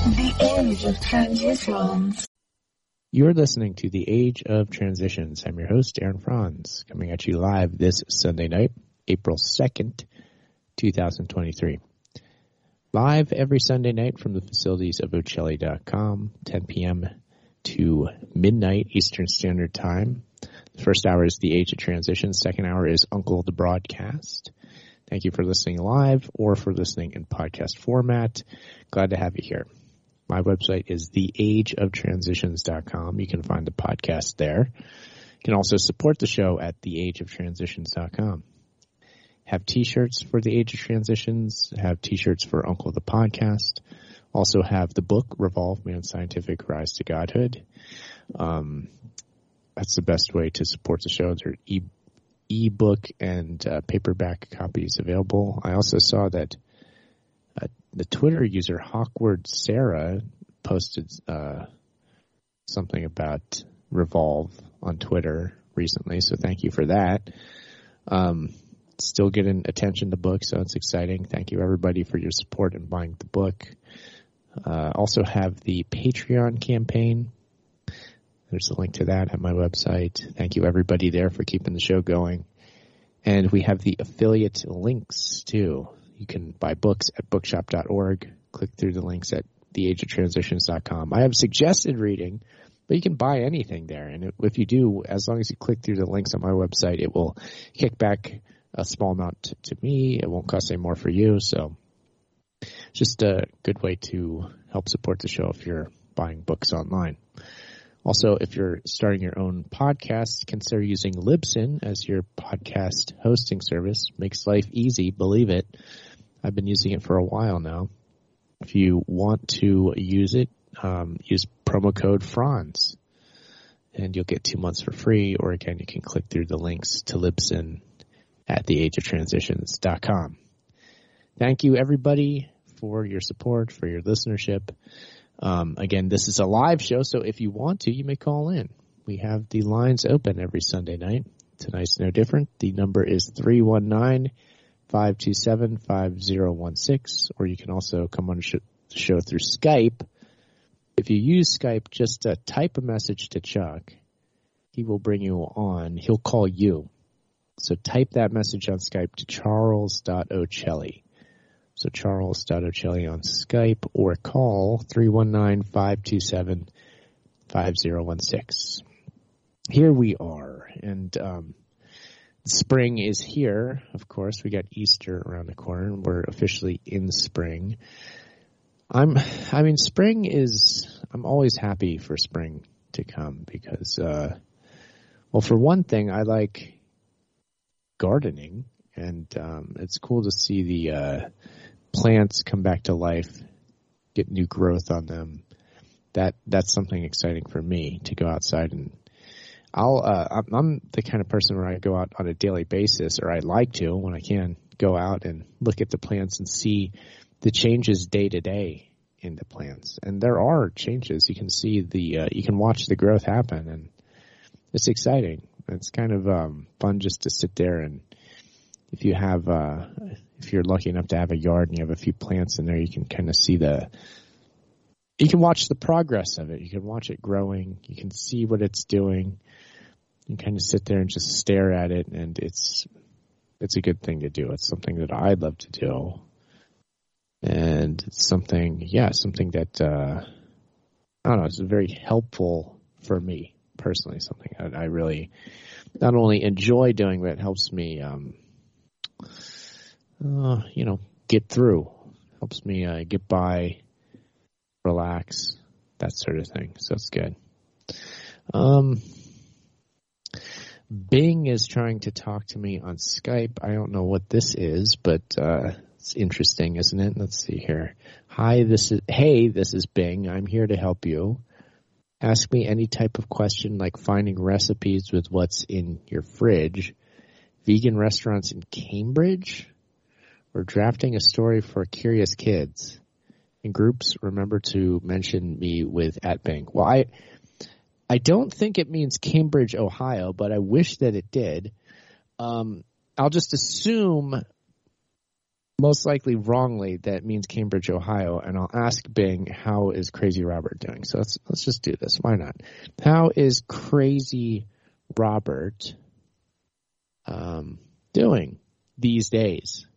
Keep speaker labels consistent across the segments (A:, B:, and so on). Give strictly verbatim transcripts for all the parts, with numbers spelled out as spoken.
A: The Age of Transitions.
B: You're listening to The Age of Transitions. I'm your host, Aaron Franz, coming at you live this Sunday night, April second, twenty twenty-three. Live every Sunday night from the facilities of Ocelli dot com, ten p.m. to midnight Eastern Standard Time. The first hour is The Age of Transitions. Second hour is Uncle the Broadcast. Thank you for listening live or for listening in podcast format. Glad to have you here. My website is the age of transitions dot com. You can find the podcast there. You can also support the show at the age of transitions dot com. Have t-shirts for The Age of Transitions. Have t-shirts for Uncle the Podcast. Also have the book, Revolve, Man's Scientific Rise to Godhood. Um, that's the best way to support the show. There are e- e-book and uh, paperback copies available. I also saw that uh, the Twitter user Hawkward Sarah posted uh, something about Revolve on Twitter recently, so thank you for that. Um, still getting attention to books, so it's exciting. Thank you, everybody, for your support in buying the book. Uh, also have the Patreon campaign. There's a link to that at my website. Thank you, everybody there, for keeping the show going. And we have the affiliate links, too. You can buy books at bookshop dot org. Click through the links at the age of transitions dot com. I have suggested reading, but you can buy anything there. And if you do, as long as you click through the links on my website, it will kick back a small amount to, to me. It won't cost any more for you. So just a good way to help support the show if you're buying books online. Also, if you're starting your own podcast, consider using Libsyn as your podcast hosting service. Makes life easy, believe it. I've been using it for a while now. If you want to use it, um, use promo code Franz, and you'll get two months for free. Or again, you can click through the links to Libsyn at the age of transitions dot com. Thank you, everybody, for your support, for your listenership. Um, again, this is a live show, so if you want to, you may call in. We have the lines open every Sunday night. Tonight's no different. The number is three one nine, five two seven, five zero one six, or you can also come on the show through Skype. If you use Skype, just uh, type a message to Chuck. He will bring you on. He'll call you. So type that message on Skype to charles dot ocelli. So charles dot ocelli on Skype, or call three one nine, five two seven, five zero one six. Here we are, and um, spring is here, of course. We got Easter around the corner, and we're officially in spring. I'm, I mean, spring is, I'm always happy for spring to come because, uh, well, for one thing, I like gardening, and um, it's cool to see the uh, plants come back to life, get new growth on them. That that's something exciting for me to go outside, and I'll uh, I'm, I'm the kind of person where I go out on a daily basis, or I like to when I can go out and look at the plants and see the changes day to day in the plants. And there are changes. You can see the uh, you can watch the growth happen, and it's exciting. It's kind of um, fun just to sit there, and if you have, uh, if you're lucky enough to have a yard and you have a few plants in there, you can kind of see the, you can watch the progress of it. You can watch it growing. You can see what it's doing. You can kind of sit there and just stare at it, and it's, it's a good thing to do. It's something that I love to do, and it's something, yeah, something that uh, I don't know. It's very helpful for me. Personally, something I, I really not only enjoy doing, but it helps me, um, uh, you know, get through. Helps me uh, get by, relax, that sort of thing. So it's good. Um, Bing is trying to talk to me on Skype. I don't know what this is, but uh, it's interesting, isn't it? Let's see here. Hi, this is hey, this is Bing. I'm here to help you. Ask me any type of question like finding recipes with what's in your fridge, vegan restaurants in Cambridge, or drafting a story for curious kids. In groups, remember to mention me with at Bing. Well, I I don't think it means Cambridge, Ohio, but I wish that it did. Um, I'll just assume most likely wrongly, that means Cambridge, Ohio, and I'll ask Bing, how is Crazy Robert doing? So let's let's just do this. Why not? How is Crazy Robert um, doing these days?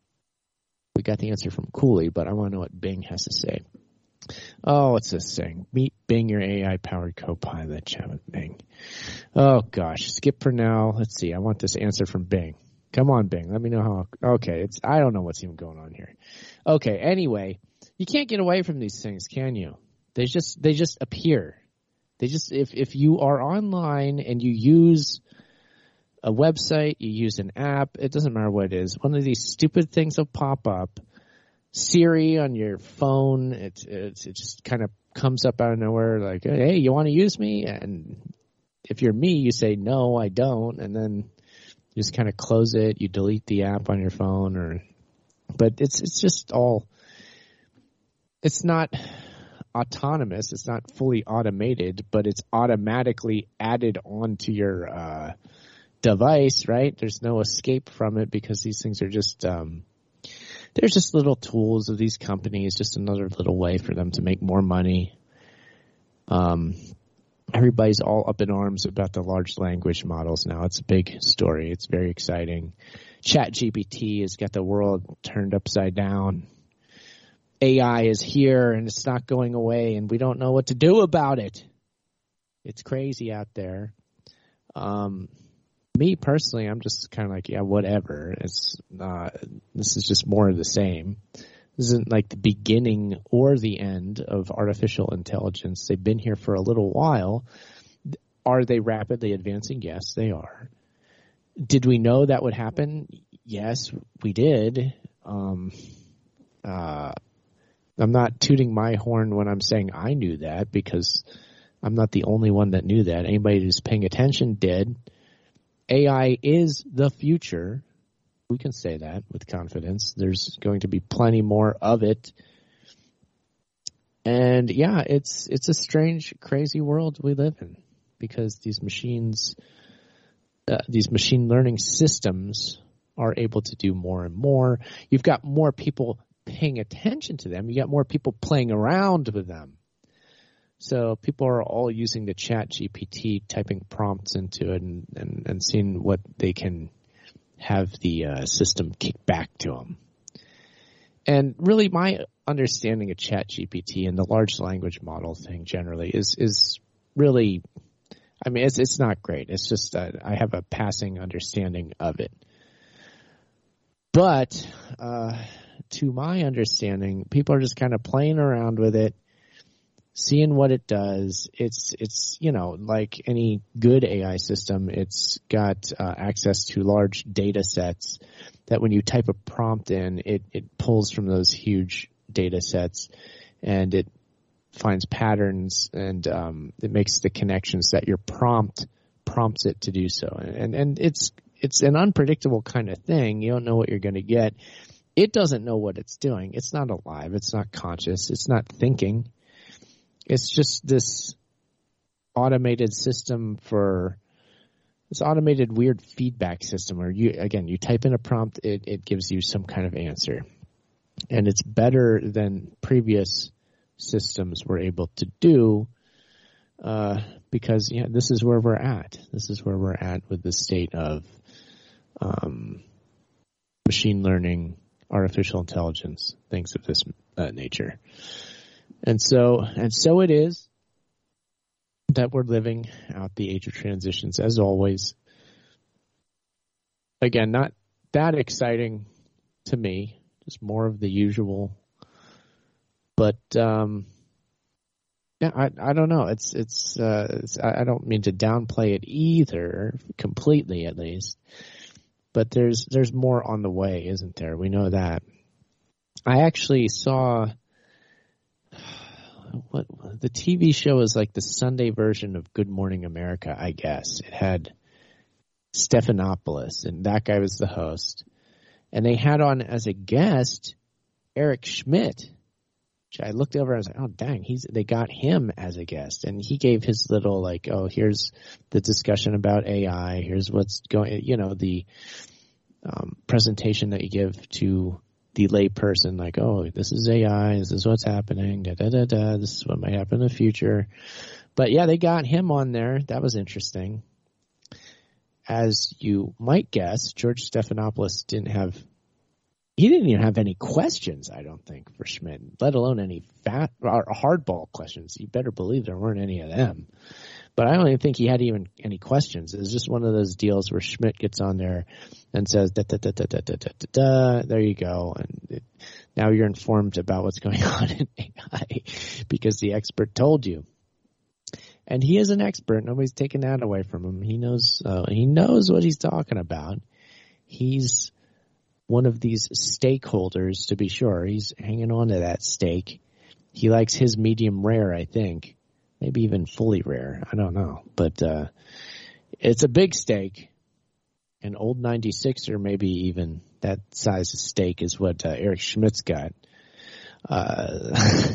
B: We got the answer from Cooley, but I want to know what Bing has to say. Oh, what's this saying? Meet Bing, your A I-powered co-pilot. Chat with Bing. Oh, gosh. Skip for now. Let's see. I want this answer from Bing. Come on, Bing. Let me know how. Okay, it's. I don't know what's even going on here. Okay, anyway, you can't get away from these things, can you? They just they just appear. They just if if you are online and you use a website, you use an app, it doesn't matter what it is. One of these stupid things will pop up. Siri on your phone, it it, it just kind of comes up out of nowhere, like, hey, you want to use me? And if you're me, you say no, I don't, and then you just kind of close it. You delete the app on your phone, or, but it's it's just all. It's not autonomous. It's not fully automated, but it's automatically added onto your uh, device. Right? There's no escape from it because these things are just. Um, There's just little tools of these companies, just another little way for them to make more money. Um, everybody's all up in arms about the large language models now. It's a big story. It's very exciting. ChatGPT has got the world turned upside down. A I is here, and it's not going away, and we don't know what to do about it. It's crazy out there. Um Me personally, I'm just kind of like, yeah, whatever. It's uh, this is just more of the same. This isn't like the beginning or the end of artificial intelligence. They've been here for a little while. Are they rapidly advancing? Yes, they are. Did we know that would happen? Yes, we did. Um, uh, I'm not tooting my horn when I'm saying I knew that, because I'm not the only one that knew that. Anybody who's paying attention did. A I is the future. We can say that with confidence. There's going to be plenty more of it. And yeah, it's it's a strange, crazy world we live in, because these machines, uh, these machine learning systems are able to do more and more. You've got more people paying attention to them. You got more people playing around with them. So people are all using the Chat G P T, typing prompts into it, and, and, and seeing what they can have the uh, system kick back to them. And really, my understanding of Chat G P T and the large language model thing generally is is really, I mean, it's it's not great. It's just uh, I have a passing understanding of it. But uh, to my understanding, people are just kind of playing around with it, seeing what it does. It's, it's you know, like any good A I system, it's got uh, access to large data sets that when you type a prompt in, it, it pulls from those huge data sets, and it finds patterns, and um, it makes the connections that your prompt prompts it to do so. And, and it's, it's an unpredictable kind of thing. You don't know what you're going to get. It doesn't know what it's doing. It's not alive. It's not conscious. It's not thinking. It's just this automated system for this automated weird feedback system where you, again, you type in a prompt, it, it gives you some kind of answer. And it's better than previous systems were able to do uh, because, yeah, this is where we're at. This is where we're at with the state of um, machine learning, artificial intelligence, things of this uh, nature. And so, and so it is that we're living out the age of transitions, as always. Again, not that exciting to me, just more of the usual. But um, yeah, I I don't know. It's it's, uh, it's I don't mean to downplay it either, completely at least. But there's there's more on the way, isn't there? We know that. I actually saw. What the T V show is like the Sunday version of Good Morning America, I guess. It had Stephanopoulos, and that guy was the host. And they had on as a guest Eric Schmidt, which I looked over and I was like, oh, dang, he's they got him as a guest. And he gave his little, like, oh, here's the discussion about A I. Here's what's going, you know, the um, presentation that you give to the lay person, like, oh, this is A I, this is what's happening, da da da da, this is what might happen in the future. But yeah, they got him on there. That was interesting. As you might guess, George Stephanopoulos didn't have, he didn't even have any questions, I don't think, for Schmidt, let alone any fat or hardball questions. You better believe there weren't any of them. But I don't even think he had even any questions. It was just one of those deals where Schmidt gets on there and says, da, da, da, da, da, da, da, da, da. There you go. And it, now you're informed about what's going on in A I because the expert told you. And he is an expert. Nobody's taking that away from him. He knows, uh, he knows what he's talking about. He's one of these stakeholders, to be sure. He's hanging on to that steak. He likes his medium rare, I think. Maybe even fully rare. I don't know. But uh, it's a big steak. An old ninety-six or maybe even that size of steak is what uh, Eric Schmidt's got. Uh,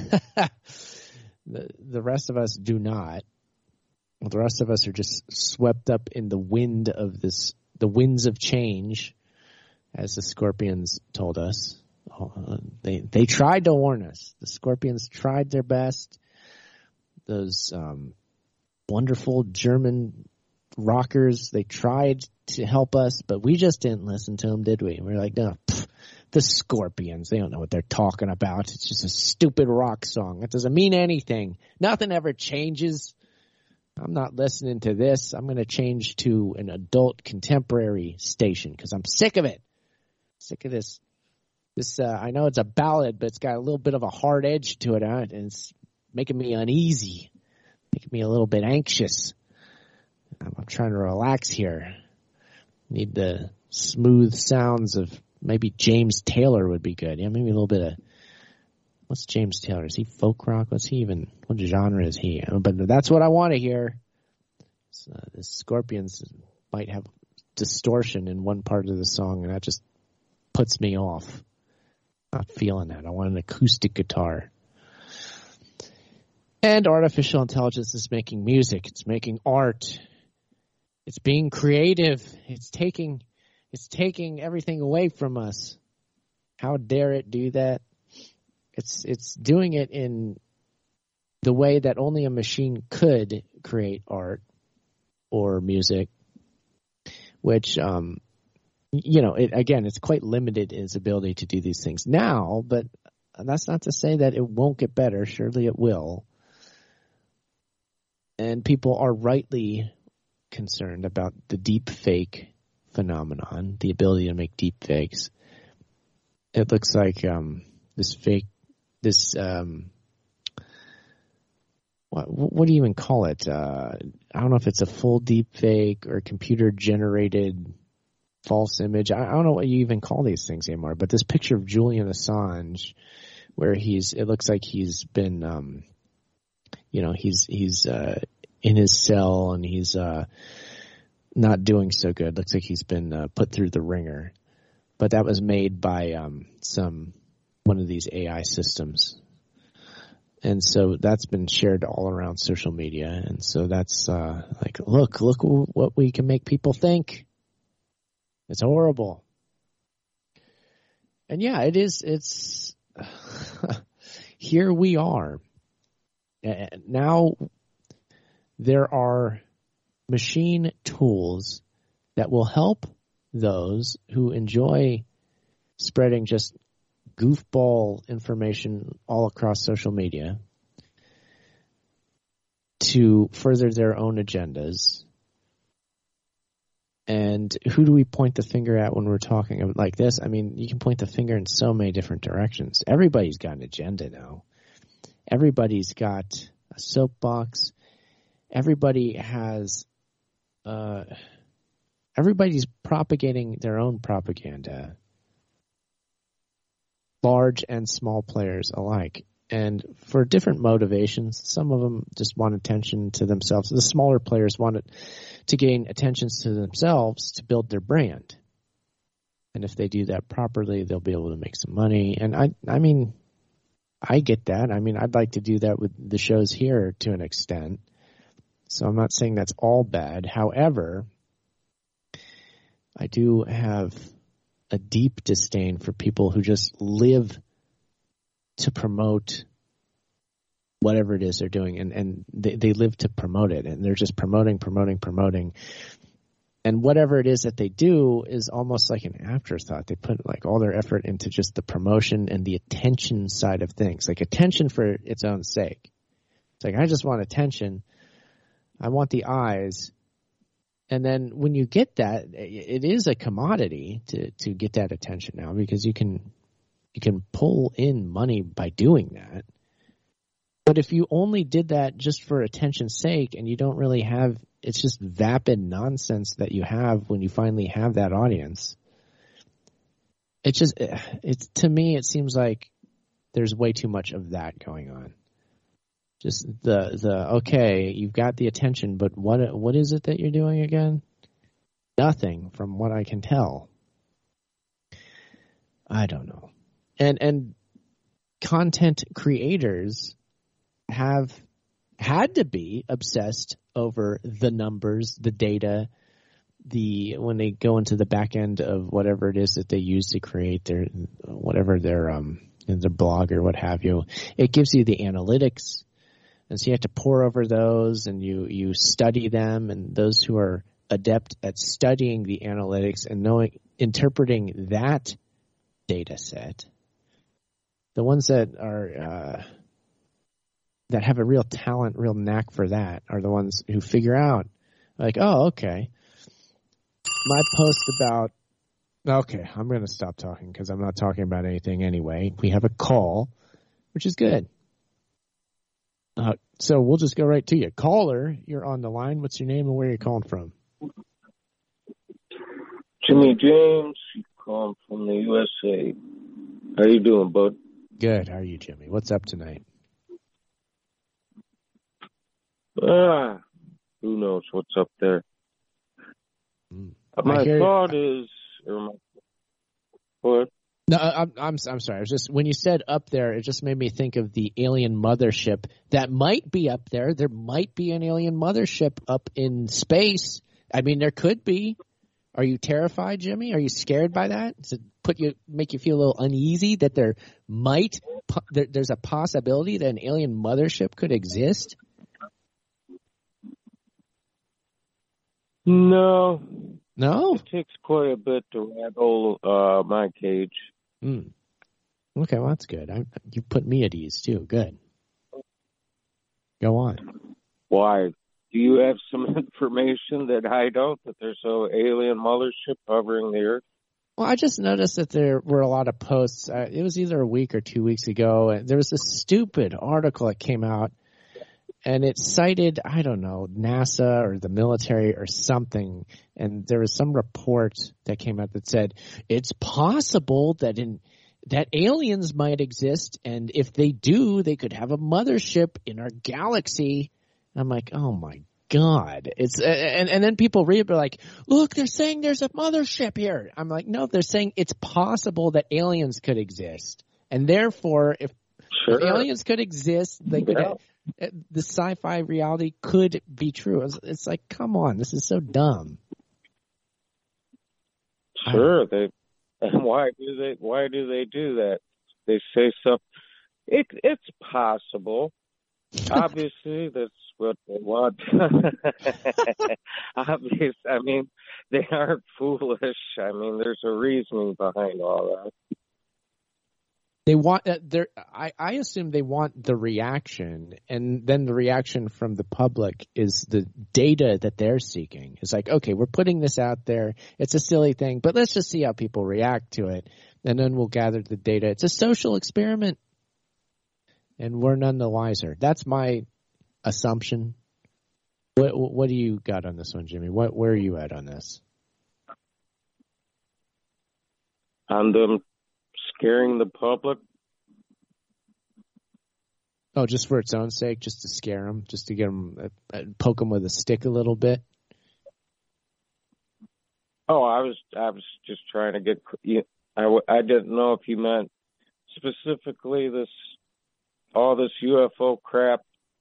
B: the, the rest of us do not. The rest of us are just swept up in the wind of this, the winds of change, as the Scorpions told us. Uh, they they tried to warn us. The Scorpions tried their best. Those um, wonderful German rockers, they tried to help us, but we just didn't listen to them, did we? We were like, no, pff, the Scorpions, they don't know what they're talking about. It's just a stupid rock song. It doesn't mean anything. Nothing ever changes. I'm not listening to this. I'm going to change to an adult contemporary station because I'm sick of it. Sick of this. This uh, I know it's a ballad, but it's got a little bit of a hard edge to it, huh? And it's making me uneasy, making me a little bit anxious. I'm, I'm trying to relax here. Need the smooth sounds of maybe James Taylor would be good. Yeah, maybe a little bit of, what's James Taylor? Is he folk rock? What's he even, what genre is he? But that's what I want to hear. So, the Scorpions might have distortion in one part of the song, and that just puts me off. Not feeling that. I want an acoustic guitar. And artificial intelligence is making music. It's making art. It's being creative. It's taking, it's taking everything away from us. How dare it do that? It's, it's doing it in the way that only a machine could create art or music, which, um, you know, it, again, it's quite limited in its ability to do these things now, but that's not to say that it won't get better. Surely it will. And people are rightly concerned about the deep fake phenomenon, the ability to make deep fakes. It looks like um, this fake, this, um, what, what do you even call it? Uh, I don't know if it's a full deep fake or computer generated false image. I, I don't know what you even call these things anymore, but this picture of Julian Assange where he's, it looks like he's been, um, you know, he's, he's, uh, in his cell and he's, uh, not doing so good. Looks like he's been, uh, put through the ringer, but that was made by, um, some, one of these A I systems. And so that's been shared all around social media. And so that's, uh, like, look, look what we can make people think. It's horrible. And yeah, it is, it's, here we are. Now there are machine tools that will help those who enjoy spreading just goofball information all across social media to further their own agendas. And who do we point the finger at when we're talking like this? I mean, you can point the finger in so many different directions. Everybody's got an agenda now. Everybody's got a soapbox. Everybody has, uh, everybody's propagating their own propaganda. Large and small players alike. And for different motivations, some of them just want attention to themselves. The smaller players want it to gain attention to themselves to build their brand. And if they do that properly, they'll be able to make some money. And I, I mean, I get that. I mean, I'd like to do that with the shows here to an extent. So I'm not saying that's all bad. However, I do have a deep disdain for people who just live to promote whatever it is they're doing, and, and they, they live to promote it, and they're just promoting, promoting, promoting. And whatever it is that they do is almost like an afterthought. They put like all their effort into just the promotion and the attention side of things, like attention for its own sake. It's like, I just want attention. I want the eyes. And then when you get that, it is a commodity to, to get that attention now, because you can, you can pull in money by doing that. But if you only did that just for attention's sake, and you don't really have, it's just vapid nonsense that you have when you finally have that audience. It's just, it's, to me, it seems like there's way too much of that going on. Just the, the, okay, you've got the attention, but what, what is it that you're doing again? Nothing, from what I can tell. I don't know. And, and content creators have had to be obsessed over the numbers, the data, the when they go into the back end of whatever it is that they use to create their whatever their um their blog or what have you. It gives you the analytics, and so you have to pore over those, and you you study them, and those who are adept at studying the analytics and knowing interpreting that data set, the ones that are uh that have a real talent, real knack for that, are the ones who figure out, like, oh, okay, my post about, okay, I'm going to stop talking because I'm not talking about anything anyway. We have a call, which is good. Uh, so we'll just go right to you. Caller, you're on the line. What's your name and where are you calling from?
C: Jimmy James, calling from the U S A. How you doing, bud?
B: Good. How are you, Jimmy? What's up tonight?
C: Ah, who knows what's up there?
B: Mm.
C: My thought is, or my, what?
B: No, I'm, I'm I'm sorry. I was just, when you said up there, it just made me think of the alien mothership that might be up there. There might be an alien mothership up in space. I mean, there could be. Are you terrified, Jimmy? Are you scared by that? Does it put you, make you feel a little uneasy that there might, there, there's a possibility that an alien mothership could exist?
C: No.
B: No?
C: It takes quite a bit to rattle uh, my cage.
B: Mm. Okay, well, that's good. I, you put me at ease, too. Good. Go on.
C: Why? Do you have some information that I don't, that there's an alien mothership hovering the earth?
B: Well, I just noticed that there were a lot of posts. Uh, it was either a week or two weeks ago, and there was this stupid article that came out, and it cited, I don't know, NASA or the military or something, and there was some report that came out that said it's possible that in that aliens might exist, and if they do, they could have a mothership in our galaxy. I'm like, oh my God. It's and, and then people read it, they're like, look, they're saying there's a mothership here. I'm like, no, they're saying it's possible that aliens could exist. And therefore, if,
C: sure.
B: if aliens could exist, they could
C: yeah.
B: have, the sci-fi reality could be true. It's, it's like, come on, this is so dumb.
C: Sure, they. And why do they? Why do they do that? They say something. It, it's possible. Obviously, that's what they want. Obviously, I mean, they aren't foolish. I mean, there's a reasoning behind all that.
B: They want uh, there. I, I assume they want the reaction, and then the reaction from the public is the data that they're seeking. It's like, okay, we're putting this out there. It's a silly thing, but let's just see how people react to it, and then we'll gather the data. It's a social experiment, and we're none the wiser. That's my assumption. What What do you got on this one, Jimmy? What Where are you at on this?
C: On them scaring the public?
B: Oh, just for its own sake, just to scare them, just to get them, uh, poke them with a stick a little bit?
C: Oh, I was I was just trying to get, I, I didn't know if you meant specifically this, all this U F O crap.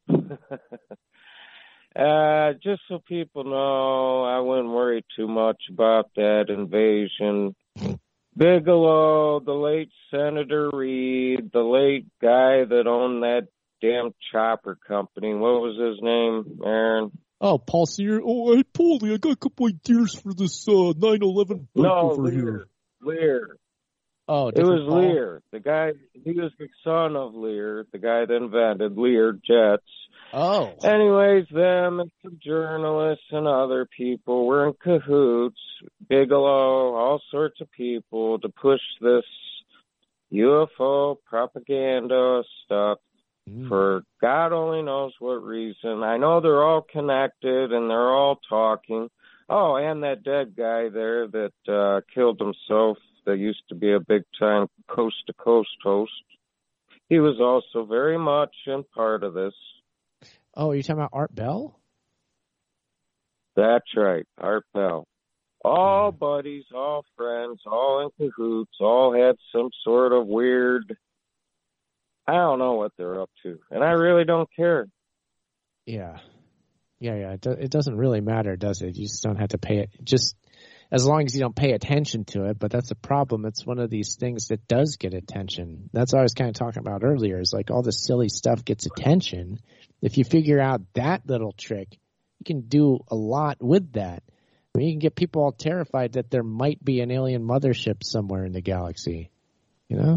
C: uh, just so people know, I wouldn't worry too much about that invasion. Bigelow, the late Senator Reed, the late guy that owned that damn chopper company. What was his name, Aaron?
B: Oh, Paul Senior Oh, hey, Paulie, I got a couple ideas for this uh, nine eleven bike
C: no,
B: over
C: Lear.
B: here.
C: Lear.
B: Oh,
C: it was
B: Paul?
C: Lear. The guy, he was the son of Lear, the guy that invented Lear jets.
B: Oh.
C: Anyways, them and some journalists and other people were in cahoots, Bigelow, all sorts of people, to push this U F O propaganda stuff mm. for God only knows what reason. I know they're all connected and they're all talking. Oh, and that dead guy there that uh, killed himself that used to be a big-time coast-to-coast host. He was also very much in part of this.
B: Oh, are you talking about Art Bell?
C: That's right, Art Bell. All buddies, all friends, all in cahoots, all had some sort of weird, I don't know what they're up to, and I really don't care.
B: Yeah. Yeah, yeah, it, do, it doesn't really matter, does it? You just don't have to pay it, just as long as you don't pay attention to it, but that's a problem. It's one of these things that does get attention. That's what I was kind of talking about earlier, is like all this silly stuff gets attention. If you figure out that little trick, you can do a lot with that. I mean, you can get people all terrified that there might be an alien mothership somewhere in the galaxy, you know?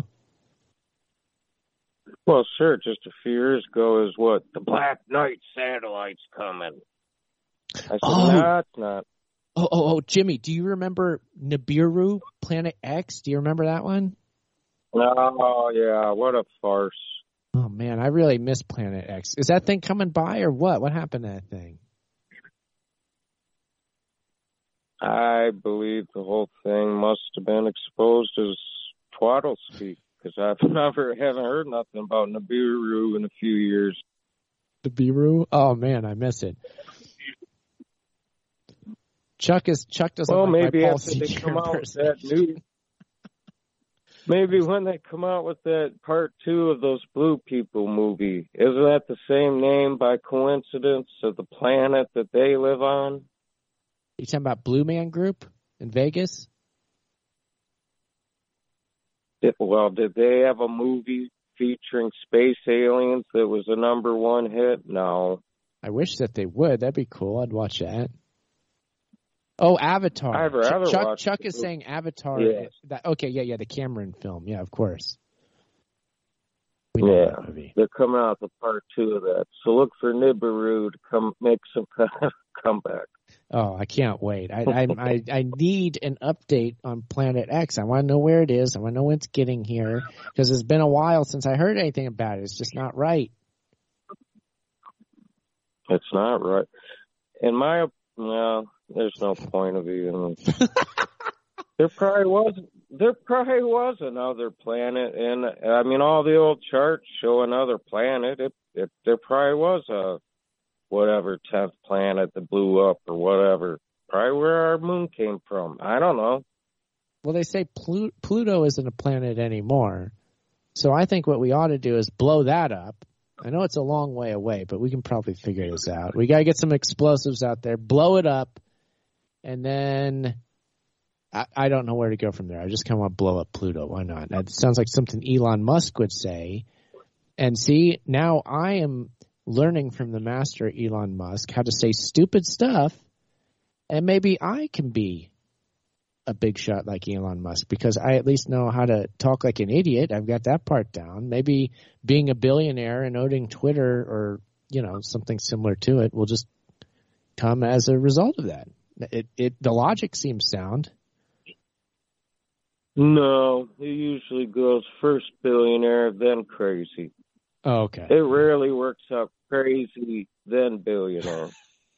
C: Well, sure, just a few years ago is what? The Black Knight satellite's coming. I said,
B: oh.
C: no, it's not.
B: Oh, oh, oh, Jimmy, do you remember Nibiru, Planet X? Do you remember that one?
C: Oh, yeah, what a farce.
B: Oh, man, I really miss Planet X. Is that thing coming by or what? What happened to that thing?
C: I believe the whole thing must have been exposed as twaddle speak, because I've never, haven't heard nothing about Nibiru in a few years.
B: Nibiru? Oh, man, I miss it. Chuck is Chuck doesn't
C: well,
B: like
C: maybe
B: my Paul
C: after they come out with
B: that
C: new, maybe when they come out with that part two of those Blue People movie, isn't that the same name by coincidence of the planet that they live on?
B: You talking about Blue Man Group in Vegas?
C: It, well, did they have a movie featuring space aliens that was a number one hit? No.
B: I wish that they would. That'd be cool. I'd watch that. Oh, Avatar.
C: I'd rather
B: Chuck,
C: watch
B: Chuck is saying Avatar.
C: Yeah.
B: That, okay, yeah, yeah, the Cameron film. Yeah, of course. We know
C: yeah,
B: that movie.
C: They're coming out with part two of that. So look for Nibiru to come make some kind of comeback.
B: Oh, I can't wait. I, I I I need an update on Planet X. I want to know where it is. I want to know when it's getting here, because it's been a while since I heard anything about it. It's just not right.
C: It's not right. In my well, there's no point of even. there probably was. There probably was another planet, and I mean, all the old charts show another planet. It, it there probably was a whatever tenth planet that blew up or whatever. Probably where our moon came from. I don't know.
B: Well, they say Plu- Pluto isn't a planet anymore, so I think what we ought to do is blow that up. I know it's a long way away, but we can probably figure this out. We got to get some explosives out there, blow it up, and then I, I don't know where to go from there. I just kind of want to blow up Pluto. Why not? That sounds like something Elon Musk would say. And see, now I am learning from the master Elon Musk how to say stupid stuff, and maybe I can be a big shot like Elon Musk, because I at least know how to talk like an idiot. I've got that part down. Maybe being a billionaire and owning Twitter or, you know, something similar to it will just come as a result of that. It, it, the logic seems sound.
C: No, it usually goes first billionaire, then crazy.
B: Oh, okay.
C: It rarely works out crazy, then billionaire.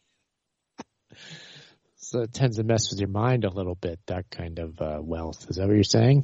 B: So it tends to mess with your mind a little bit, that kind of uh, wealth. Is that what you're saying?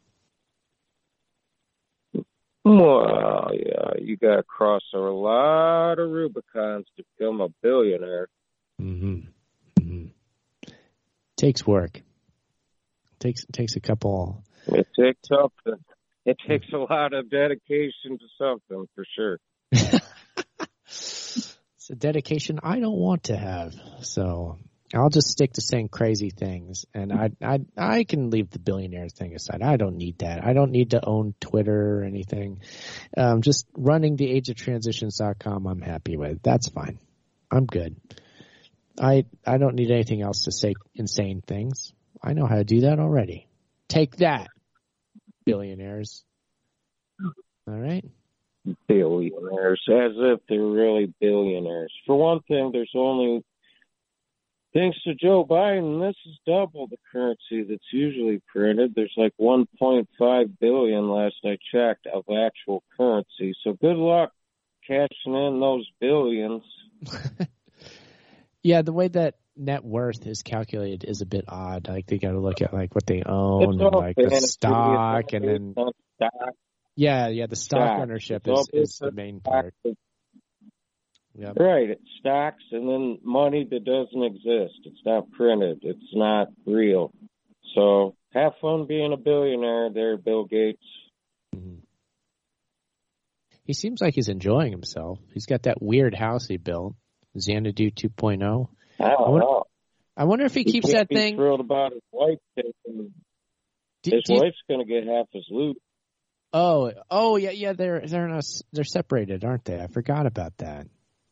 C: Well, yeah, you got to cross a lot of Rubicons to become a billionaire.
B: Mm-hmm. Mm-hmm. Takes work. Takes takes a couple.
C: It takes something. It takes a lot of dedication to something, for sure.
B: It's a dedication I don't want to have. So I'll just stick to saying crazy things, and I I I can leave the billionaire thing aside. I don't need that. I don't need to own Twitter or anything. Um, just running the age of transitions dot com I'm happy with. That's fine. I'm good. I I don't need anything else to say insane things. I know how to do that already. Take that, billionaires. All right?
C: Billionaires, as if they're really billionaires. For one thing, there's only... Thanks to Joe Biden, this is double the currency that's usually printed. There's like one point five billion last I checked of actual currency. So good luck cashing in those billions.
B: Yeah, the way that net worth is calculated is a bit odd. Like they got to look at like what they own and like the stock and then
C: stock.
B: Yeah, yeah, the stock, stock. ownership is, is the main part. Yep.
C: Right, it's stocks and then money that doesn't exist. It's not printed. It's not real. So have fun being a billionaire there, Bill Gates.
B: Mm-hmm. He seems like he's enjoying himself. He's got that weird house he built, Xanadu two point oh.
C: I don't I wonder, know.
B: I wonder if he,
C: he
B: keeps
C: can't
B: that
C: be
B: thing.
C: Thrilled about his wife taking.
B: Do,
C: his
B: do you...
C: wife's going to get half his loot.
B: Oh, oh yeah, yeah. They're they're not, they're separated, aren't they? I forgot about that.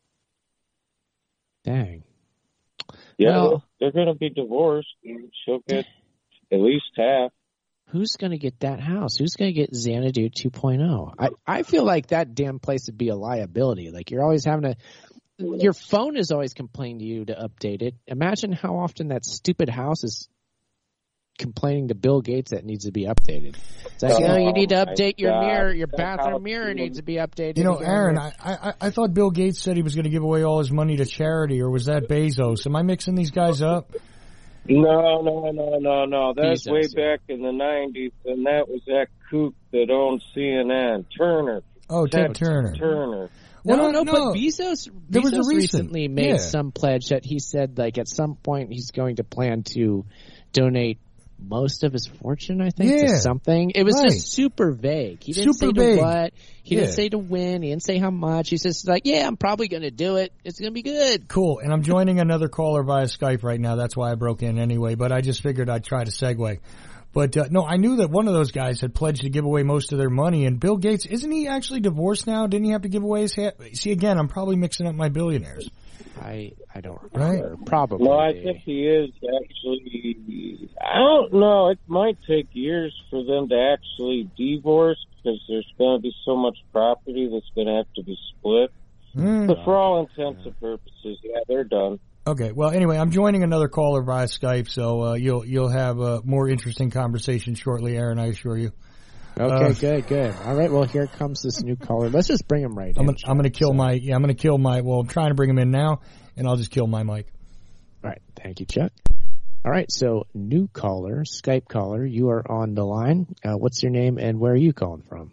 B: Dang.
C: Yeah,
B: well,
C: they're going to be divorced. She'll get at least half.
B: Who's going to get that house? Who's going to get Xanadu two point oh? I, I feel like that damn place would be a liability. Like you're always having to – your phone is always complaining to you to update it. Imagine how often that stupid house is complaining to Bill Gates that it needs to be updated. It's like, oh, oh you need to update your God. mirror. Your bathroom mirror needs to be updated.
D: You know, Aaron, I, I I thought Bill Gates said he was going to give away all his money to charity, or was that Bezos? Am I mixing these guys up?
C: No, no, no, no, no. That's
B: Bezos,
C: way
B: yeah.
C: back in the nineties, and that was that kook that owned C N N, Turner.
D: Oh, Ted, Ted Turner.
C: Turner.
B: Well,
D: no,
B: no, no,
D: no.
B: but Bezos,
D: there was
B: Bezos
D: a recent,
B: recently made
D: yeah.
B: some pledge that he said, like, at some point he's going to plan to donate most of his fortune, I think,
D: yeah,
B: to something. It was
D: right.
B: just super vague. He didn't
D: super
B: say
D: vague.
B: to what. He
D: yeah.
B: didn't say to when. He didn't say how much. He says, like, yeah, I'm probably going to do it. It's going to be good.
D: Cool. And I'm joining another caller via Skype right now. That's why I broke in anyway, but I just figured I'd try to segue. But, uh, no, I knew that one of those guys had pledged to give away most of their money. And Bill Gates, isn't he actually divorced now? Didn't he have to give away his hat? See, again, I'm probably mixing up my billionaires.
B: I I don't remember.
D: Right?
B: Probably.
C: No, I think he is actually. I don't know. It might take years for them to actually divorce because there's going to be so much property that's going to have to be split.
D: Mm.
C: But for all intents and purposes, yeah, they're done.
D: Okay. Well, anyway, I'm joining another caller via Skype, so uh, you'll you'll have a more interesting conversation shortly, Aaron. I assure you.
B: Okay,
D: uh,
B: good, good. All right, well, here comes this new caller. Let's just bring him right
D: I'm
B: in.
D: gonna, I'm going to kill
B: so.
D: my yeah. I'm going to kill my. Well, I'm trying to bring him in now, and I'll just kill my mic.
B: All right, thank you, Chuck. All right, so new caller, Skype caller, you are on the line. Uh, what's your name and where are you calling from?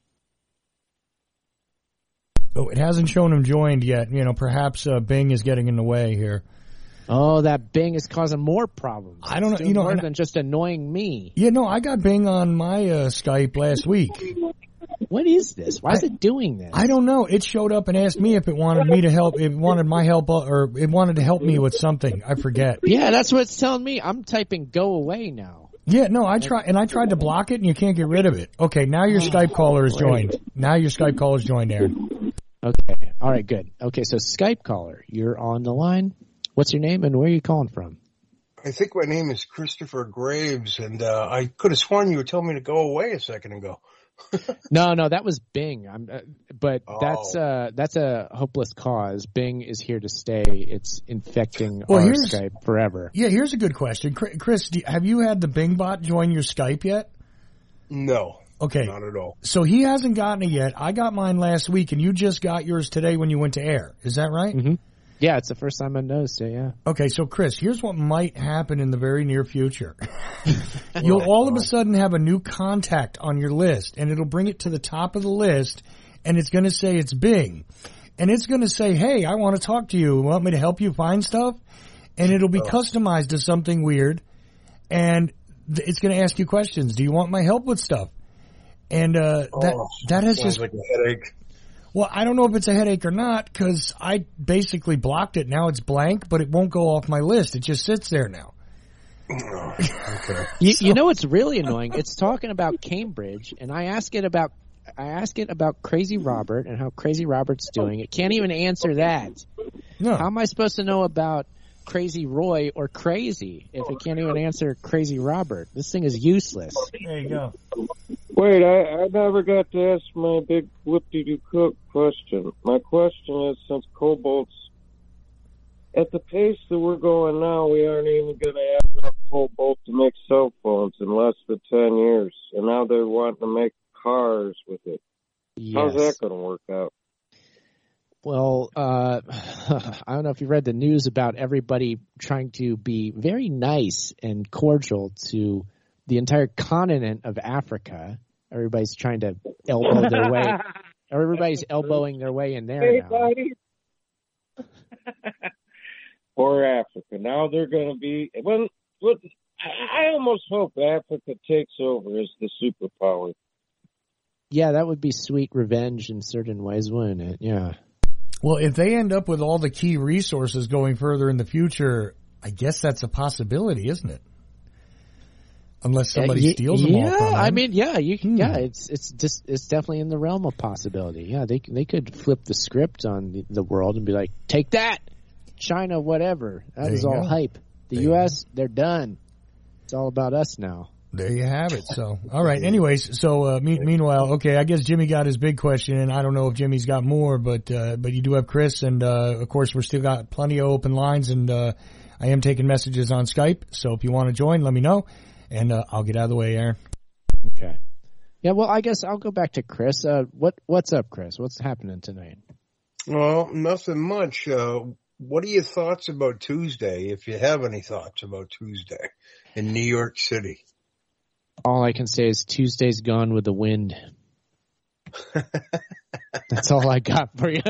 D: Oh, it hasn't shown him joined yet. You know, perhaps uh, Bing is getting in the way here.
B: Oh, that Bing is causing more problems.
D: I don't know,
B: Doing
D: you know,
B: more
D: and-
B: than just annoying me.
D: Yeah, no, I got Bing on my uh, Skype last week.
B: What is this? Why is
D: I-
B: it doing this?
D: I don't know. It showed up and asked me if it wanted me to help. It wanted my help, uh, or it wanted to help me with something. I forget.
B: Yeah, that's what it's telling me. I'm typing "go away" now.
D: Yeah, no, I try and I tried to block it, and you can't get rid of it. Okay, now your Skype caller is joined. Now your Skype caller is joined, Aaron.
B: Okay, all right, good. Okay, so Skype caller, you're on the line. What's your name and where are you calling from?
E: I think my name is Christopher Graves, and uh, I could have sworn you were telling me to go away a second ago.
B: no, no, that was Bing. I'm, uh, but
E: oh.
B: that's uh, that's a hopeless cause. Bing is here to stay. It's infecting
D: well,
B: our
D: here's,
B: Skype forever.
D: Yeah, here's a good question, Chris. Do you, have you had the Bing bot join your Skype yet?
E: No.
D: Okay.
E: Not at all.
D: So he hasn't gotten it yet. I got mine last week, and you just got yours today when you went to air. Is that right?
B: Mm-hmm. Yeah, it's the first time I've noticed it, yeah.
D: Okay, so Chris, here's what might happen in the very near future. You'll all of a sudden have a new contact on your list, and it'll bring it to the top of the list, and it's going to say it's Bing. And it's going to say, hey, I want to talk to you. Want me to help you find stuff? And it'll be oh. customized to something weird, and th- it's going to ask you questions. Do you want my help with stuff? And uh, that
E: oh,
D: that has
E: sounds
D: just
E: like a headache.
D: Well, I don't know if it's a headache or not because I basically blocked it. Now it's blank, but it won't go off my list. It just sits there now.
E: Oh, okay.
B: You, you know what's really annoying? It's talking about Cambridge, and I ask it about I ask it about Crazy Robert and how Crazy Robert's doing. It can't even answer that.
D: No.
B: How am I supposed to know about Crazy Roy or Crazy if it can't even answer Crazy Robert? This thing is useless.
D: There you go.
C: Wait, I, I never got to ask my big whoop-de-doo-cook question. My question is, since Cobalt's at the pace that we're going now, we aren't even going to have enough cobalt to make cell phones in less than ten years. And now they're wanting to make cars with it.
B: Yes.
C: How's that going to work out?
B: Well, uh, I don't know if you read the news about everybody trying to be very nice and cordial to the entire continent of Africa. Everybody's trying to elbow their way. Everybody's elbowing their way in there
C: Hey,
B: now.
C: buddy. Poor Africa. Now they're going to be. Well, well, I almost hope Africa takes over as the superpower.
B: Yeah, that would be sweet revenge in certain ways, wouldn't it? Yeah.
D: Well, if they end up with all the key resources going further in the future, I guess that's a possibility, isn't it? Unless somebody
B: uh, y-
D: steals them
B: yeah,
D: all from them.
B: I mean, yeah, you can.
D: Hmm.
B: Yeah, it's it's just it's definitely in the realm of possibility. Yeah, they they could flip the script on the, the world and be like, take that, China, whatever. That
D: There
B: is
D: you
B: all
D: go.
B: hype. The
D: There
B: U
D: you
B: S, they're done. It's all about us now.
D: There you have it. So, all right. Anyways, so uh, me- meanwhile, okay, I guess Jimmy got his big question, and I don't know if Jimmy's got more, but uh, but you do have Chris, and uh, of course we're still got plenty of open lines, and uh, I am taking messages on Skype. So if you want to join, let me know, and uh, I'll get out of the way, Aaron.
B: Okay. Yeah, well, I guess I'll go back to Chris. Uh, what what's up, Chris? What's happening tonight?
E: Well, nothing much. Uh, what are your thoughts about Tuesday, if you have any thoughts about Tuesday in New York City?
B: All I can say is Tuesday's gone with the wind. That's all I got for you.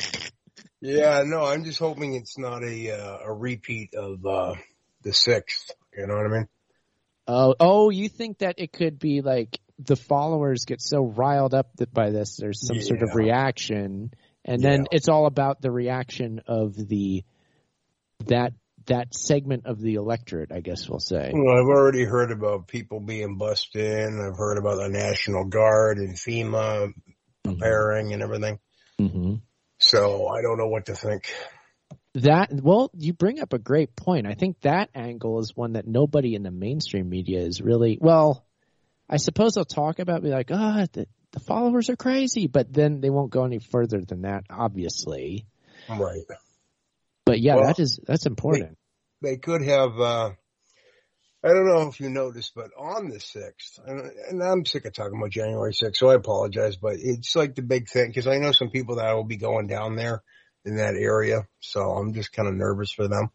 E: Yeah, no, I'm just hoping it's not a uh, a repeat of uh, the sixth. You know what I mean?
B: Oh, oh, you think that it could be like the followers get so riled up that by this, there's some
E: Yeah.
B: sort of reaction, and then
E: Yeah.
B: it's all about the reaction of the that that segment of the electorate, I guess we'll say.
E: Well, I've already heard about people being bussed in. I've heard about the National Guard and FEMA preparing and everything.
B: Mm-hmm.
E: So I don't know what to think.
B: That well, you bring up a great point. I think that angle is one that nobody in the mainstream media is really well. I suppose they'll talk about, be like, oh, the, the followers are crazy, but then they won't go any further than that, obviously.
E: Right.
B: But yeah,
E: Well,
B: that is that's important.
E: They could have, uh, I don't know if you noticed, but on the sixth, and, and I'm sick of talking about January sixth, so I apologize, but it's like the big thing, because I know some people that will be going down there in that area, so I'm just kind of nervous for them.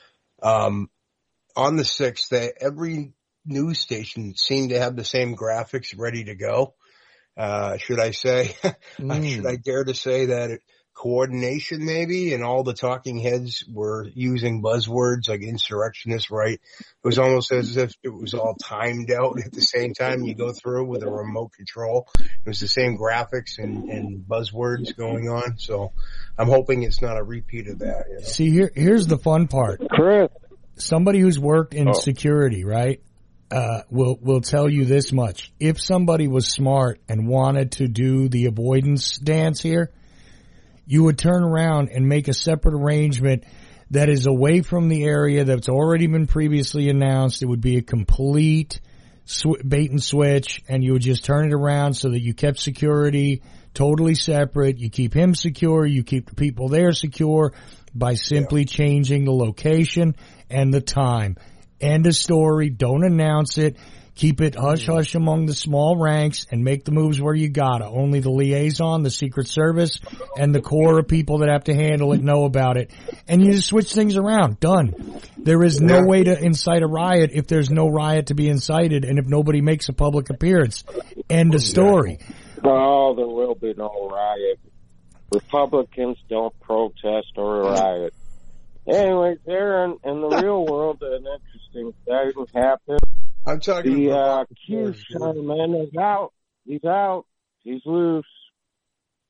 E: Um, on the sixth, they, every news station seemed to have the same graphics ready to go. Uh, should I say,
B: Mm.
E: should I dare to say that it, coordination maybe, and all the talking heads were using buzzwords like insurrectionist, right? It was almost as if it was all timed out at the same time you go through with a remote control. It was the same graphics and, and buzzwords going on. So I'm hoping it's not a repeat of that. You know?
D: See, here here's the fun part.
C: Chris.
D: Somebody who's worked in
C: Oh.
D: security, right, uh, will will tell you this much. If somebody was smart and wanted to do the avoidance dance here, you would turn around and make a separate arrangement that is away from the area that's already been previously announced. It would be a complete sw- bait and switch, and you would just turn it around so that you kept security totally separate. You keep him secure. You keep the people there secure by simply yeah. changing the location and the time. End of story. Don't announce it. Keep it hush-hush among the small ranks and make the moves where you gotta. Only the liaison, the Secret Service, and the core of people that have to handle it know about it. And you just switch things around. Done. There is no way to incite a riot if there's no riot to be incited and if nobody makes a public appearance. End of story.
C: No, there will be no riot. Republicans don't protest or riot. Anyway, there in, in the real world, an interesting thing happened.
E: I'm talking
C: the
E: about
C: uh, Q Simon is out. He's out. He's loose.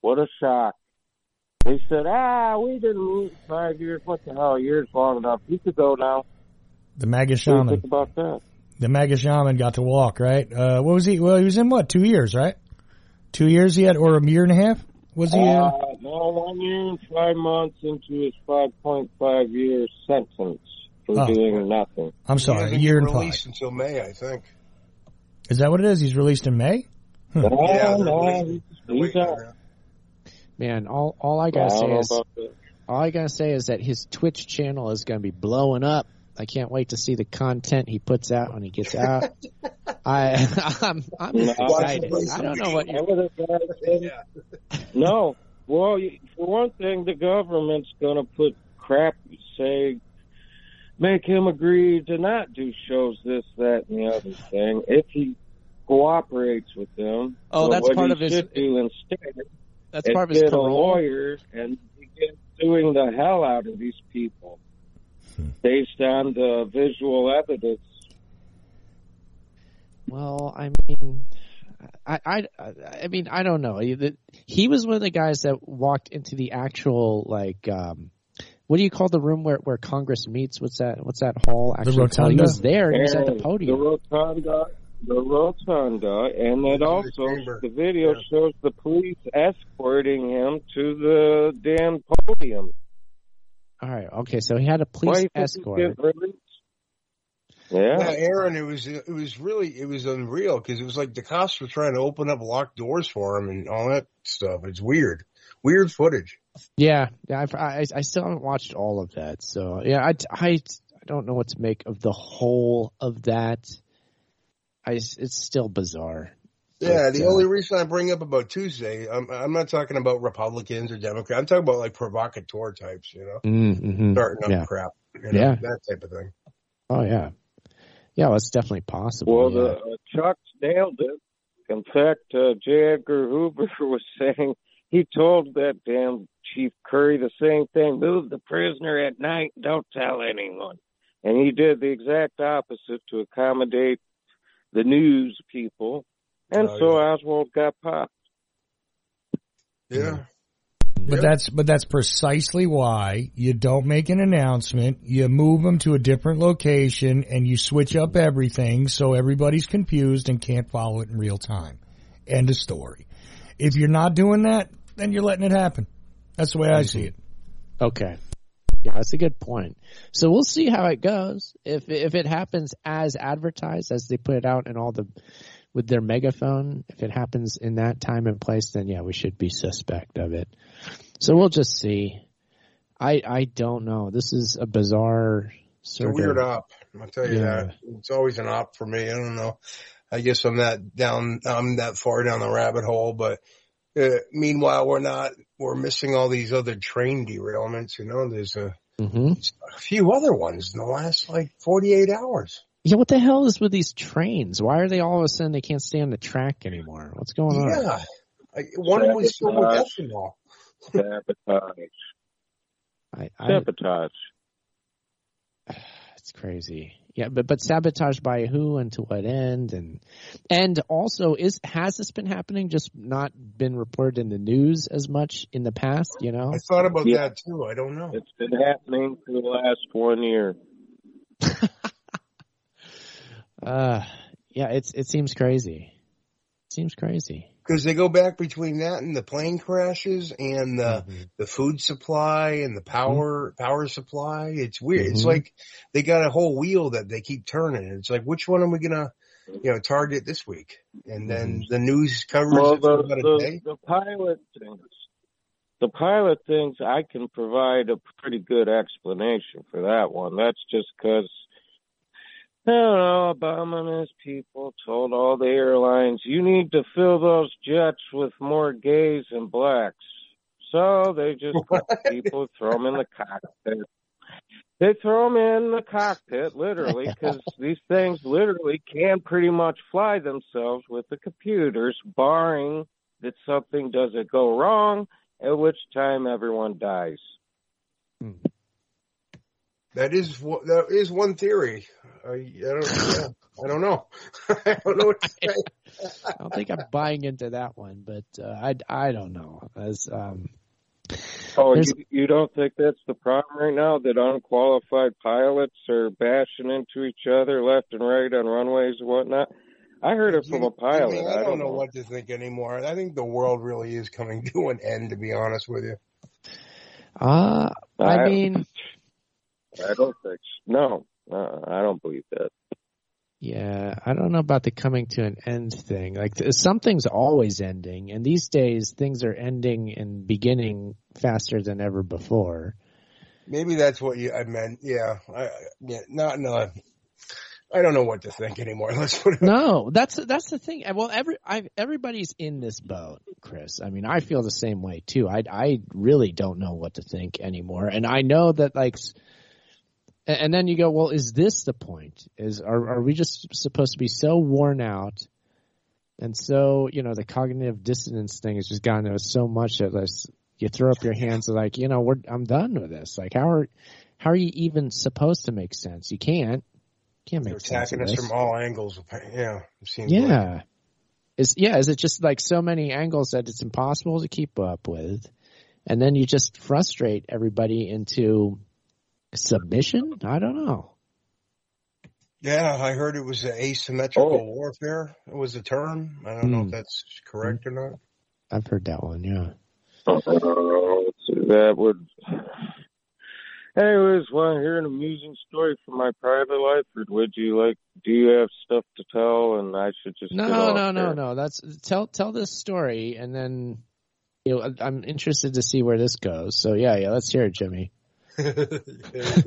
C: What a shock. They said, ah, we didn't meet in five years. What the hell? A year's long enough. You could go now.
D: The MAGA
C: What do you
D: shaman.
C: think about that?
D: The MAGA shaman got to walk, right? Uh, what was he? Well, he was in what? Two years, right? Two years he had, or a year and a half? Was he? Uh,
C: Uh, no, one year and five months into his five point five year sentence for
D: Oh.
C: doing nothing.
D: I'm
E: He
D: sorry, a
E: hasn't
D: year
E: been
D: and five.
E: released until May, I think.
D: Is that what it is? He's released in May?
C: No,
E: Yeah, they're
C: no,
E: waiting.
C: he's,
E: They're
C: he's
E: waiting
C: out.
E: on that.
B: Man, all all I
C: I
B: gotta
C: don't
B: say
C: know
B: is
C: about that.
B: all I gotta say is that his Twitch channel is gonna be blowing up. I can't wait to see the content he puts out when he gets out. I I'm I'm
C: No.
B: excited. I don't know what
C: I
B: you're.
C: would have said,
E: Yeah.
C: no. Well, you- for one thing, the government's going to put crap, say, make him agree to not do shows, this, that, and the other thing, if he cooperates with them.
B: Oh,
C: So
B: that's
C: what
B: part
C: he
B: of his-
C: should do instead
B: That's
C: is
B: part of his
C: get a
B: parole.
C: lawyer and begin suing the hell out of these people based on the visual evidence.
B: Well, I mean, I, I, I mean, I don't know. He- the- He was one of the guys that walked into the actual, like, um, what do you call the room where, where Congress meets? What's that? What's that hall? Actually, called? He
D: rotunda?
B: was there. He was at the
C: And
B: podium.
C: The rotunda, the rotunda, and it
E: the
C: also,
E: chamber.
C: the video
E: Yeah.
C: shows the police escorting him to the damn podium.
B: All right. Okay. So he had a
C: Why
B: police
C: do you think
B: escort.
C: he's getting released?
E: Yeah,
C: Yeah.
E: Aaron, it was it was really it was unreal because it was like the cops were trying to open up locked doors for him and all that stuff. It's weird, weird footage.
B: Yeah. Yeah. I've, I, I still haven't watched all of that. So yeah, I, I, I don't know what to make of the whole of that. I, it's still bizarre.
E: Yeah,
B: But,
E: the
B: uh,
E: only reason I bring up about Tuesday, I'm I'm not talking about Republicans or Democrats. I'm talking about like provocateur types, you know,
B: Mm-hmm.
E: starting up
B: Yeah.
E: crap, you know,
B: Yeah.
E: that type of thing.
B: Oh yeah. Yeah. Well, it's definitely possible.
C: Well,
B: yeah.
C: the uh, Chuck nailed it. In fact, uh, J. Edgar Hoover was saying he told that damn Chief Curry the same thing: move the prisoner at night, don't tell anyone. And he did the exact opposite to accommodate the news people, and
E: Oh,
C: so Oswald got popped.
E: Yeah.
D: But
E: Yeah.
D: that's but that's precisely why you don't make an announcement. You move them to a different location and you switch up everything so everybody's confused and can't follow it in real time. End of story. If you're not doing that, then you're letting it happen. That's the way I see it.
B: Okay. Yeah, that's a good point. So we'll see how it goes. If if it happens as advertised, as they put it out in all the with their megaphone, if it happens in that time and place, then yeah, we should be suspect of it. So we'll just see. I I don't know. This is a bizarre
E: It's a
B: sort
E: weird
B: of
E: op. I'll tell you
B: Yeah.
E: that. It's always an op for me. I don't know. I guess I'm that down, I'm that far down the rabbit hole, but uh, meanwhile, we're not, we're missing all these other train derailments. You know, there's a,
B: hmm
E: a few other ones in the last like forty-eight hours.
B: Yeah, what the hell is with these trains? Why are they all of a sudden they can't stay on the track anymore? What's going on?
E: Yeah. I, one was filled with
C: Sabotage.
E: ethanol.
C: Sabotage.
B: I, I,
C: Sabotage.
B: It's crazy. Yeah, but but sabotage by who and to what end, and and also is has this been happening? Just not been reported in the news as much in the past, you know?
E: I thought about
C: Yeah.
E: that too. I don't know.
C: It's been happening for the last one year.
B: Uh, yeah, it's it seems crazy. It seems crazy.
E: Because they go back between that and the plane crashes and the
B: Mm-hmm.
E: the food supply and the power power supply. It's weird. It's
B: Mhm.
E: like they got a whole wheel that they keep turning. It's like, which one are we gonna, you know, target this week? And then the news covers
C: Well,
E: it for
C: the,
E: about a
C: the,
E: day.
C: the pilot things, the pilot things, I can provide a pretty good explanation for that one. That's just because, I don't know, Obama and his people told all the airlines, you need to fill those jets with more gays and blacks. So they just got people, throw them in the cockpit. They throw them in the cockpit, literally, because these things literally can pretty much fly themselves with the computers, barring that something doesn't go wrong, at which time everyone dies.
B: Hmm.
E: That is that is one theory. I, I don't yeah, I don't know. I don't know what to say.
B: I don't think I'm buying into that one, but uh, I, I don't know. As um,
C: oh, you, you don't think that's the problem right now? That unqualified pilots are bashing into each other left and right on runways and whatnot? I heard it from a pilot.
E: I, mean, I, don't,
C: I don't
E: know,
C: know
E: what to think anymore. I think the world really is coming to an end, to be honest with you.
B: Uh, I, I mean,
C: I don't think so. No, uh, I don't believe that.
B: Yeah, I don't know about the coming to an end thing. Like something's always ending, and these days things are ending and beginning faster than ever before.
E: Maybe that's what you, I meant. Yeah, I, yeah, not no. I don't know what to think anymore. Let's put it.
B: No, that's that's the thing. Well, every I, everybody's in this boat, Chris. I mean, I feel the same way too. I I really don't know what to think anymore, and I know that like. And then you go, well, is this the point? Is are are we just supposed to be so worn out, and so you know the cognitive dissonance thing has just gotten to us so much that let's, you throw up your hands and like, you know, we're I'm done with this. Like, how are how are you even supposed to make sense? You can't can't make
E: They're
B: sense.
E: Attacking us from all angles. Yeah, it seems
B: yeah.
E: Like.
B: Is yeah, is it just like so many angles that it's impossible to keep up with, and then you just frustrate everybody into submission? I don't know.
E: Yeah, I heard it was asymmetrical
C: oh.
E: warfare. It was a term. I don't mm. know if that's correct mm. or not.
B: I've heard that one, yeah.
C: Uh, that would... Anyways, want to hear an amusing story from my private life, or would you like, do you have stuff to tell and I should just
B: No,
C: get off
B: no, no,
C: there?
B: no. That's, tell, tell this story and then, you know, I'm interested to see where this goes. So yeah, yeah, let's hear it, Jimmy.
E: There you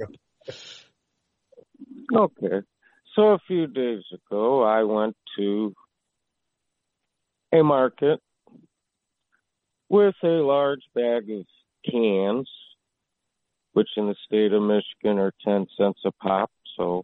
C: go. Okay. So a few days ago, I went to a market with a large bag of cans, which in the state of Michigan are ten cents a pop. So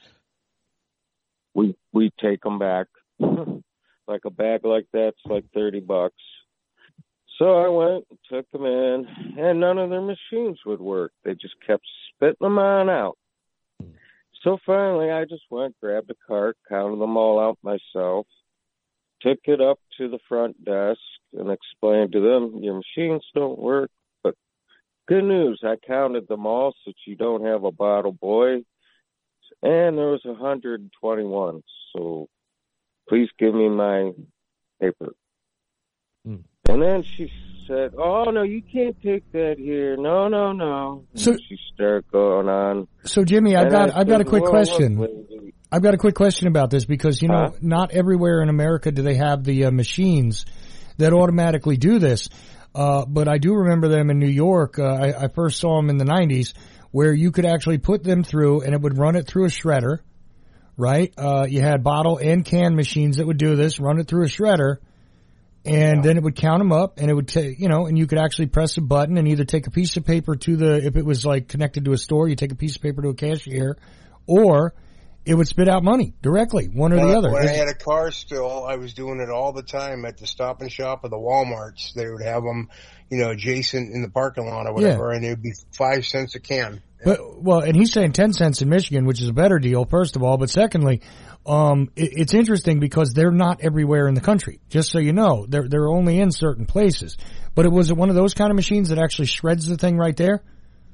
C: we we take them back. Like a bag like that's like thirty bucks. So I went, took them in, and none of their machines would work. They just kept spitting them on out. So finally, I just went, grabbed a cart, counted them all out myself, took it up to the front desk, and explained to them, your machines don't work, but good news, I counted them all so that you don't have a bottle boy, and there was one hundred twenty-one. So please give me my paper. Mm. And then she said, oh, no, you can't take that here. No, no, no. So, she started going on.
D: So, Jimmy, I've got, I've got a quick question. I've got a quick question about this because, you know, huh? not everywhere in America do they have the uh, machines that automatically do this. Uh, but I do remember them in New York. Uh, I, I first saw them in the nineties where you could actually put them through and it would run it through a shredder, right? Uh, you had bottle and can machines that would do this, run it through a shredder. And yeah. then it would count them up, and it would take, you know, and you could actually press a button and either take a piece of paper to the, if it was like connected to a store, you take a piece of paper to a cashier, or it would spit out money directly, one or
E: when
D: the
E: I,
D: other.
E: When I had a car still, I was doing it all the time at the Stop and Shop of the Walmarts. They would have them, you know, adjacent in the parking lot or whatever, yeah. and it would be five cents a can.
D: But, well, and he's saying ten cents in Michigan, which is a better deal, first of all, but secondly, Um, it, it's interesting because they're not everywhere in the country. Just so you know, they're they're only in certain places. But it was one of those kind of machines that actually shreds the thing right there.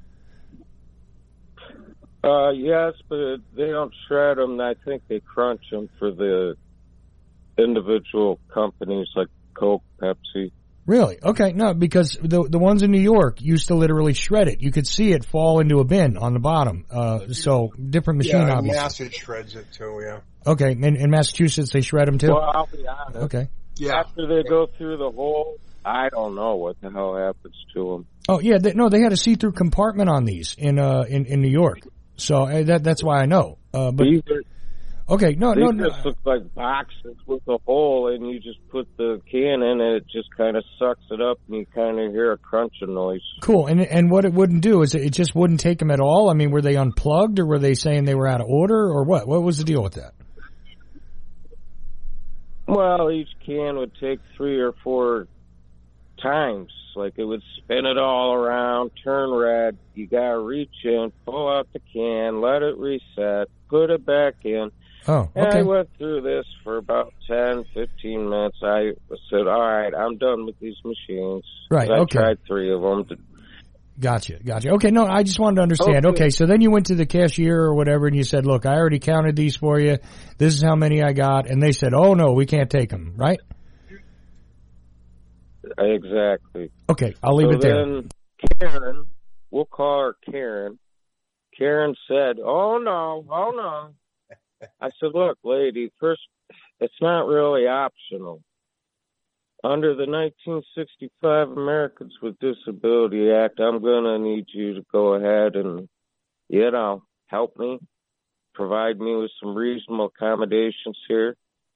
C: Uh, yes, but they don't shred them. I think they crunch them for the individual companies like Coke, Pepsi.
D: Really? Okay, no, because the the ones in New York used to literally shred it. You could see it fall into a bin on the bottom. Uh, so different machine,
E: yeah,
D: obviously.
E: Mass shreds it too. Yeah.
D: Okay, in, in Massachusetts they shred them too.
C: Well, I'll be honest.
D: Okay.
C: Yeah. After they go through the hole, I don't know what the hell happens to them.
D: Oh yeah, they, no, they had a see-through compartment on these in uh in, in New York. So uh, that that's why I know. Uh, but. These are-
C: Okay,
D: no,
C: they
D: no,
C: no. They just look like boxes with a hole, and you just put the can in, and it just kind of sucks it up, and you kind of hear a crunching noise.
D: Cool, and and what it wouldn't do is it just wouldn't take them at all? I mean, were they unplugged, or were they saying they were out of order, or what? What was the deal with that?
C: Well, each can would take three or four times, like it would spin it all around, turn red. You got to reach in, pull out the can, let it reset, put it back in.
D: Oh, okay.
C: And I went through this for about ten, fifteen minutes. I said, all right, I'm done with these machines.
D: Right,
C: I
D: okay.
C: tried three of them. To...
D: Gotcha, gotcha. Okay, no, I just wanted to understand. Okay. okay, so then you went to the cashier or whatever and you said, look, I already counted these for you. This is how many I got. And they said, oh, no, we can't take them, right?
C: Exactly.
D: Okay, I'll leave
C: so
D: it there.
C: Then Karen, we'll call her Karen. Karen said, oh, no, oh, no. I said, look, lady, first, it's not really optional. Under the nineteen sixty-five Americans with Disability Act, I'm going to need you to go ahead and, you know, help me, provide me with some reasonable accommodations here.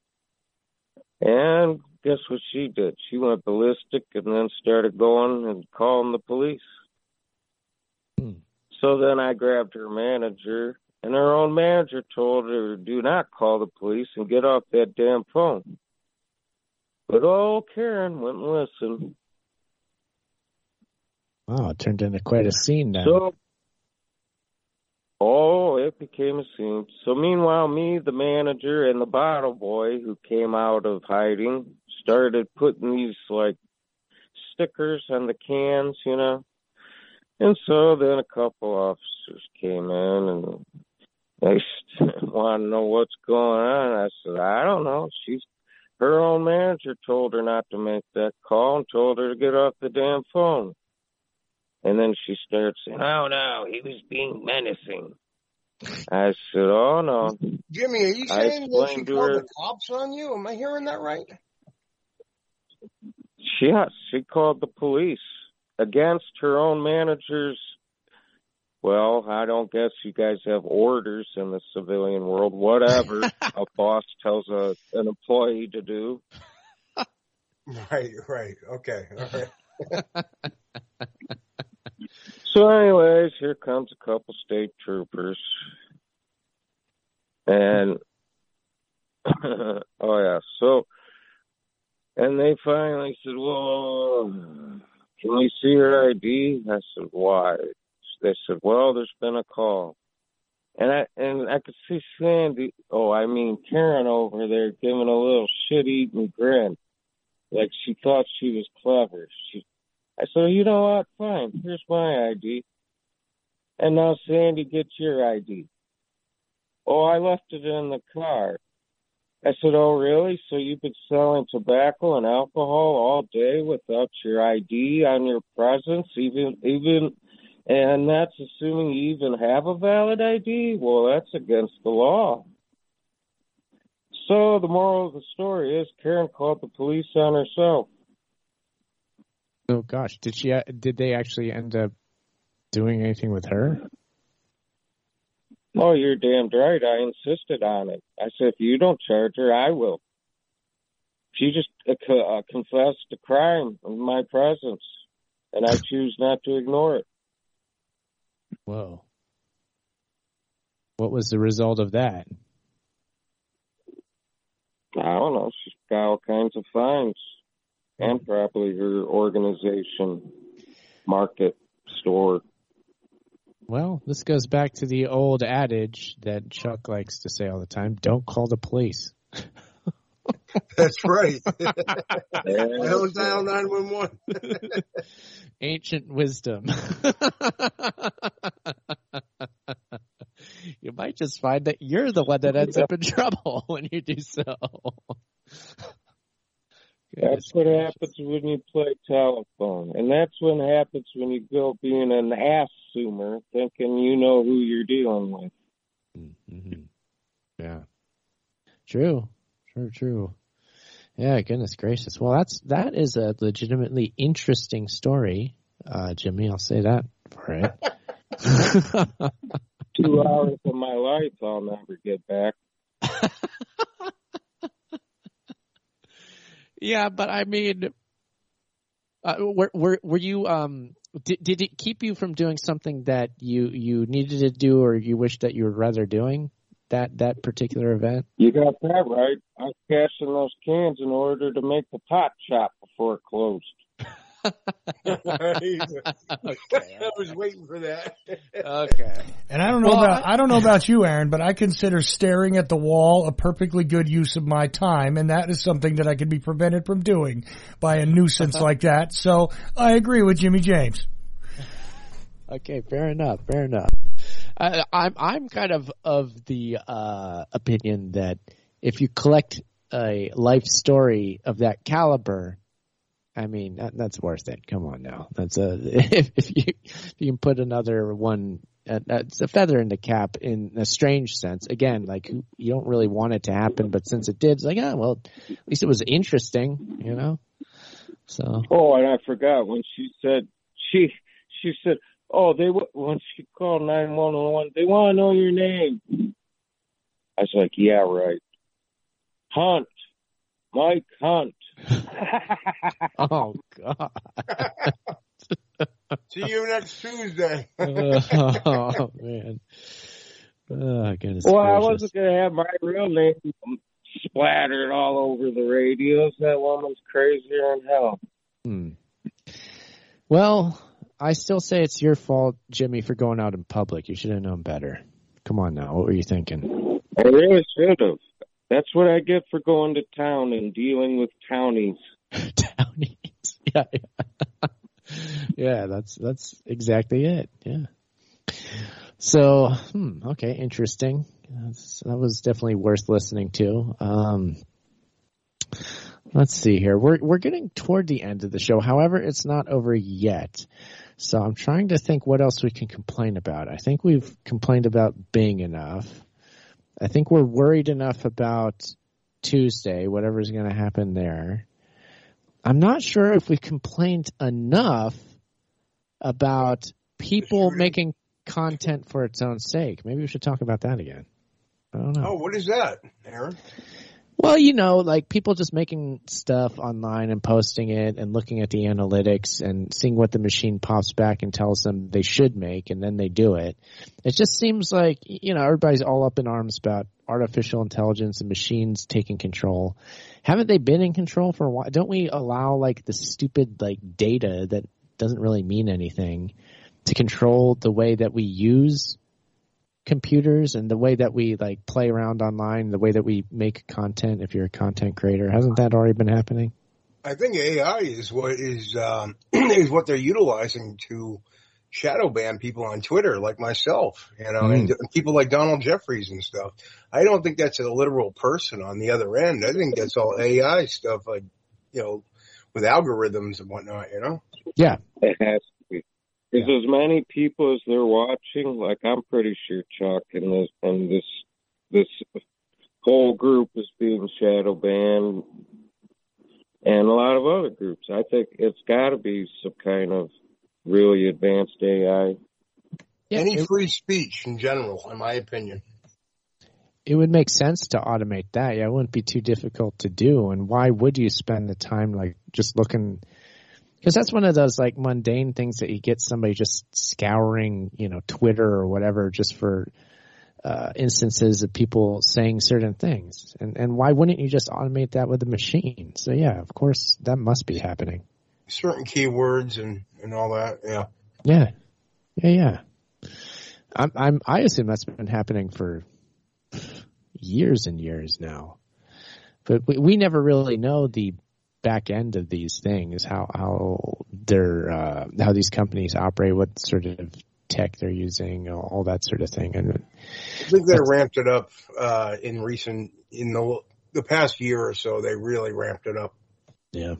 C: And guess what she did? She went ballistic and then started going and calling the police. Hmm. So then I grabbed her manager, and her own manager told her, do not call the police and get off that damn phone. But old Karen wouldn't listen.
B: Wow, it turned into quite a scene then.
C: So, oh, it became a scene. So meanwhile, me, the manager, and the bottle boy who came out of hiding started putting these, like, stickers on the cans, you know. And so then a couple officers came in and they want to know what's going on. I said, I don't know. She's Her own manager told her not to make that call and told her to get off the damn phone. And then she started saying, oh, no, he was being menacing. I said, oh, no.
E: Jimmy, are you saying that she called her, the cops on you? Am I hearing that right?
C: Yes, she called the police against her own manager's. Well, I don't guess you guys have orders in the civilian world. Whatever a boss tells a, an employee to do.
E: Right, right. Okay, all right.
C: So anyways, here comes a couple state troopers. And, oh yeah, so, and they finally said, well, can we see her I D? I said, why? They said, well, there's been a call. And I and I could see Sandy, oh, I mean Karen over there giving a little shit-eating grin. Like she thought she was clever. She, I said, you know what, fine, here's my I D. And now, Sandy, get your I D. Oh, I left it in the car. I said, oh, really? So you've been selling tobacco and alcohol all day without your I D on your presence, even even... And that's assuming you even have a valid I D? Well, that's against the law. So the moral of the story is Karen called the police on herself.
B: Oh, gosh. Did she? Did they actually end up doing anything with her?
C: Oh, you're damned right. I insisted on it. I said, if you don't charge her, I will. She just uh, confessed to crime in my presence, and I choose not to ignore it.
B: Whoa. What was the result of that?
C: I don't know. She's got all kinds of fines. And probably her organization, market, store.
B: Well, this goes back to the old adage that Chuck likes to say all the time, don't call the police.
E: That's right. Hell down nine one one.
B: Ancient wisdom. You might just find that you're the one that ends up in trouble when you do so.
C: That's what happens when you play telephone. And that's what happens when you go being an assumer, thinking you know who you're dealing with.
B: Mm-hmm. Yeah. True. True, true. Yeah, goodness gracious. Well, that's that is a legitimately interesting story, uh, Jimmy. I'll say that for it.
C: Two hours of my life I'll never get back.
B: Yeah, but I mean, uh, were, were were you? Um, did did it keep you from doing something that you you needed to do, or you wish that you were rather doing? That that particular event?
C: You got that right. I was cashing those cans in order to make the pot shop before it closed.
E: Okay.
B: Okay.
E: I was waiting for that.
B: Okay.
D: And I don't know
B: Well,
D: about I don't know about you, Aaron, but I consider staring at the wall a perfectly good use of my time, and that is something that I could be prevented from doing by a nuisance like that. So I agree with Jimmy James.
B: Okay, fair enough. Fair enough. I, I'm I'm kind of of the uh, opinion that if you collect a life story of that caliber, I mean that, that's worth it. Come on now, that's a if, if you if you can put another one, uh, it's a feather in the cap in a strange sense. Again, like you don't really want it to happen, but since it did, it's like ah well, at least it was interesting, you know. So.
C: Oh, and I forgot when she said she she said. Oh, they when she called nine one one, they want to know your name. I was like, yeah, right. Hunt. Mike Hunt.
B: Oh, God.
E: See you next Tuesday.
B: Oh, man. Oh, goodness
C: well, I
B: gracious.
C: wasn't going to have my real name splattered all over the radios. That woman's crazier than hell.
B: Hmm. Well, I still say it's your fault, Jimmy, for going out in public. You should have known better. Come on now. What were you thinking?
C: I really should have. That's what I get for going to town and dealing with townies.
B: Townies. Yeah, yeah. Yeah, that's that's exactly it. Yeah. So, hmm, okay, interesting. That's, that was definitely worth listening to. Um, let's see here. We're we're getting toward the end of the show. However, it's not over yet. So I'm trying to think what else we can complain about. I think we've complained about Bing enough. I think we're worried enough about Tuesday, whatever's going to happen there. I'm not sure if we've complained enough about people making content for its own sake. Maybe we should talk about that again. I don't know.
E: Oh, what is that, Aaron?
B: Well, you know, like people just making stuff online and posting it and looking at the analytics and seeing what the machine pops back and tells them they should make, and then they do it. It just seems like, you know, everybody's all up in arms about artificial intelligence and machines taking control. Haven't they been in control for a while? Don't we allow like the stupid like data that doesn't really mean anything to control the way that we use computers and the way that we like play around online, the way that we make content if you're a content creator? Hasn't that already been happening?
E: I think A I is what is um, is what they're utilizing to shadow ban people on Twitter, like myself, you know, mm. and people like Donald Jeffries and stuff. I don't think that's a literal person on the other end. I think that's all A I stuff, like, you know, with algorithms and whatnot, you know?
B: Yeah.
C: It has to be. There's yeah. as many people as they're watching. Like, I'm pretty sure Chuck and this, and this, this whole group is being shadow banned, and a lot of other groups. I think it's got to be some kind of really advanced A I.
B: Yeah,
E: Any
B: it,
E: free speech in general, in my opinion.
B: It would make sense to automate that. Yeah, it wouldn't be too difficult to do. And why would you spend the time like just looking? Because that's one of those like mundane things that you get somebody just scouring, you know, Twitter or whatever just for uh, instances of people saying certain things. And and why wouldn't you just automate that with a machine? So yeah, of course that must be happening.
E: Certain keywords and, and all that, yeah.
B: Yeah, yeah, yeah. I'm, I'm, I assume that's been happening for years and years now, but we, we never really know the back end of these things, how how they're uh, how these companies operate, what sort of tech they're using, all, all that sort of thing. And
E: I think they ramped it up uh, in recent in the the past year or so. They really ramped it up.
B: Yeah.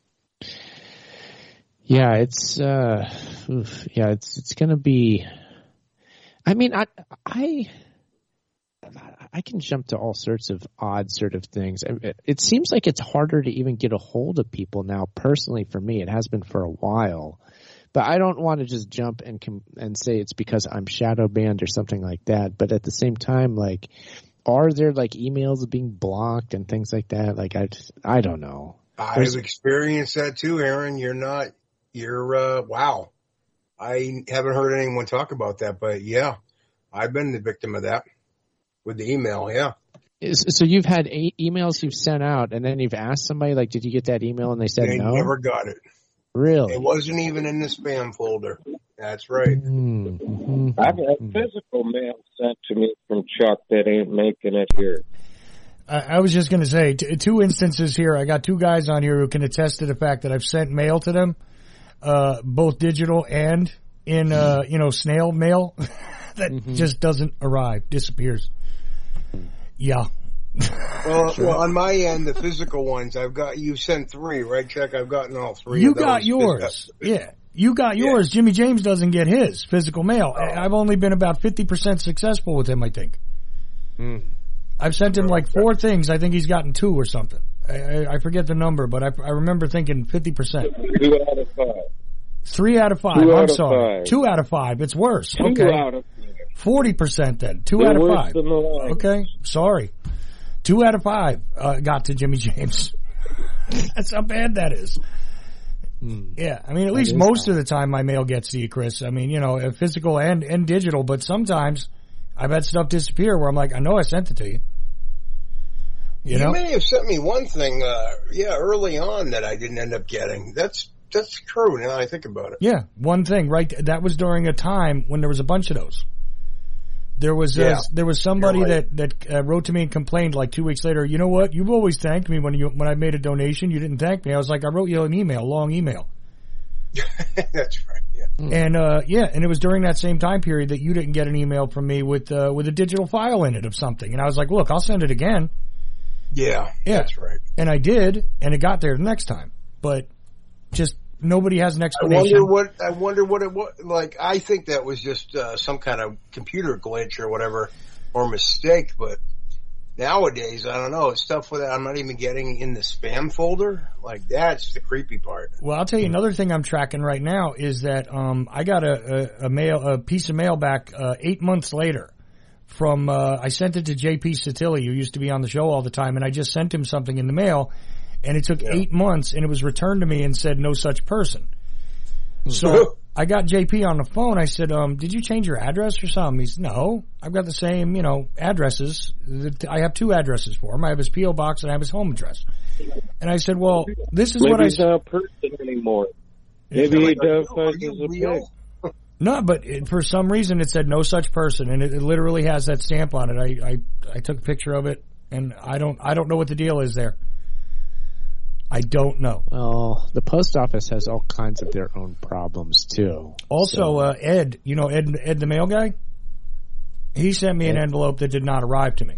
B: Yeah, it's uh, oof, yeah, it's it's gonna be. I mean, I I I can jump to all sorts of odd sort of things. It, it seems like it's harder to even get a hold of people now. Personally, for me, it has been for a while, but I don't want to just jump and com- and say it's because I'm shadow banned or something like that. But at the same time, like, are there like emails being blocked and things like that? Like, I just, I don't know.
E: I've
B: There's,
E: experienced that too, Aaron. You're not. You're, uh, wow. I haven't heard anyone talk about that, but yeah, I've been the victim of that with the email, yeah.
B: So you've had eight emails you've sent out, and then you've asked somebody, like, did you get that email? And they said
E: they
B: no?
E: They never got it.
B: Really?
E: It wasn't even in the spam folder. That's right.
B: Mm-hmm.
C: I've had physical mail sent to me from Chuck that ain't making it here.
D: I, I was just going to say, t- two instances here. I got two guys on here who can attest to the fact that I've sent mail to them, uh, both digital and in, uh, you know, snail mail that mm-hmm. just doesn't arrive, disappears. Yeah.
E: Well, well, on my end, the physical ones, I've got, you sent three, right, Chuck? I've gotten all three
D: You
E: of those.
D: got yours. Yeah. You got yours. Yeah. Jimmy James doesn't get his physical mail. Oh. I've only been about fifty percent successful with him, I think.
E: Hmm.
D: I've sent him like four things. I think he's gotten two or something. I, I, I forget the number, but I, I remember thinking fifty percent.
C: Two out of five.
D: Three out of five.
C: Two
D: I'm
C: out of
D: sorry.
C: five.
D: Two out of five. It's worse.
C: Two
D: okay.
C: out of five.
D: Forty percent then. Two
C: They're
D: out of
C: worse
D: five.
C: than the line.
D: Okay. Sorry. Two out of five uh, got to Jimmy James. That's how bad that is. Mm. Yeah, I mean, at that least most bad. of the time my mail gets to you, Chris. I mean, you know, physical and, and digital, but sometimes I've had stuff disappear where I'm like, I know I sent it to you. You,
E: you
D: know?
E: may have sent me one thing, uh, yeah, early on that I didn't end up getting. That's that's true now I think about it.
D: Yeah, one thing, right? That was during a time when there was a bunch of those. There was uh,
E: yeah,
D: there was somebody
E: right.
D: that that uh, wrote to me and complained like two weeks later. You know what? You've always thanked me when you when I made a donation. You didn't thank me. I was like, I wrote you an email, long email.
E: That's right. Yeah.
D: And uh, yeah, and it was during that same time period that you didn't get an email from me with uh, with a digital file in it of something. And I was like, look, I'll send it again.
E: Yeah,
D: yeah,
E: that's right.
D: And I did, and it got there the next time. But just nobody has an explanation.
E: I wonder what I wonder what it was like. I think that was just uh, some kind of computer glitch or whatever, or mistake. But nowadays, I don't know. It's stuff that I'm not even getting in the spam folder. Like that's the creepy part.
D: Well, I'll tell you another thing I'm tracking right now is that um, I got a, a, a mail a piece of mail back uh, eight months later. From uh, I sent it to J P Satilli, who used to be on the show all the time, and I just sent him something in the mail, and it took yeah. eight months, and it was returned to me and said no such person. So I got J P on the phone. I said, um, "Did you change your address or something?" He said, "No, I've got the same, you know, addresses. I have two addresses for him. I have his P O box and I have his home address." And I said, "Well, this is
C: Maybe
D: what I."
C: Maybe he's not a person anymore. Maybe he identifies as a pig.
D: No, but it, for some reason it said no such person, and it, it literally has that stamp on it. I, I I took a picture of it, and I don't I don't know what the deal is there. I don't know.
B: Well, the post office has all kinds of their own problems too.
D: Also,
B: so.
D: uh, Ed, you know Ed Ed the mail guy. He sent me an envelope that did not arrive to me.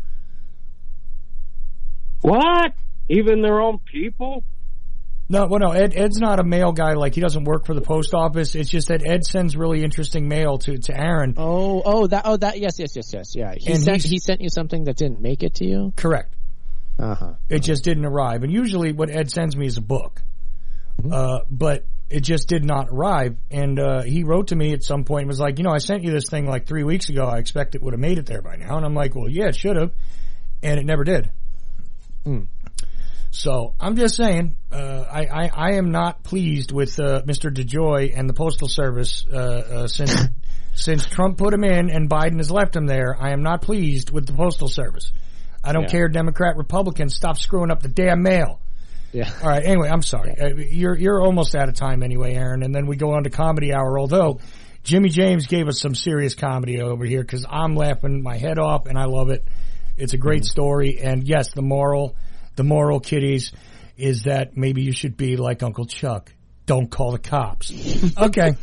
C: What? Even their own people?
D: No, well, no, Ed, Ed's not a mail guy. Like, he doesn't work for the post office. It's just that Ed sends really interesting mail to, to Aaron.
B: Oh, oh, that, oh, that, yes, yes, yes, yes, yeah. He
D: and
B: sent, he sent you something that didn't make it to you?
D: Correct.
B: Uh-huh.
D: It just didn't arrive. And usually what Ed sends me is a book. Mm-hmm. Uh, but it just did not arrive. And, uh, he wrote to me at some point and was like, you know, I sent you this thing like three weeks ago. I expect it would have made it there by now. And I'm like, well, yeah, it should have. And it never did.
B: Hmm.
D: So I'm just saying, uh, I, I, I am not pleased with uh, Mister DeJoy and the Postal Service uh, uh, since since Trump put him in and Biden has left him there. I am not pleased with the Postal Service. I don't yeah. care, Democrat, Republican, stop screwing up the damn mail.
B: Yeah.
D: All right. Anyway, I'm sorry. Uh, you're you're almost out of time anyway, Aaron. And then we go on to Comedy Hour. Although Jimmy James gave us some serious comedy over here because I'm laughing my head off and I love it. It's a great mm-hmm. story. And yes, the moral. The moral, kiddies, is that maybe you should be like Uncle Chuck. Don't call the cops. Okay.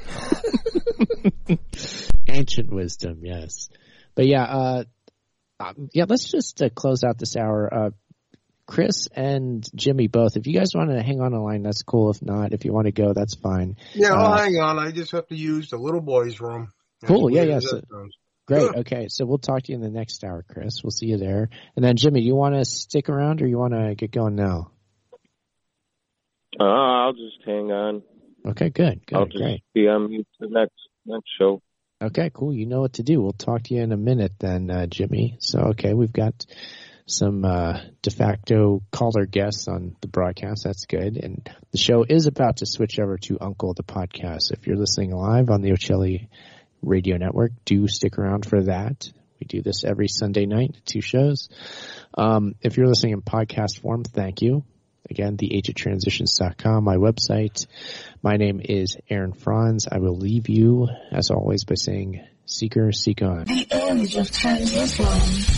B: Ancient wisdom, yes. But yeah, uh, um, yeah, let's just uh, close out this hour. Uh, Chris and Jimmy both, if you guys want to hang on the line, that's cool. If not, if you want to go, that's fine.
E: Yeah, I'll
B: uh,
E: hang on. I just have to use the little boy's room. That's
B: cool, yeah, yeah. So, great.
E: Good.
B: Okay, so we'll talk to you in the next hour, Chris. We'll see you there. And then, Jimmy, you want to stick around or you want to get going now?
C: Uh, I'll just hang on.
B: Okay, good. good
C: I'll just
B: great.
C: be on mute the next next show.
B: Okay, cool. You know what to do. We'll talk to you in a minute then, uh, Jimmy. So, okay, we've got some uh, de facto caller guests on the broadcast. That's good. And the show is about to switch over to Uncle, the podcast. If you're listening live on the Ocelli Radio Network, do stick around for that. We do this every Sunday night, two shows. Um, if you're listening in podcast form, thank you. Again, the age of transitions dot com, my website. My name is Aaron Franz. I will leave you, as always, by saying, Seeker, seek on.
A: The age of transition.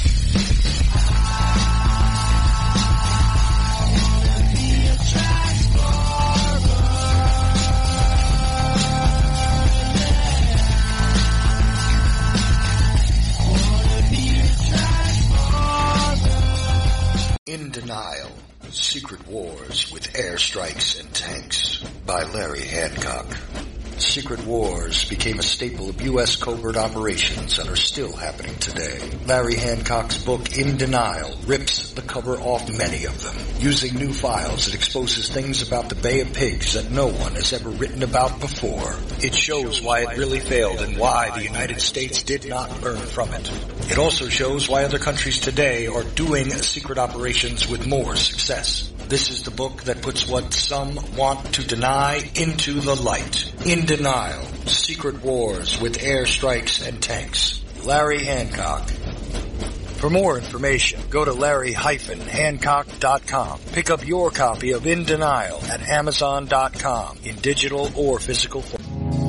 F: In Denial, Secret Wars with Airstrikes and Tanks by Larry Hancock. Secret Wars became a staple of U S covert operations and are still happening today. Larry Hancock's book, In Denial, rips the cover off many of them. Using new files, it exposes things about the Bay of Pigs that no one has ever written about before. It shows why it really failed and why the United States did not learn from it. It also shows why other countries today are doing secret operations with more success. This is the book that puts what some want to deny into the light. In Denial, Secret Wars with Airstrikes and Tanks. Larry Hancock. For more information, go to larry dash hancock dot com. Pick up your copy of In Denial at amazon dot com in digital or physical form.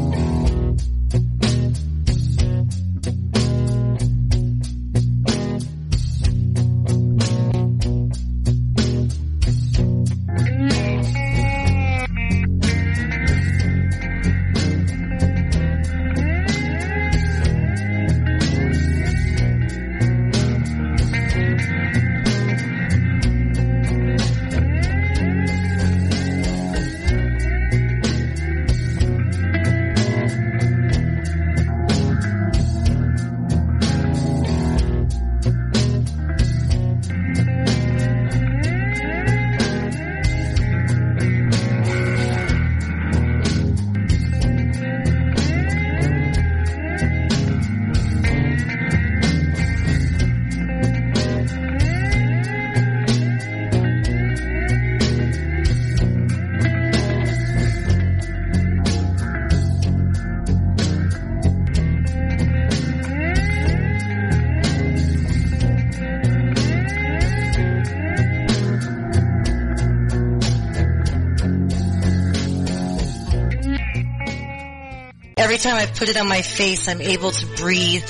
G: Every time I put it on my face, I'm able to breathe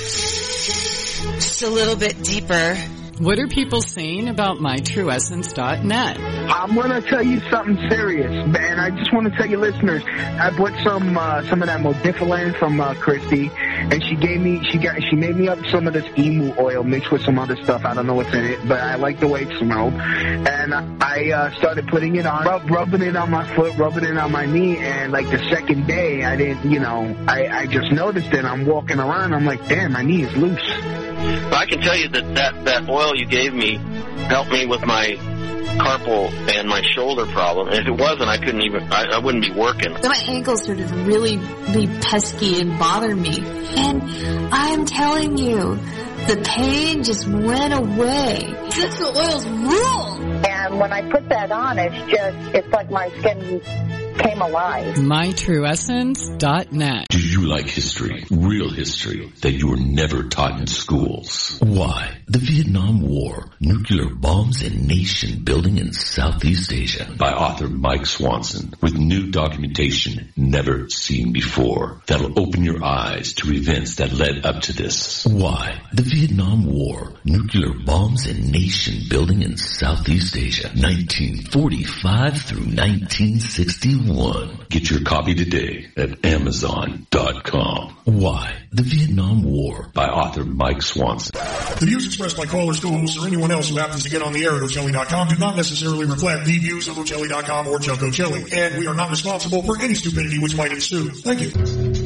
G: just a little bit deeper.
H: What are people saying about my true essence dot net?
I: I'm going to tell you something serious, and I just want to tell you listeners, I bought some uh, some of that Modifilan from uh, Christy, and she gave me, she got, she made me up some of this emu oil mixed with some other stuff. I don't know what's in it, but I like the way it smelled. And I uh, started putting it on, rub, rubbing it on my foot, rubbing it on my knee, and like the second day, I didn't, you know, I, I just noticed it. I'm walking around, I'm like, damn, my knee is loose.
J: But I can tell you that, that that oil you gave me helped me with my carpal and my shoulder problem. And if it wasn't, I couldn't even, I, I wouldn't be working.
K: So my ankles started to really be pesky and bother me. And I'm telling you, the pain just went away. Essential oils rule!
L: And when I put that on, it's just, it's like my skin came alive.
H: my true essence dot net.
M: Do you like history? Real history that you were never taught in schools? Why? The Vietnam War, nuclear bombs and nation building in Southeast Asia by author Mike Swanson with new documentation never seen before that'll open your eyes to events that led up to this. Why? The Vietnam War, nuclear bombs and nation building in Southeast Asia, nineteen forty-five through nineteen sixty-one. Get your copy today at amazon dot com. Why? The Vietnam War by author Mike Swanson.
N: The views expressed by callers, co-hosts, or anyone else who happens to get on the air at Ocelli dot com do not necessarily reflect the views of Ocelli dot com or Chuck Ocelli, and we are not responsible for any stupidity which might ensue. Thank you.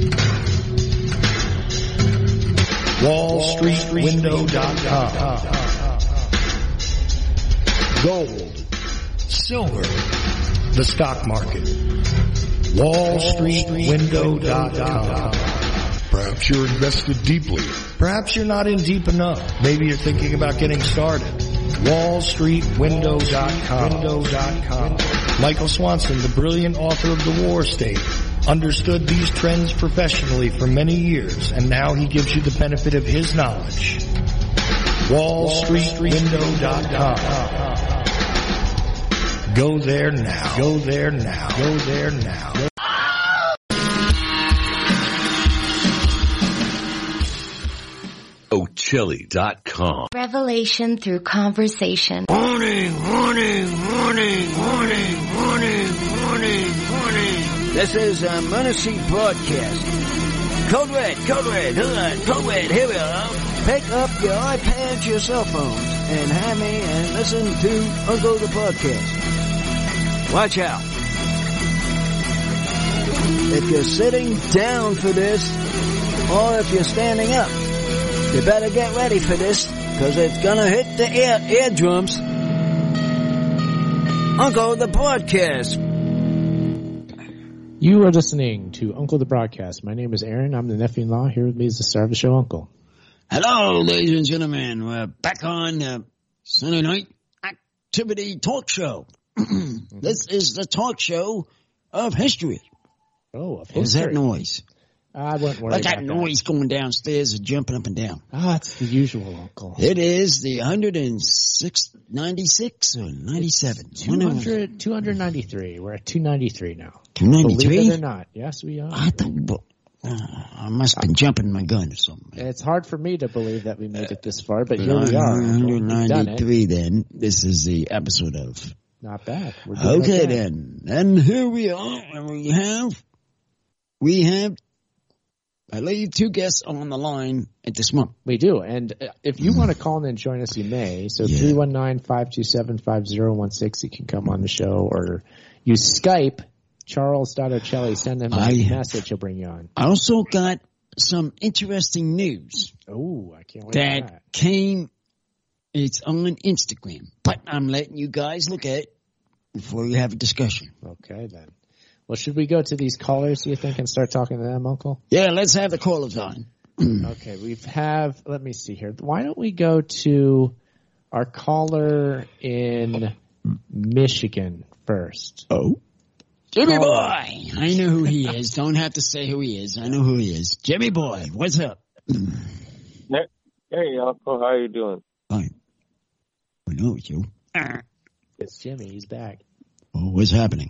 O: wall street window dot com. Gold, silver, the stock market. wall street window dot com. Perhaps you're invested deeply. Perhaps you're not in deep enough. Maybe you're thinking about getting started. wall street window dot com. Michael Swanson, the brilliant author of The War State, understood these trends professionally for many years, and now he gives you the benefit of his knowledge. wall street window dot com. Go there now. Go there now. Go there now.
M: Chili dot com.
K: Revelation through conversation.
P: Warning, warning, warning, warning, warning, warning, warning. This is a Menacing Broadcast. Code Red, Code Red, hold on, Code Red, here we are. Pick up your iPads, your cell phones, and have me and listen to Uncle the Podcast. Watch out. If you're sitting down for this, or if you're standing up, you better get ready for this, because it's gonna hit the ear, eardrums. Uncle the Broadcast.
B: You are listening to Uncle the Broadcast. My name is Aaron. I'm the nephew-in-law. Here with me is the star of the show, Uncle.
P: Hello, ladies and gentlemen. We're back on uh, Sunday night activity talk show. This is the talk show of history.
B: Oh, of history.
P: What's that noise?
B: I wouldn't worry
P: Like
B: about
P: that noise
B: that.
P: going downstairs and jumping up and down.
B: Ah, it's the usual, Uncle.
P: It is the one ninety-six or ninety-seven?
B: two hundred, two ninety-three. We're at two ninety-three now.
P: two ninety-three?
B: Believe it or not. Yes, we are.
P: I thought, uh, I must have been jumping my gun or something.
B: It's hard for me to believe that we made it this far, but here we are.
P: one ninety-three then. This is the episode of...
B: Not bad. We're doing
P: Okay,
B: okay
P: then. And here we are. And we have... We have... I leave two guests on the line at this month.
B: We do. And if you want to call in and join us, you may. So three one nine, five two seven, five zero one six, you can come on the show, or use Skype, Charles.Ocelli. Send him a
P: I,
B: message. He'll bring you on.
P: I also got some interesting news.
B: Oh, I can't wait
P: that,
B: for that.
P: came, it's on Instagram. But I'm letting you guys look at it before you have a discussion.
B: Okay, then. Well, should we go to these callers, do you think, and start talking to them, Uncle?
P: Yeah, let's have the callers on.
B: Okay, we have, let me see here. Why don't we go to our caller in Michigan first?
P: Oh. Jimmy
B: Caller.
P: Boy! I know who he is. Don't have to say who he is. I know who he is. Jimmy Boy, what's up?
C: Hey, Uncle, how you doing?
P: Fine. I know it's you.
B: It's Jimmy. He's back.
P: Oh, what's happening?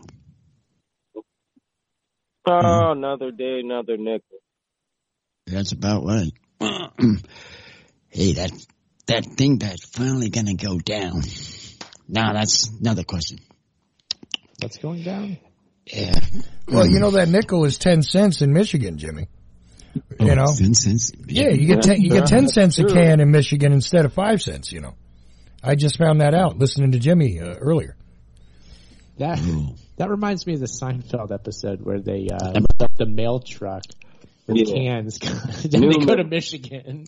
C: Oh, another day, another nickel.
P: That's about right. Hey, that that thing that's finally gonna go down. Now that's another question.
B: What's going down?
P: Yeah.
D: Well, you know that nickel is ten cents in Michigan, Jimmy. You
P: oh,
D: know,
P: ten cents.
D: Yeah, you get ten, you get ten cents a can in Michigan instead of five cents. You know, I just found that out listening to Jimmy uh, earlier.
B: That
P: oh.
B: that reminds me of the Seinfeld episode where they uh, looked up the mail truck with yeah. cans. Then they go to Michigan.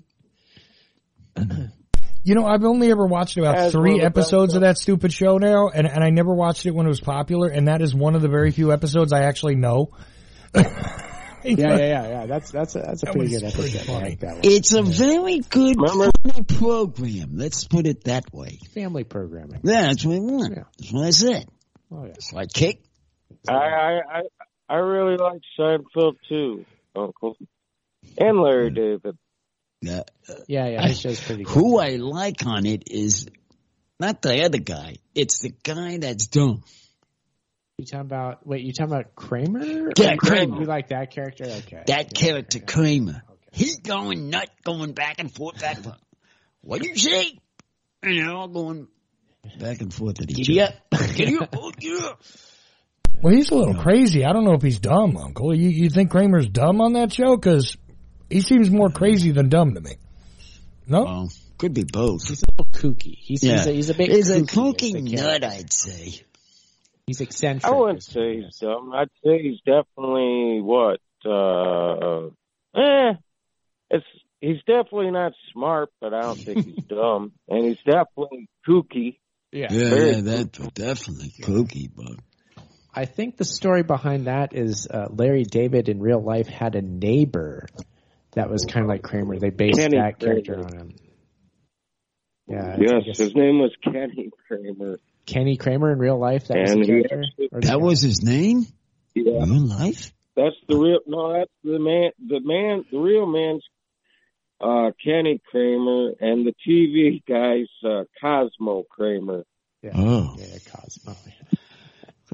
D: You know, I've only ever watched about As three episodes of that stupid show now, and, and I never watched it when it was popular, and that is one of the very few episodes I actually know.
B: yeah, yeah, yeah, yeah. That's that's a, that's a
D: that
B: pretty good episode.
D: Pretty funny.
B: I like that one.
P: It's a
B: yeah.
P: very good family program. Let's put it that way.
B: Family programming.
P: Yeah, that's what I want. Yeah. That's what I said.
B: Oh yeah.
P: It's like cake.
C: I I I really like Seinfeld too, Uncle, and Larry David.
P: Yeah,
B: uh, yeah, yeah. His show's pretty good.
P: Who I like on it is not the other guy. It's the guy that's dumb.
B: You talking about? Wait, you talking about Kramer?
P: Yeah, Kramer.
B: You like that character? Okay.
P: That
B: yeah,
P: character,
B: okay.
P: Kramer. Okay. He's going nut, going back and forth, back and forth. What do you say? And they're all going back and forth at each other. Get up, oh, get up.
D: Well, he's a little no. crazy. I don't know if he's dumb, Uncle. You you think Kramer's dumb on that show? Because he seems more crazy than dumb to me. No?
P: Well, could be both.
B: He's a little kooky. He's, yeah. he's, a, he's a big
P: He's
B: kooky.
P: a kooky nut, I'd say.
B: He's eccentric.
C: I wouldn't say he's dumb. I'd say he's definitely, what, uh, eh, it's, he's definitely not smart, but I don't think he's dumb. And he's definitely kooky.
B: Yeah,
P: yeah, yeah that's definitely kooky, but.
B: I think the story behind that is uh, Larry David in real life had a neighbor that was kind of like Kramer. They based
C: Kenny
B: that
C: Kramer.
B: character on him. Yeah.
C: Yes, his name was Kenny Kramer.
B: Kenny Kramer in real life? That
C: and
B: was the character?
P: Actually, that was his name?
C: Yeah.
P: Real life?
C: That's the real, no, that's the man, the man, the real man's uh, Kenny Kramer, and the T V guy's uh, Cosmo Kramer.
B: Yeah.
P: Oh.
B: Yeah, Cosmo.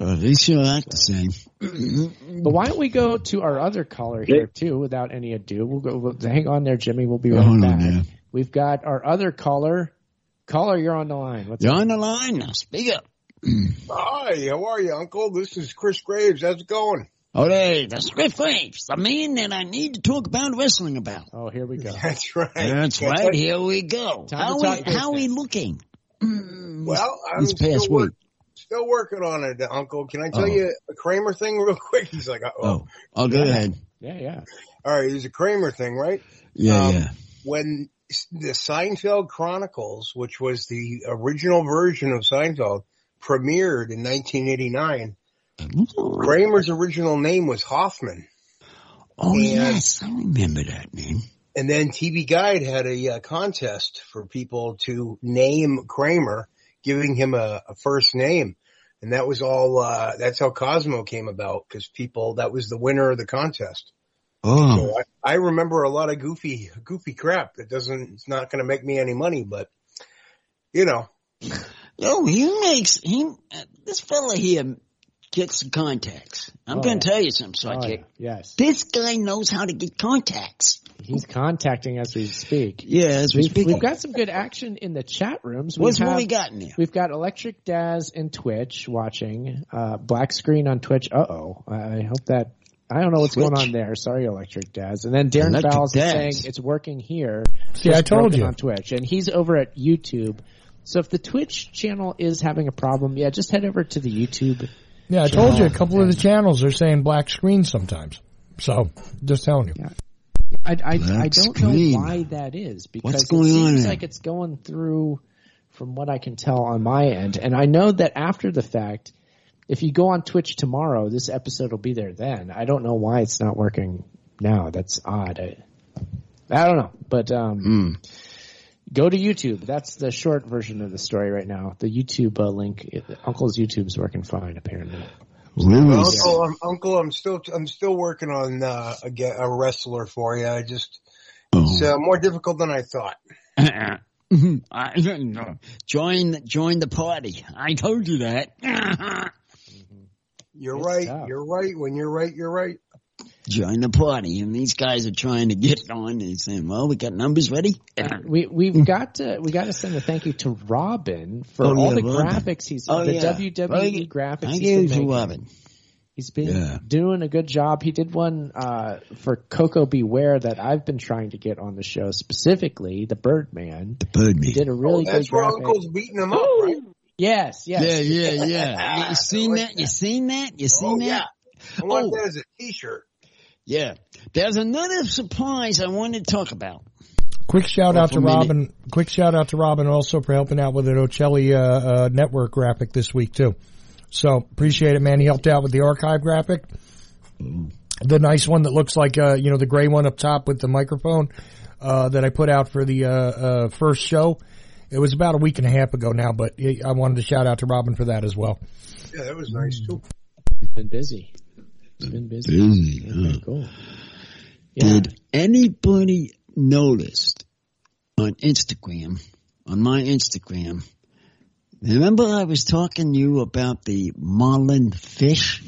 Q: Uh, they sure act the same.
B: But why don't we go to our other caller here, too, without any ado? We'll go. We'll, hang on there, Jimmy. We'll be right
Q: Hold
B: back.
Q: on, yeah.
B: We've got our other caller. Caller, you're on the line. What's
Q: You're
B: up?
Q: on the line now. Speak up.
E: Hi, how are you, Uncle? This is Chris Graves. How's it going?
Q: Oh, hey, that's Chris Graves, the man that I need to talk about wrestling about.
B: Oh, here we go.
E: That's right.
Q: That's
E: That's
Q: right.
E: right.
Q: Here we go.
B: Time
Q: How
B: to
Q: we,
B: talk
Q: how we
B: business.
Q: looking?
E: Well, I'm
Q: This past
E: still, work,
Q: week.
E: still working on it, Uncle. Can I tell
Q: Oh.
E: you a Kramer thing real quick? He's like, uh-oh.
Q: Oh, oh, go ahead.
B: Yeah, yeah.
E: All right, there's a Kramer thing, right?
Q: Yeah,
E: Um,
Q: yeah.
E: When the Seinfeld Chronicles, which was the original version of Seinfeld, premiered in nineteen eighty-nine, Kramer's original name was Hoffman.
Q: Oh,
E: And-
Q: yes, I remember that name.
E: And then T V Guide had a uh, contest for people to name Kramer, giving him a, a first name. And that was all, uh, that's how Cosmo came about, because people, that was the winner of the contest.
Q: Oh,
E: So I, I remember a lot of goofy, goofy crap that doesn't, it's not going to make me any money, but, you know.
Q: yo, he makes, he, uh, this fella here gets the contacts. I'm
B: Oh,
Q: going
B: yeah.
Q: to tell you something,
B: Oh,
Q: Sidekick.
B: yeah. Yes.
Q: This guy knows how to get contacts.
B: He's contacting as we speak.
Q: Yeah, as we
B: We've,
Q: speak.
B: we've got some good action in the chat rooms.
Q: What's
B: We
Q: what
B: have-
Q: we got in there?
B: We've got Electric Daz and Twitch watching. Uh, black screen on Twitch. Uh-oh. I hope that... I don't know what's
Q: Switch.
B: going on there. Sorry, Electric Daz. And then Darren
Q: Electric
B: Fowles is
Q: Daz.
B: saying it's working here.
D: See,
B: just
D: I told
B: broken
D: you.
B: on Twitch. And he's over at YouTube. So if the Twitch channel is having a problem, yeah, just head over to the YouTube.
D: Yeah, I told you a couple of the channels are saying black screen sometimes. So, just telling you.
B: Yeah. I, I, I
Q: Black
B: don't
Q: screen.
B: know why that is, because
Q: What's going
B: it
Q: on
B: seems
Q: there?
B: like it's going through from what I can tell on my end. And I know that after the fact, if you go on Twitch tomorrow, this episode will be there then. I don't know why it's not working now. That's odd. I, I don't know. But um,
Q: Mm.
B: go to YouTube. That's the short version of the story right now. The YouTube uh, link, it, Uncle's YouTube's working fine, apparently.
Q: Really?
E: Uncle, I'm, Uncle, I'm still, I'm still working on, uh, a, ge- a wrestler for you. I just, it's, uh, more difficult than I thought.
Q: I, join, join the party. I told you that.
E: You're
B: It's
E: right.
B: tough.
E: You're right. When you're right, you're right.
Q: Join the party. And these guys are trying to get on and saying, well, we got numbers ready.
B: We we've got to we got to send a thank you to Robin for
Q: Oh,
B: all
Q: yeah,
B: the
Q: Robin.
B: graphics he's
Q: Oh,
B: the
Q: yeah.
B: W W E
Q: Thank-
B: graphics
Q: Thank
B: he's
Q: you
B: been
Q: to
B: making.
Q: Robin.
B: He's been
Q: Yeah.
B: doing a good job. He did one uh, for Coco Beware that I've been trying to get on the show, specifically the Birdman.
Q: The Birdman.
B: He did a really
E: Oh, that's
B: good
E: where
B: graphic.
E: Uncle's beating him up, right?
B: Yes, yes.
Q: Yeah, yeah, yeah. You seen that? You seen that? You seen
E: Oh,
Q: that?
E: I want
Q: Oh.
E: that as a t-shirt.
Q: Yeah. There's another surprise I wanted to talk about.
D: Quick shout
Q: Well,
D: out to
Q: for a minute.
D: Robin. Quick shout out to Robin also for helping out with an Ocelli uh, uh, network graphic this week too. So appreciate it, man. He helped out with the archive graphic, the nice one that looks like uh, you know the gray one up top with the microphone uh, that I put out for the uh, uh, first show. It was about a week and a half ago now, but I wanted to shout out to Robin for that as well.
E: Yeah, that was nice too.
B: He's been busy. He's been busy.
Q: Busy,
B: Okay,
Q: huh?
B: cool. Yeah.
Q: Did anybody notice on Instagram, on my Instagram, remember I was talking to you about the marlin fish?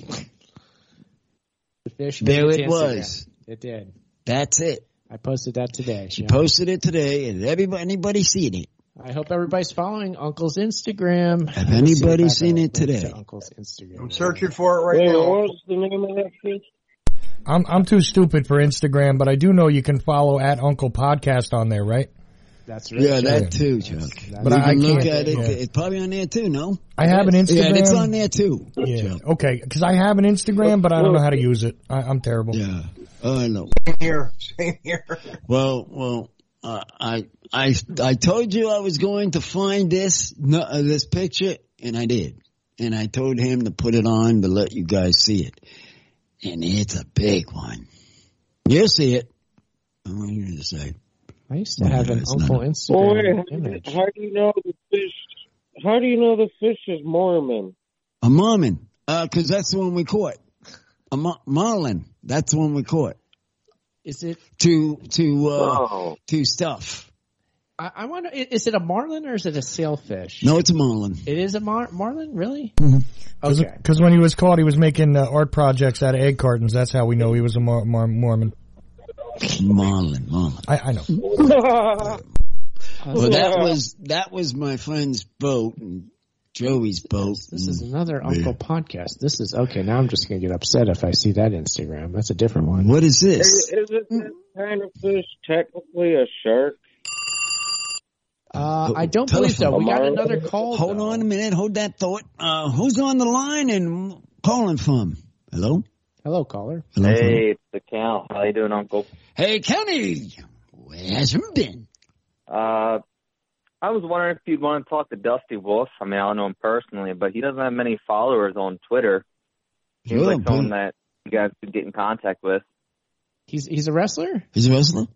B: The fish
Q: There
B: made
Q: it
B: to
Q: was.
B: Instagram. It did.
Q: That's it.
B: I posted that today.
Q: She
B: yeah.
Q: posted it today, and everybody, anybody seen it?
B: I hope everybody's following Uncle's Instagram.
Q: Have
B: Let's see if
Q: anybody
B: I
Q: seen
B: can
Q: it
B: link
Q: today?
B: to Uncle's Instagram.
E: I'm searching for it right
C: Wait,
E: now.
C: what was the name of that fish?
D: I'm I'm too stupid for Instagram, but I do know you can follow at Uncle Podcast on there, right?
B: That's right.
Q: Yeah,
D: Sure.
Q: that too, Chuck.
D: But
Q: you
D: I
Q: can look
D: can't-
Q: at it.
D: yeah.
Q: It's probably on there too, no?
D: I have an Instagram.
Q: Yeah, and it's on there too.
D: Yeah.
Q: Chuck.
D: Okay, because I have an Instagram, but I don't know how to use it. I, I'm terrible.
Q: Yeah. Oh, I know.
E: Same here. Same here.
Q: Well, well, uh, I, I, I told you I was going to find this, no, uh, this picture, and I did. And I told him to put it on to let you guys see it. And it's a big one. You'll see it. I want you to say.
B: I used to
Q: Well,
B: have an
Q: it's
B: Uncle
Q: not a-
B: Instagram
C: Well, wait, how,
B: image.
C: how do you know the fish? How do you know the fish is Mormon?
Q: A marlin, uh, cause that's the one we caught. A mar- marlin, that's the one we caught.
B: Is it?
Q: To, to, uh,
C: Oh.
Q: to stuff.
B: I, I wonder, is it a marlin or is it a sailfish?
Q: No, it's a marlin.
B: It is a mar- marlin? Really?
D: Mm-hmm.
B: Okay.
D: Because when he was caught, he was making uh, art projects out of egg cartons. That's how we know he was a Mor- Mor- Mormon.
Q: Marlin, marlin.
D: I, I know.
Q: Well, that was that was my friend's boat and Joey's boat.
B: This is another Uncle podcast. This is okay. Now I'm just going to get upset if I see that Instagram. That's a different one.
Q: What is this?
C: Is, is it this kind of fish technically a shark?
B: Uh, I don't believe so. We got another call.
Q: Hold
B: though.
Q: on a minute. Hold that thought. Uh, who's on the line and calling from? Hello?
B: Hello, caller.
Q: Hello,
R: Hey,
Q: caller.
R: it's the Cal. How you doing, Uncle?
Q: Hey, Kenny. Where has you been?
R: Uh, I was wondering if you'd want to talk to Dusty Wolf. I mean, I don't know him personally, but he doesn't have many followers on Twitter. He's
Q: Sure,
R: like someone
Q: but-
R: that you guys could get in contact with.
B: He's he's a wrestler?
Q: He's a wrestler?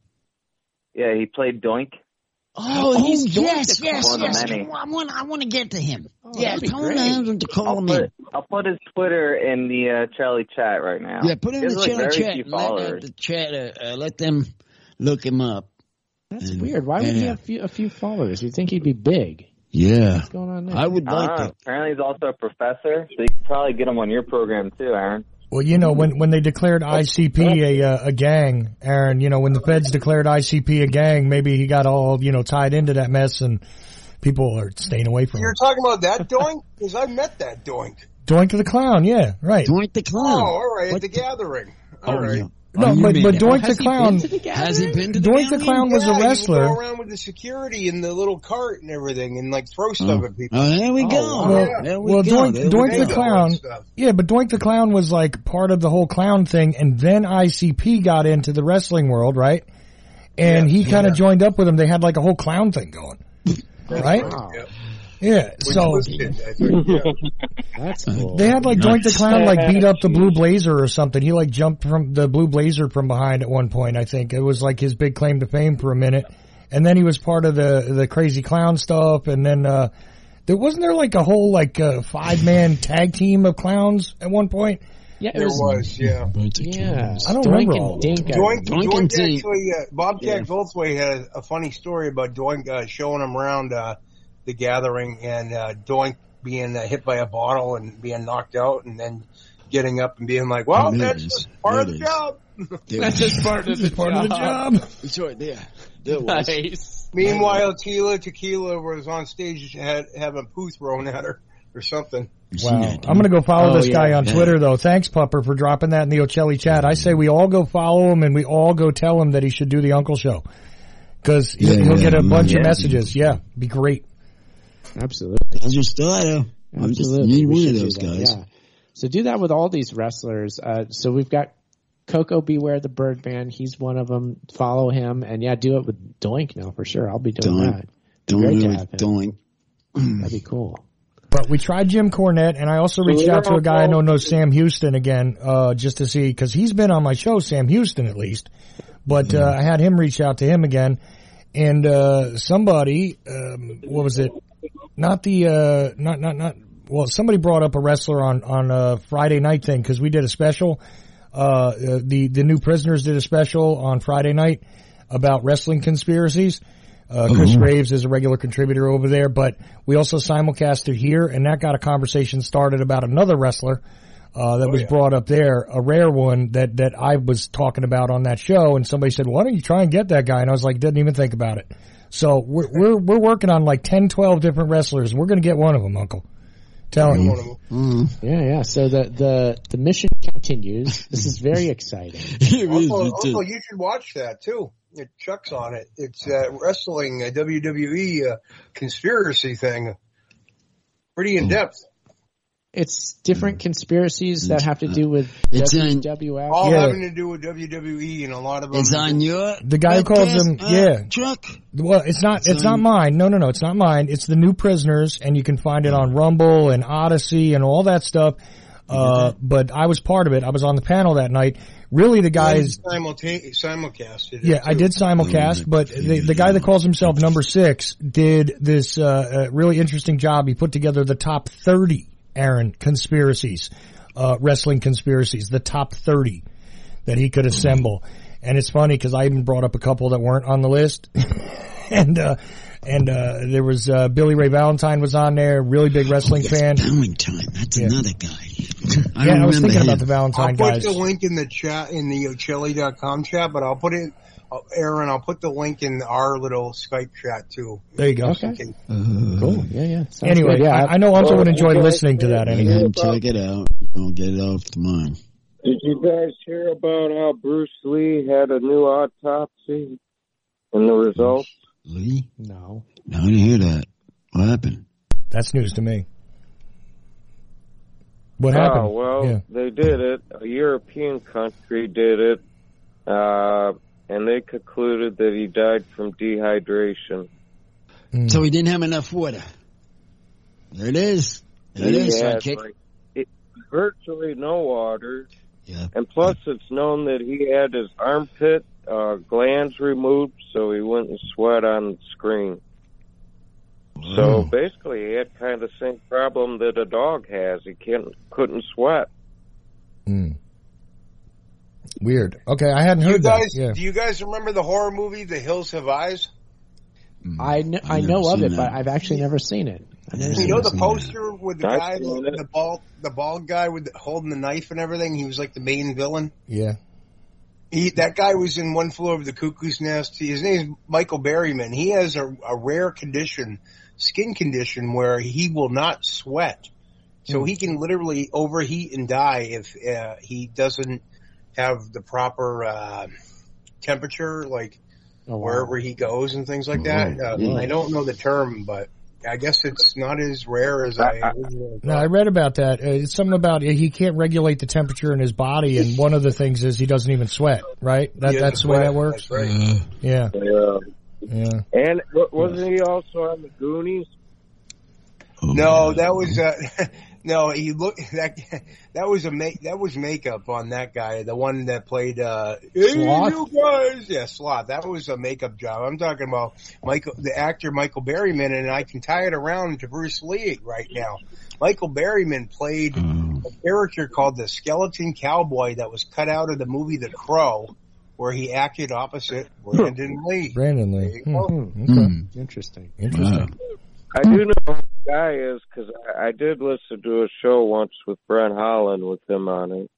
R: Yeah, he played Doink.
Q: Oh,
B: Oh, he's
Q: yes,
B: doing the-
Q: yes,
R: one of
Q: yes.
R: many.
Q: I want, I want to get to him.
B: Oh,
Q: yeah,
B: that'd be
Q: tell him
B: great.
Q: to, to call
R: I'll
Q: him
R: put,
Q: in.
R: I'll put his Twitter in the uh, Charlie chat right now.
Q: Yeah, put him
R: He
Q: in
R: has,
Q: the
R: like,
Q: Charlie
R: very
Q: chat.
R: few
Q: and Let, uh,
R: followers.
Q: the chat uh, uh, let them look him up.
B: That's
Q: And-
B: weird. Why would
Q: and,
B: he
Q: uh,
B: have few, a few followers? You'd think he'd be big.
Q: Yeah.
B: What's going on there?
Q: I would
R: I don't
Q: like
R: know.
Q: to.
R: Apparently he's also a professor, so you could probably get him on your program too, Aaron.
D: Well, you know, when when they declared I C P a uh, a gang, Aaron, you know, when the feds declared I C P a gang, maybe he got all, you know, tied into that mess and people are staying away from
E: You're
D: him.
E: talking about that Doink? Because I met that Doink.
D: Doink the Clown, yeah, right.
Q: Doink the
E: Oh,
Q: Clown.
E: all right,
Q: What
E: at the gathering.
Q: Oh,
E: All right.
Q: yeah.
D: No,
Q: Oh, you
D: but,
Q: mean
D: but
Q: it.
D: Doink
B: Has
D: the
B: he
D: Clown,
B: been to the
Q: Has he been to the
D: Doink the
Q: gathering?
D: Clown was
E: Yeah,
D: a
E: you would
D: wrestler.
E: go around with the security in the little cart and everything and like throw stuff
Q: Oh.
E: at people.
Q: Oh, there we go.
E: wow.
D: Well,
E: yeah.
Q: There we
D: well,
Q: go.
D: Doink,
Q: There we
D: Doink
Q: go.
D: the Clown,
E: Stuff.
D: yeah, but Doink the Clown was like part of the whole clown thing, and then I C P got into the wrestling world, right? And
E: Yeah,
D: he kind of
E: yeah.
D: joined up with them. They had like a whole clown thing going, right?
B: Wow.
E: Yep.
D: Yeah,
E: We
D: so
E: twisted, I think, yeah.
B: That's cool.
D: they had like Doink the Clown like beat up the Blue Blazer or something. He like jumped from the Blue Blazer from behind at one point. I think it was like his big claim to fame for a minute, and then he was part of the the Crazy Clown stuff. And then uh there wasn't there like a whole like uh, five man tag team of clowns at one point.
B: Yeah, it
E: There
B: was.
E: was, yeah.
B: Yeah,
D: I don't
B: Doink
D: remember
B: and
D: all of
B: Dink.
E: Doink,
Q: Doink
E: Doink
Q: and T.
E: actually, uh, Bobcat
Q: Yeah.
E: Goldthwait had a, a funny story about Doink uh, showing him around uh, the gathering and uh, Doink being uh, hit by a bottle and being knocked out and then getting up and being like, well,
Q: Oh, there
E: that's
Q: it is.
E: just part
Q: There
E: of the
Q: it is.
E: job.
Q: There
B: That's
Q: we go.
B: just part of the
D: Part of the job.
Q: It's right there. There it was.
B: Nice.
E: Meanwhile, Tila Tequila was on stage had having poo thrown at her or something.
Q: You seen
D: Wow.
Q: that,
D: I'm going to go follow
B: Oh,
D: this
B: yeah,
D: guy on
Q: yeah.
D: Twitter, though. Thanks, Pupper, for dropping that in the Ocelli chat. I say we all go follow him and we all go tell him that he should do the Uncle Show. Because
Q: Yeah,
D: he'll
Q: yeah,
D: get a bunch
R: yeah.
D: of messages. Yeah, be great.
B: Absolutely.
Q: I just thought, uh, I'm just
B: Absolutely.
Q: need
B: We
Q: one
B: should
Q: of
B: do
Q: those
B: that,
Q: guys.
B: Yeah. So do that with all these wrestlers. Uh, so we've got Coco Beware the Birdman. He's one of them. Follow him. And yeah, do it with Doink now for sure. I'll be doing
Q: Doink.
B: that. Be great
Q: Doink,
B: to have him.
Q: doink.
B: That'd be cool.
D: But we tried Jim Cornette, and I also reached out to a guy I know knows Sam Houston again, uh, just to see, because he's been on my show, Sam Houston at least. But uh, I had him reach out to him again, and uh, somebody, um, what was it? Not the, uh, not not not. Well, somebody brought up a wrestler on on a Friday night thing because we did a special. Uh, uh, the the new prisoners did a special on Friday night about wrestling conspiracies. Uh, Chris
Q: Mhm.
D: Graves is a regular contributor over there, but we also simulcasted here, and that got a conversation started about another wrestler uh, that
E: Oh,
D: was
E: yeah.
D: brought up there, a rare one that that I was talking about on that show. And somebody said, "Why don't you try and get that guy?" And I was like, "Didn't even think about it." So we're we're we're working on like ten, twelve different wrestlers. We're going to get one of them, Uncle. Telling
E: One
D: you.
E: of them.
Q: Mm.
B: Yeah, yeah. So the, the, the mission continues. This is very exciting.
Q: It is,
E: Also,
Q: it
E: also,
Q: is.
E: you should watch that too. It, Chuck's on it. It's uh, wrestling, a W W E uh, conspiracy thing. Pretty in depth.
B: It's different conspiracies that have to do with
Q: It's on-
B: W W F.
E: All
D: Yeah.
E: having to do with W W E and a lot of them.
Q: It's on your
D: The guy who calls
Q: podcast,
D: him,
Q: uh,
D: yeah.
Q: Chuck.
D: Well, it's not. It's,
Q: It's
D: not
Q: on-
D: mine. No, no, no. It's not mine. It's the New Prisoners, and you can find it on Rumble and Odyssey and all that stuff. Uh, but I was part of it. I was on the panel that night. Really, the guys.
E: Simulta- simulcasted. it,
D: Yeah, I
E: too.
D: did simulcast, but the, the guy that calls himself Number Six did this uh, uh, really interesting job. He put together the top thirty, Aaron, conspiracies, uh, wrestling conspiracies, the top thirty that he could assemble. And it's funny because I even brought up a couple that weren't on the list. and uh, and uh, there was uh, Billy Ray Valentine was on there, really big wrestling
Q: oh,
D: fan.
Q: Valentine, that's
D: yeah.
Q: another guy. I
D: yeah, I was thinking
Q: him.
D: about the Valentine
E: I'll
D: guys.
E: put the link in the chat in the Chili dot com chat, but I'll put it, Aaron. I'll put the link in our little Skype chat too.
D: There you go.
B: Okay. Uh, cool. Yeah, yeah. Sounds
D: anyway,
B: good. yeah,
D: I, I know Uncle
C: well,
D: would enjoy
C: guys,
D: listening to that. Anyway,
Q: check it out. I'll get it off tomorrow.
C: Did you guys hear about how Bruce Lee had a new autopsy and the results?
Q: Lee?
B: No.
Q: No, I didn't hear that. What happened?
D: That's news to me. What happened?
C: Oh, well,
D: yeah.
C: they did it. A European country did it, uh, and they concluded that he died from dehydration.
D: Mm.
Q: So he didn't have enough water. There it is. There it
C: he
Q: is,
C: had,
Q: sidekick.
C: like, it, virtually no water.
Q: Yeah.
C: And plus, it's known that he had his armpit uh, glands removed so he wouldn't sweat on the screen.
Q: Wow.
C: So basically, he had kind of the same problem that a dog has. He can't, couldn't sweat.
D: Mm. Weird. Okay, I hadn't
E: Do you
D: heard
E: guys,
D: that. Yeah.
E: Do you guys remember the horror movie The Hills Have Eyes?
B: I, kn- I know of it, that. but I've actually never seen it. I've never
E: You
B: seen
E: know
B: it.
E: the poster with the
C: I've
E: guy,
C: seen
E: the,
C: it.
E: the bald, the bald guy with the, holding the knife and everything. He was like the main villain.
D: Yeah.
E: He, that guy was in One Flew Over the Cuckoo's Nest. His name is Michael Berryman. He has a, a rare condition, skin condition, where he will not sweat. So he can literally overheat and die if uh, he doesn't have the proper uh, temperature, like
B: Oh, wow.
E: wherever he goes and things like that. Uh,
Q: Yeah.
E: I don't know the term, but I guess it's not as rare as I originally
D: No, I
E: thought.
D: read about that. Uh, It's something about he can't regulate the temperature in his body, and one of the things is he doesn't even sweat. Right? That
E: He
D: that's the
E: doesn't
D: way
E: sweat.
D: that works.
E: That's right.
D: Yeah.
C: Yeah.
D: Yeah.
C: And wa- wasn't he also on the Goonies?
E: No, that was uh, no. He looked that that was a make that was makeup on that guy, the one that played uh, hey,
B: Sloth?
E: you guys, yeah, Sloth. That was a makeup job. I'm talking about Michael, the actor Michael Berryman, and I can tie it around to Bruce Lee right now. Michael Berryman played
Q: Oh.
E: a character called the Skeleton Cowboy that was cut out of the movie The Crow, where he acted opposite Brandon Lee.
D: Brandon
E: There
D: Lee.
E: you go.
D: Hmm. Okay.
Q: Mm.
B: Interesting.
D: Interesting.
C: I do know who the guy is because I, I did listen to a show once with Brent Holland with him on it.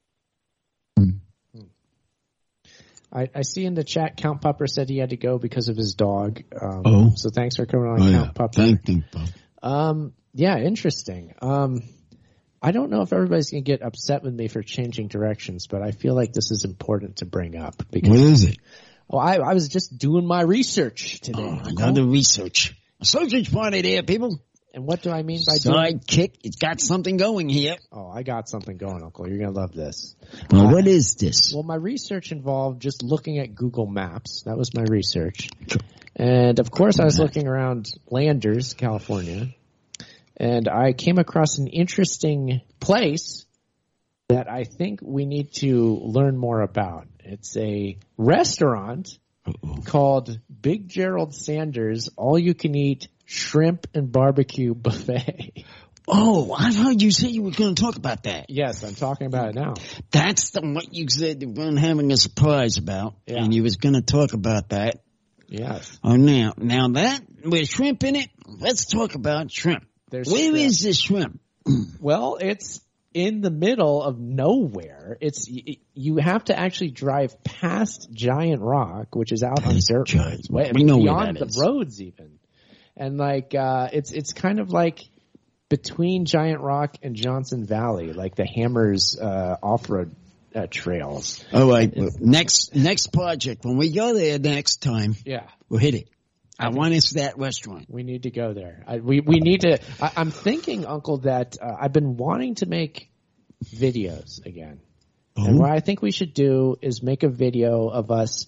B: I, I see in the chat, Count Pupper said he had to go because of his dog. Um,
Q: Oh.
B: So thanks for coming on,
Q: Oh, yeah.
B: Count Pupper.
Q: Thank you, Bob.
B: Um, yeah, interesting. Um, I don't know if everybody's going to get upset with me for changing directions, but I feel like this is important to bring up. Because,
Q: What is it?
B: well, I, I was just doing my research today.
Q: Oh,
B: Uncle.
Q: another research. A sausage party there, people.
B: And what do I mean by doing?
Q: Sidekick. It's got something going here.
B: Oh, I got something going, Uncle. You're going to love this.
Q: Well,
B: Uh,
Q: what is this?
B: Well, my research involved just looking at Google Maps. That was my research. And, of course, I was looking around Landers, California. And I came across an interesting place that I think we need to learn more about. It's a restaurant
Q: Uh-oh.
B: called Big Gerald Sanders All-You-Can-Eat Shrimp and Barbecue Buffet.
Q: Oh, I heard you say you were going to talk about that.
B: Yes, I'm talking about it now.
Q: That's the what you said you were having a surprise about,
B: Yeah.
Q: and you was going to talk about that.
B: Yes.
Q: Oh, now, now that with shrimp in it, let's talk about shrimp.
B: There's
Q: Where is
B: shrimp.
Q: this shrimp?
B: Well, it's in the middle of nowhere. It's y- you have to actually drive past Giant Rock, which is out on dirt
Q: Giant
B: roads, way,
Q: We know where
B: beyond
Q: that
B: the
Q: is.
B: roads even. And like uh, it's it's kind of like between Giant Rock and Johnson Valley, like the Hammers uh, off-road uh, trails.
Q: All right, well, next next project when we go there next time,
B: Yeah.
Q: we'll hit it. I want us that restaurant.
B: We need to go there. I, we we need to. I, I'm thinking, Uncle, that uh, I've been wanting to make videos again,
Q: Oh.
B: and what I think we should do is make a video of us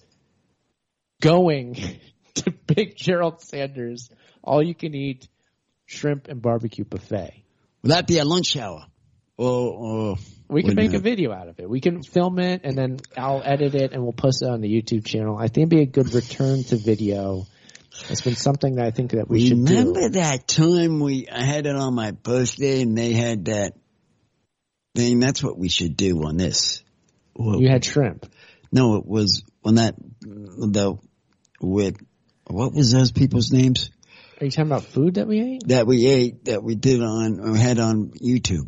B: going to Big Gerald Sanders all-you-can-eat shrimp and barbecue buffet.
Q: Will that be a lunch hour? Or, or
B: We can
Q: wait
B: make a
Q: minute.
B: video out of it. We can film it, and then I'll edit it, and we'll post it on the YouTube channel. I think it'd be a good return to video. It's been something that I think that we should do.
Q: Remember that time we I had it on my birthday and they had that thing? That's what we should do on this. Well,
B: You had shrimp.
Q: no, it was on that the with what was those people's names?
B: Are you talking about food that we ate?
Q: That we ate, that we did on, or had on YouTube.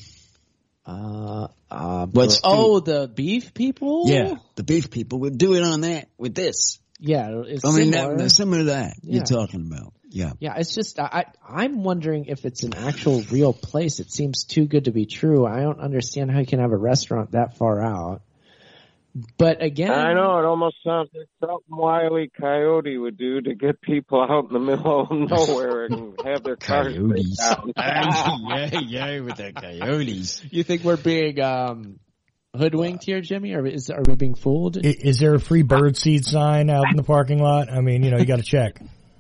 B: Uh, uh,
Q: What's
B: oh, the beef people?
Q: Yeah, the beef people would do it on that with this.
B: Yeah, it's
Q: I mean,
B: similar.
Q: that, similar to that
B: Yeah.
Q: you're talking about. Yeah.
B: Yeah, it's just, I, I'm wondering if it's an actual real place. It seems too good to be true. I don't understand how you can have a restaurant that far out. But again,
C: I know it almost sounds like something Wile E. Coyote would do to get people out in the middle of nowhere and have their cars
Q: Coyotes.
C: out.
Q: yeah, yeah, with the coyotes.
B: You think we're being um, hoodwinked here, Jimmy, or is are we being fooled?
D: Is, is there a free birdseed sign out in the parking lot? I mean, you know, you got to check.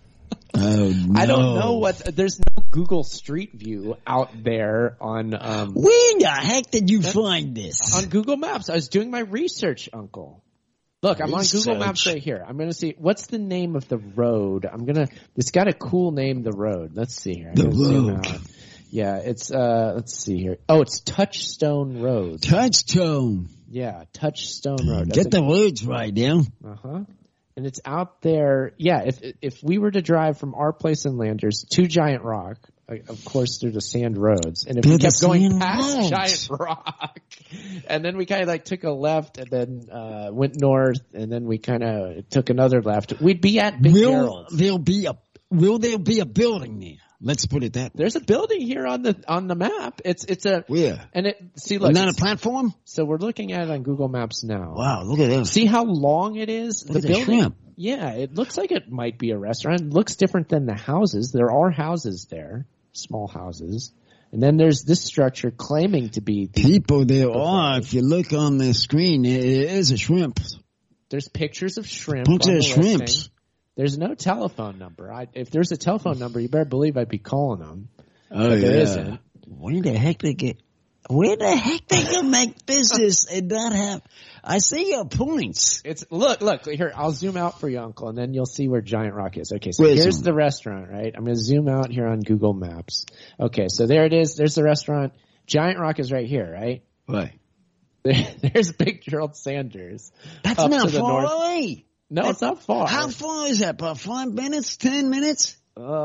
Q: Oh, no.
B: I don't know what. There's no Google Street View out there on. Um,
Q: Where the heck did you find this?
B: On Google Maps. I was doing my research, Uncle. Look, I'm on Google Maps right here. I'm going to see what's the name of the road. I'm going to. It's got a cool name. The road. Let's see here. I'm
Q: The
B: gonna zoom
Q: road.
B: out. Yeah, it's. uh Let's see here. Oh, it's Touchstone Road.
Q: Touchstone.
B: Yeah, Touchstone Road.
Q: Get the words right now.
B: Uh huh. And it's out there. Yeah, if if we were to drive from our place in Landers to Giant Rock, uh, of course through the sand roads, and if
Q: Through
B: we
Q: the
B: kept going
Q: sand
B: past
Q: roads.
B: Giant Rock, and then we kind of like took a left and then uh went north, and then we kind of took another left, we'd be at Big
Q: Will
B: Harold's.
Q: there be a Will there be a building there? Let's put it that way.
B: There's a building here on the on the map. It's it's a
Q: Where?
B: and it see look.
Q: Not a
B: it's-
Q: platform?
B: So we're looking at it on Google Maps now.
Q: Wow, look at this.
B: See how long it is?
Q: Look at the
B: building,
Q: shrimp.
B: Yeah, it looks like it might be a restaurant. It looks different than the houses. There are houses there, small houses. And then there's this structure claiming to be the
Q: People there are. If you look on the screen, it is a shrimp.
B: There's pictures of shrimp.
Q: Pictures
B: on the
Q: of shrimps.
B: listing. There's no telephone number. I, if there's a telephone number, you better believe I'd be calling them.
Q: Oh,
B: but there
Q: yeah.
B: isn't.
Q: Where the heck they get? Where the heck they can make business and not have? I see your points.
B: It's look, look here. I'll zoom out for you, Uncle, and then you'll see where Giant Rock is. Okay, so
Q: Where's
B: here's
Q: it?
B: the restaurant, right? I'm going to zoom out here on Google Maps. Okay, so there it is. There's the restaurant. Giant Rock is right here, right?
Q: Right.
B: There, there's Big Gerald Sanders.
Q: That's
B: up
Q: not
B: to the
Q: far
B: north.
Q: away.
B: No, it's not far.
Q: How far is that? About five minutes? Ten minutes?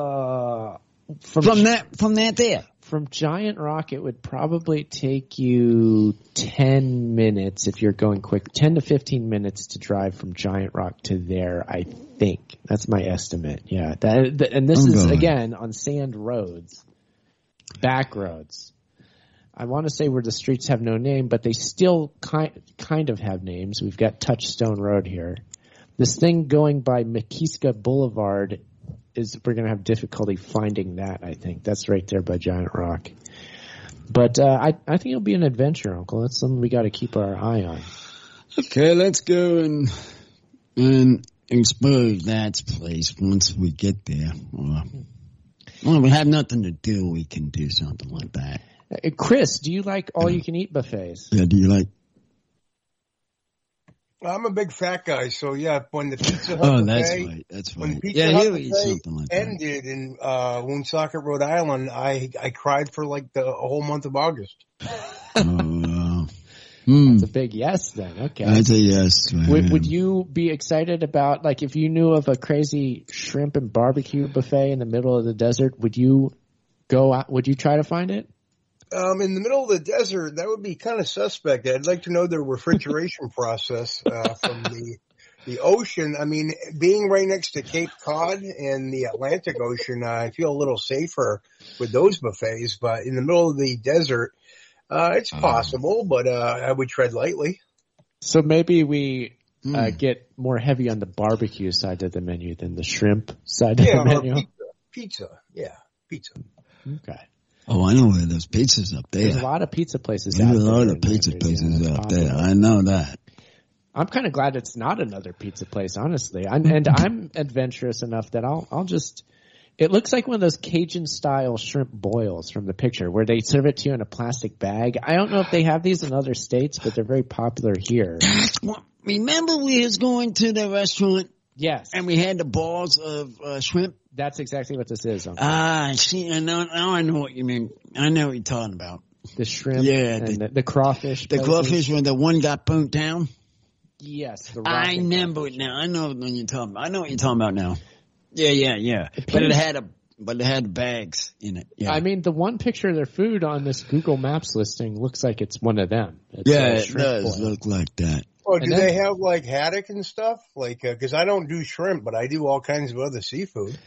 B: Uh, from
Q: From that? From that there?
B: From Giant Rock, it would probably take you ten minutes if you're going quick. ten to fifteen minutes to drive from Giant Rock to there, I think. That's my estimate. Yeah. That, that- and this
Q: I'm
B: is,
Q: going.
B: again, on sand roads. Back roads. I want to say where the streets have no name, but they still kind, kind of have names. We've got Touchstone Road here. This thing going by Mekiska Boulevard is we're going to have difficulty finding that, I think. That's right there by Giant Rock. But uh, I, I think it'll be an adventure, Uncle. That's something we got to keep our eye on.
Q: Okay, let's go and and expose that place once we get there. Well, when we have nothing to do, we can do something like that.
B: Uh, Chris, do you like all-you-can-eat buffets?
Q: Yeah, do you like?
E: I'm a big fat guy, so yeah, when the Pizza Hut
Q: Oh, that's
E: buffet,
Q: right. That's
E: when
Q: right.
E: Pizza
Q: Yeah,
E: Hut
Q: he'll eat
E: buffet
Q: something like that.
E: ended in uh, Woonsocket, Rhode Island, I I cried for like the whole month of August.
Q: Oh, uh, hmm.
B: It's a big yes then. Okay.
Q: That's a yes. man.
B: Would, would you be excited about, like, if you knew of a crazy shrimp and barbecue buffet in the middle of the desert, would you go out, would you try to find it?
E: Um, in the middle of the desert, that would be kind of suspect. I'd like to know the refrigeration process uh, from the the ocean. I mean, being right next to Cape Cod and the Atlantic Ocean, uh, I feel a little safer with those buffets. But in the middle of the desert, uh, it's possible, but uh, I would tread lightly.
B: So maybe we uh,
Q: Hmm.
B: get more heavy on the barbecue side of the menu than the shrimp side
E: Yeah,
B: of the
E: or
B: menu.
E: pizza. Pizza. Yeah, pizza.
B: Okay.
Q: Oh, I know where those pizzas up there.
B: There's a lot of pizza places
Q: There's
B: out
Q: a
B: there.
Q: lot
B: in
Q: of pizza
B: Louisiana.
Q: places
B: It's
Q: out there.
B: popular.
Q: I know that.
B: I'm kind of glad it's not another pizza place, honestly. I'm, and I'm adventurous enough that I'll I'll just. It looks like one of those Cajun style shrimp boils from the picture, where they serve it to you in a plastic bag. I don't know if they have these in other states, but they're very popular here.
Q: Remember we was going to the restaurant?
B: Yes.
Q: And we had the balls of uh, shrimp?
B: That's exactly what this is. Uncle.
Q: Ah, see, I know, now I know what you mean. I know what you're talking about.
B: The shrimp
Q: Yeah,
B: and
Q: the-
B: the, the crawfish.
Q: The
B: places.
Q: crawfish when the one got burnt down?
B: Yes. The
Q: I
B: rocket
Q: remember it now. I know when you're talking about. I know what you're talking about now. Yeah, yeah, yeah. But it had a, but it had bags in it. Yeah.
B: I mean, the one picture of their food on this Google Maps listing looks like it's one of them. It's
Q: yeah,
B: a
Q: it
B: shrimp
Q: does
B: boil.
Q: look like that.
E: Oh, do
B: And then-
E: they have like haddock and stuff? Like, because I don't do shrimp, but I do all kinds of other seafood.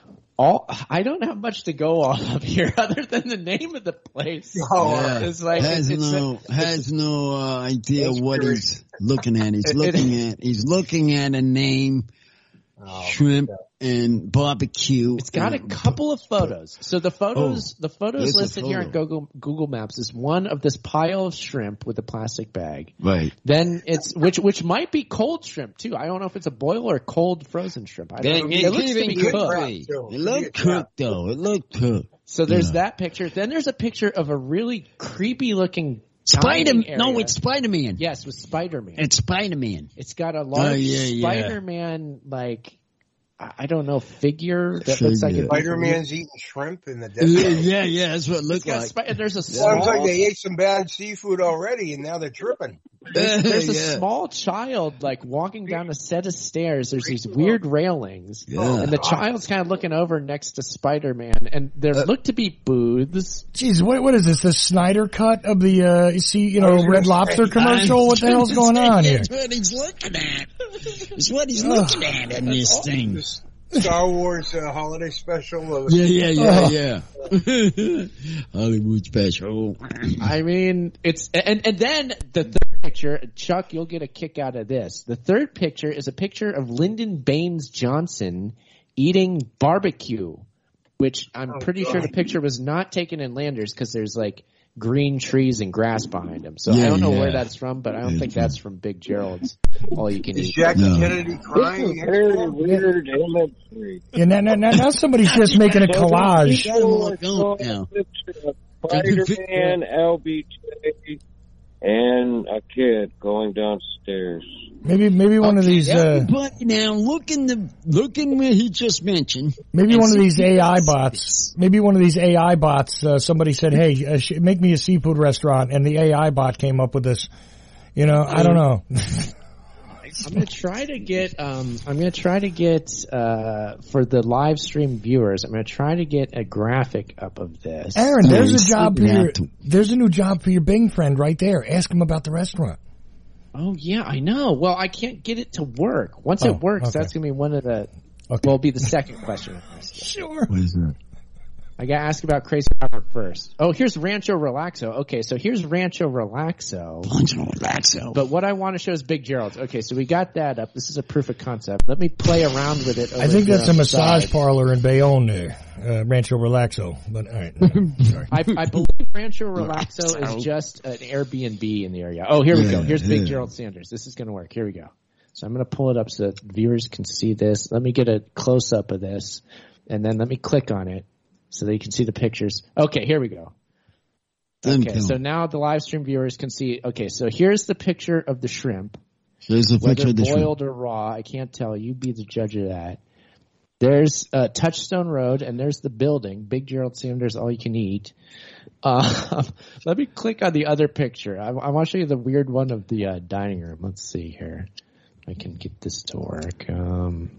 B: All I don't have much to go off of here other than the name of the place.
E: Oh,
Q: Yeah.
B: It's like
Q: has
B: it's
Q: no
B: a,
Q: has no uh, idea
E: That's
Q: what
E: curious.
Q: he's looking at. He's
B: It-
Q: looking at he's looking at a name,
E: Oh,
Q: shrimp and barbecue.
B: It's got a
Q: and-
B: couple of photos. So the photos,
Q: Oh,
B: the photos
Q: there's a
B: listed here on
Q: photo.
B: Google Google Maps is one of this pile of shrimp with a plastic bag.
Q: Right.
B: Then it's which which might be cold shrimp too. I don't know if it's a boiled or cold frozen shrimp. I don't know.
Q: It,
B: It looks to be
Q: could
B: cooked.
Q: be. It looked cooked though. It looked cooked.
B: So there's
Q: Yeah.
B: that picture. Then there's a picture of a really creepy looking
Q: Spider.
B: dining area.
Q: No, it's Spider Man.
B: Yes, with Spider Man.
Q: It's Spider Man.
B: It's got a large
Q: Oh, yeah, yeah.
B: Spider Man like I I don't know figure that looks like
Q: Figure.
B: a
E: Spider-Man's eating shrimp in the
Q: Yeah,
E: desert.
Q: yeah, yeah. That's what it
B: It's
Q: looked
B: got
Q: like.
B: spi- and there's a
E: Sounds
B: small
E: like they ate some bad seafood already, and now they're tripping.
B: There's, there's a
Q: Yeah.
B: small child like walking down a set of stairs. There's these weird railings,
Q: Yeah.
B: and the child's kind of looking over next to Spider-Man, and there
Q: Uh,
B: look to be booths.
D: Jeez, what what is this? The Snyder cut of the uh, you see, you know, Red Lobster commercial? What the hell's going on here?
Q: That's what he's looking at. It's what he's looking at in this thing.
E: Star Wars uh, holiday special. Of-
Q: Yeah, yeah, yeah, yeah. Hollywood special.
B: I mean, it's and and then the third picture, Chuck, you'll get a kick out of this. The third picture is a picture of Lyndon Baines Johnson eating barbecue, which I'm
E: Oh,
B: pretty
E: God.
B: sure the picture was not taken in Landers because there's like green trees and grass behind him. So I
Q: Yeah,
B: don't know
Q: yeah.
B: where that's from, but I don't
Q: Yeah.
B: think that's from Big Gerald's All You Can
E: Is
B: Eat.
E: Jackie
Q: No.
E: Kennedy
C: This is
E: crying?
C: very weird imagery.
D: Yeah, now, now, now, now somebody's just making a collage.
Q: Go,
C: I
Q: go
C: saw
Q: now.
C: a picture of Spider-Man, L B J, and a kid going downstairs.
D: Maybe maybe one of these uh,
Q: Everybody now, look in the look in where he just mentioned.
D: maybe
Q: and
D: one of
Q: see
D: these
Q: if
D: A I
Q: it's-
D: bots. Maybe one of these A I bots. Uh, somebody said, "Hey, uh, sh- make me a seafood restaurant," and the A I bot came up with this. You know, I don't know.
B: I'm gonna try to get. Um, I'm gonna try to get uh, for the live stream viewers. I'm gonna try to get a graphic up of this.
D: Aaron, there's
Q: Nice.
D: a job for
Q: Look at
D: your,
Q: that.
D: there's a new job for your Bing friend right there. Ask him about the restaurant.
B: Oh yeah, I know. Well, I can't get it to work. Once
D: Oh,
B: it works,
D: okay.
B: that's gonna be one of the.
D: Okay.
B: Well, it'll be the second question.
D: Sure.
Q: What is that?
B: I gotta ask about Crazy Robert first. Oh, here's Rancho Relaxo. Okay, so here's Rancho Relaxo.
Q: Rancho Relaxo.
B: But what I want to show is Big Gerald's. Okay, so we got that up. This is a proof of concept. Let me play around with it. Over
D: I think
B: here
D: that's a
B: on the
D: massage
B: side.
D: parlor in Bayonne there, uh, Rancho Relaxo. But all right, sorry.
B: I, I believe Rancho Relaxo is just an Airbnb in the area. Oh, here we go.
Q: Yeah,
B: Here's Big
Q: yeah.
B: Gerald Sanders. This is going to work. Here we go. So I'm going to pull it up so that viewers can see this. Let me get a close up of this, and then let me click on it so that you can see the pictures. Okay, here we go.
Q: Then
B: Okay,
Q: kill.
B: so now the live stream viewers can see. Okay, so here's the picture of the shrimp.
Q: There's a picture
B: Whether
Q: of the shrimp.
B: boiled or raw, I can't tell. You be the judge of that. There's uh, Touchstone Road, and there's the building. Big Gerald Sanders, All You Can Eat. Uh, let me click on the other picture. I, I want to show you the weird one of the uh, dining room. Let's see here. If I can get this to work. Um,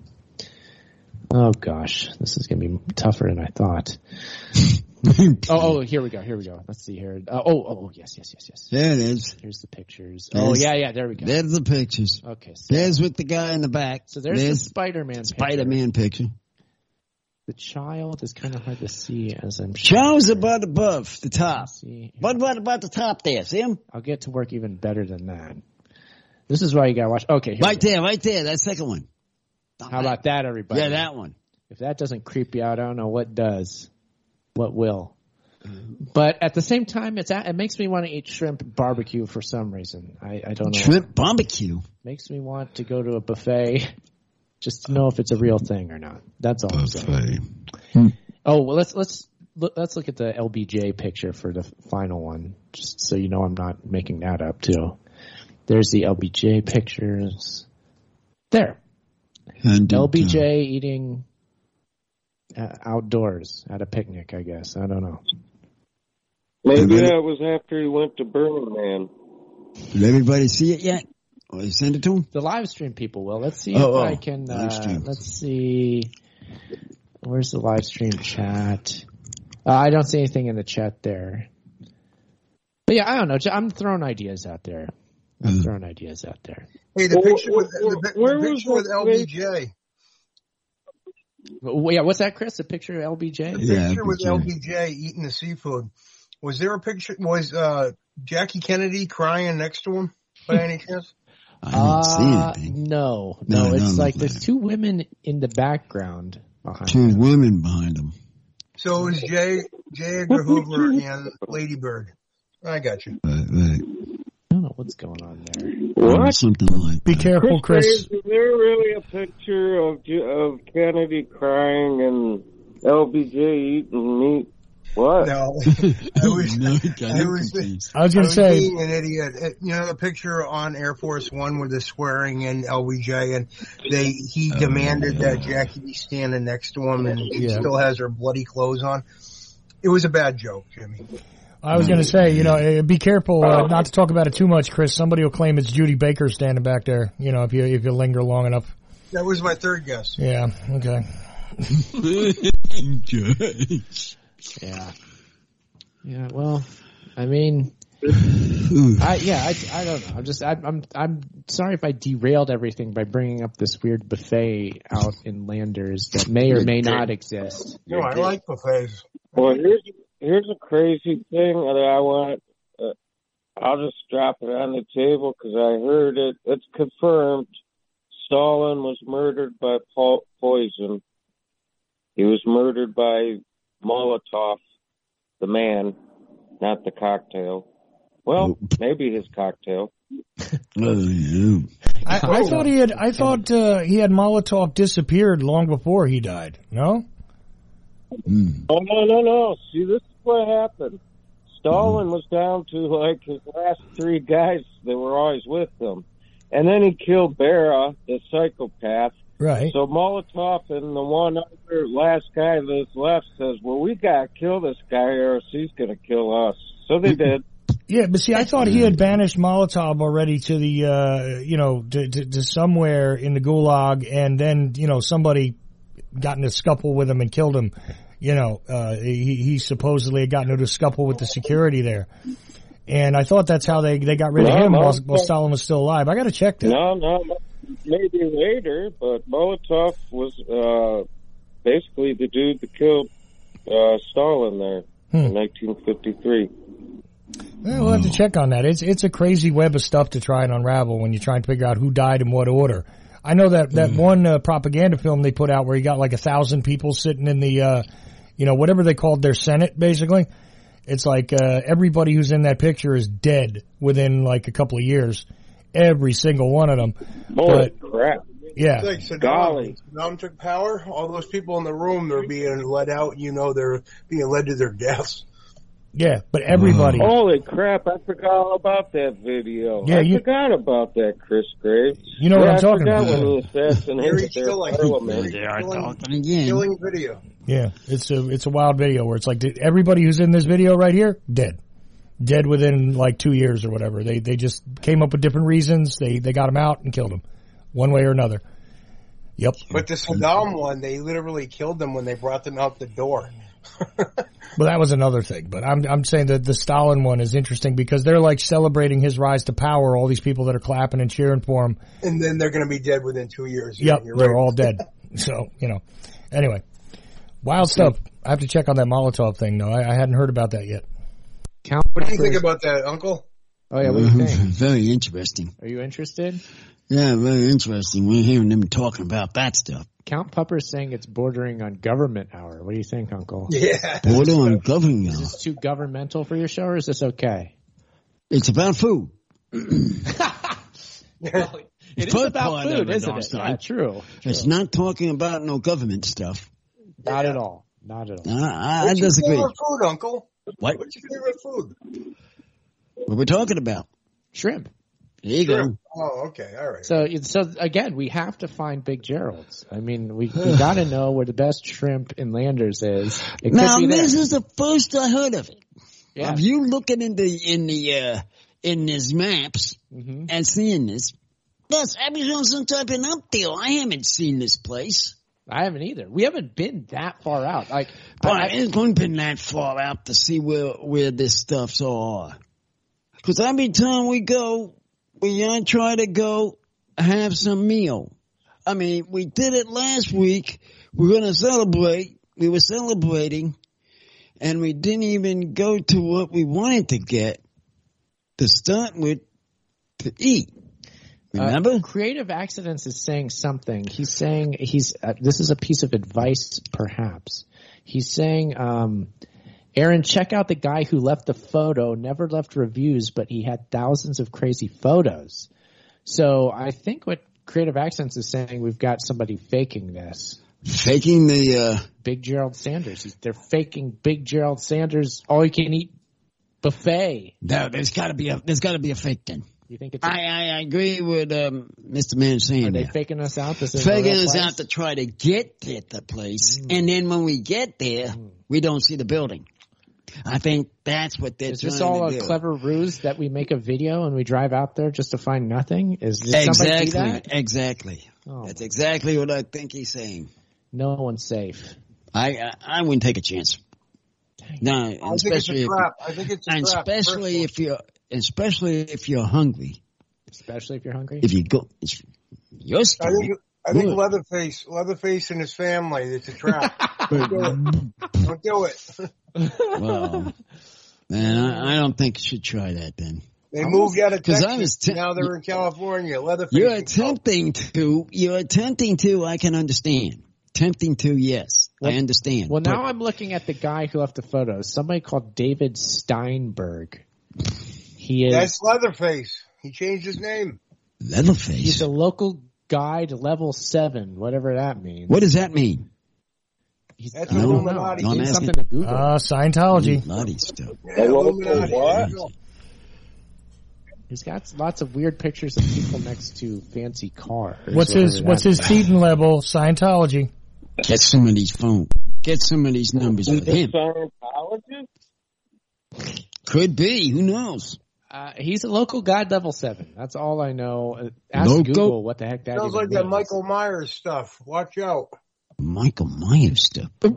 B: oh, gosh. This is going to be tougher than I thought. oh, oh, here we go. Here we go. Let's see here. Uh, oh, oh, yes, yes, yes, yes.
Q: There it is.
B: Here's the pictures.
Q: There's-
B: Oh, yeah, yeah. There we go.
Q: There's the pictures.
B: Okay. So,
Q: There's with the guy in the back.
B: so there's, the Spider-Man picture.
Q: Spider-Man picture.
B: The child is kind of hard to see as I'm sure.
Q: Charles about above the top.
B: See,
Q: What about about the top there? See him?
B: I'll get to work even better than that. This is why you gotta watch. Okay, here we
Q: Right
B: go.
Q: there, right there. That second one.
B: How about that, everybody?
Q: Yeah, that one.
B: If that doesn't creep you out, I don't know what does. What will? But at the same time, it's it makes me want to eat shrimp barbecue for some reason. I, I don't know.
Q: Shrimp barbecue.
B: Makes me want to go to a buffet just to know if it's a real thing or not. That's all I'm saying.
Q: Buffet.
B: Oh well, let's let's look, let's look at the L B J picture for the final one, just so you know I'm not making that up too. There's the L B J pictures. There,
Q: And,
B: L B
Q: uh,
B: J eating uh, outdoors at a picnic. I guess I don't know.
C: Maybe
Q: Everybody-
C: that was after he went to Burning Man.
Q: Did everybody see it yet? Or you send it to him?
B: The live stream people will. Let's see
Q: Oh,
B: if
Q: oh,
B: I can.
Q: live
B: Uh,
Q: stream.
B: let's see. Where's the live stream chat? Uh, I don't see anything in the chat there. But yeah, I don't know. I'm throwing ideas out there. I'm mm. throwing ideas out there.
E: Hey, the picture with the, the picture with L B J.
B: Well, yeah, what's that, Chris? A picture of L B J?
E: The
Q: Yeah,
E: picture
Q: L B J.
E: with L B J eating the seafood. Was there a picture? Was uh, Jackie Kennedy crying next to him by any chance?
Q: I didn't
B: uh,
Q: see anything.
B: No, no.
Q: No,
B: it's
Q: no,
B: like
Q: no.
B: there's two women in the background behind
Q: Two
B: them.
Q: women behind him.
E: So it was J. J. Edgar Hoover and Lady Bird. I got you.
Q: Right, right.
B: I don't know what's going on there.
C: What?
Q: Something like
D: Be
Q: that.
D: careful, Chris.
C: Is there really a picture of of Kennedy crying and L B J eating meat? What?
E: No, I was,
Q: No,
E: I
Q: got
E: was,
Q: confused.
D: I was
E: I
D: going to
E: was
D: say,
E: being an idiot. It- You know the picture on Air Force One with the swearing in L B J, and they he demanded that Jackie be standing next to him, and she
D: Yeah.
E: still has her bloody clothes on. It was a bad joke, Jimmy.
D: I was going to say, you know, eh, be careful uh, not to talk about it too much, Chris. Somebody will claim it's Judy Baker standing back there. You know, if you if you linger long enough.
E: That was my third guess.
D: Yeah. Okay.
B: Yeah. Yeah. Well, I mean, I yeah, I, I don't know. I'm just I, I'm I'm sorry if I derailed everything by bringing up this weird buffet out in Landers that may or may not exist.
E: No, I like buffets.
C: Well, here's here's a crazy thing that I want. Uh, I'll just drop it on the table because I heard it. It's confirmed. Stalin was murdered by po- poison. He was murdered by Molotov, the man, not the cocktail. Well, maybe his cocktail.
Q: Oh, yeah.
D: I, I thought he had. I thought uh, he had Molotov disappeared long before he died. No.
Q: Mm.
C: Oh, no, no, no. See, this is what happened. Stalin was down to, like, his last three guys that were always with him. And then he killed Bera, the psychopath.
D: Right.
C: So Molotov and the one other last guy that's left says, well, we got to kill this guy or else he's going to kill us. So they did.
D: Yeah, but see, I thought he had banished Molotov already to the, uh, you know, to, to, to somewhere in the Gulag, and then, you know, somebody got in a scuffle with him and killed him. You know, uh, he, he supposedly had gotten into a scuffle with the security there. And I thought that's how they, they got rid of
C: No,
D: him
C: no,
D: while,
C: no.
D: while Stalin was still alive. I got to check that.
C: No, no, no. Maybe later, but Molotov was uh, basically the dude that killed uh, Stalin there
D: Hmm.
C: in nineteen fifty-three.
D: Yeah, we'll have to check on that. It's it's a crazy web of stuff to try and unravel when you try and figure out who died in what order. I know that that one uh, propaganda film they put out where you got like a thousand people sitting in the, uh, you know, whatever they called their Senate, basically. It's like uh, everybody who's in that picture is dead within like a couple of years. Every single one of them.
C: Holy
D: But,
C: crap.
D: yeah.
E: It's like Saddam.
C: Golly.
E: Saddam took power. All those people in the room, they're being led out. You know, they're being led to their deaths.
D: Yeah, but everybody.
C: Holy crap, I forgot all about that video.
D: Yeah,
C: I
D: you-
C: forgot about that, Chris Graves.
D: You know what
C: yeah,
D: I'm talking
C: I forgot
D: about.
C: when he assassinated
E: He's
C: their
E: still like-
C: parliament.
Q: They are
E: Killing-
Q: talking again.
E: Killing video.
D: Yeah, it's a it's a wild video where it's like everybody who's in this video right here dead, dead within like two years or whatever. They they just came up with different reasons. They they got him out and killed him, one way or another. Yep.
E: But the Saddam one, they literally killed them when they brought them out the door.
D: Well, that was another thing. But I'm I'm saying that the Stalin one is interesting because they're like celebrating his rise to power. All these people that are clapping and cheering for him.
E: And then they're going to be dead within two years.
D: Yep,
E: You're
D: they're
E: right.
D: all dead. So you know. Anyway, wild stuff. I have to check on that Molotov thing though. I, I hadn't heard about that yet.
B: Count.
E: What do you think about that, Uncle?
B: Oh yeah, what do you think?
Q: Very interesting.
B: Are you interested?
Q: Yeah, very interesting. We're hearing them talking about that stuff.
B: Count Pupper's saying it's bordering on government hour. What do you think, Uncle?
E: Yeah.
Q: Border on government.
B: Is this too governmental for your show, or is this okay?
Q: It's about food.
B: Well, it is
Q: First
B: about
Q: part
B: food,
Q: of it,
B: isn't
Q: though,
B: it?
Q: son.
B: Yeah, true.
Q: It's not talking about no government stuff.
B: Not at all. Not at all.
Q: I, I, I
E: What's your
Q: disagree.
E: favorite food, Uncle?
Q: What?
E: What's your favorite food?
Q: What we're talking about?
B: Shrimp.
Q: There you
E: Sure.
Q: go.
E: Oh, okay. All right.
B: So, so again, we have to find Big Gerald's. I mean, we, we got to know where the best shrimp in Landers is. It
Q: Now
B: could be
Q: this
B: there.
Q: is the first I heard of it.
B: Yeah.
Q: Of you looking in the in the uh, in these maps
B: Mhm.
Q: and seeing this. Yes, I was on some type of up deal. I haven't seen this place.
B: I haven't either. We haven't been that far out. Like,
Q: but
B: I,
Q: I haven't been that far out to see where where this stuff's all. Because every time we go, we uh, try to go have some meal. I mean, we did it last week. We're going to celebrate. We were celebrating, and we didn't even go to what we wanted to get to start with to eat. Remember?
B: Uh, Creative Accidents is saying something. He's saying he's. Uh, this is a piece of advice, perhaps. He's saying, um, Aaron, check out the guy who left the photo. Never left reviews, but he had thousands of crazy photos. So I think what Creative Accidents is saying, we've got somebody faking this.
Q: Faking the uh...
B: Big Gerald Sanders. They're faking Big Gerald Sanders all you can eat buffet.
Q: No, there's got to be a there's got to be a fake then.
B: You think it's? A,
Q: I, I agree with um, Mister Mancini.
B: Are they
Q: there.
B: faking us out? This is
Q: faking us out to try to get at the place, mm. and then when we get there, mm. we don't see the building. I think that's what they're
B: is
Q: trying
B: this all
Q: to
B: a
Q: do.
B: clever ruse that we make a video and we drive out there just to find nothing? Is did
Q: exactly
B: somebody do that?
Q: exactly? Oh. That's exactly what I think he's saying.
B: No one's safe.
Q: I I, I wouldn't take a chance. No,
E: I think it's a trap. I think it's a
Q: and
E: trap.
Q: Especially if you're, especially if you're hungry.
B: Especially if you're hungry.
Q: If you go, it's your story.
E: I think, I think Leatherface, Leatherface and his family. It's a trap. Don't do it. Don't do it.
Q: Well, man, I, I don't think you should try that. Then
E: they moved out of Texas.
Q: I was te-
E: now they're in California. Leatherface.
Q: You're attempting to. You're attempting to. I can understand. Tempting to, yes, well, I understand.
B: Well, now I'm looking at the guy who left the photos. Somebody called David Steinberg. He is.
E: That's Leatherface. He changed his name.
Q: Leatherface.
B: He's a local guide, level seven, whatever that means.
Q: What does that mean?
B: He's,
E: That's
B: I don't
E: know.
B: know. He's something to Google.
D: Uh, Scientology.
Q: Illuminati stuff.
E: Yeah, Illuminati.
B: What? He's got lots of weird pictures of people next to fancy cars.
D: What's his What's his Seaton level? Scientology.
Q: Get some of these phones. Get some of these numbers with him.
C: Scientologist?
Q: Could be. Who knows?
B: Uh, he's a local guide level seven. That's all I know. Ask
Q: Local?
B: Google what the heck that
E: Sounds
B: even
E: like
B: means.
E: that Michael Myers stuff. Watch out.
Q: Michael Myers stuff.
B: uh,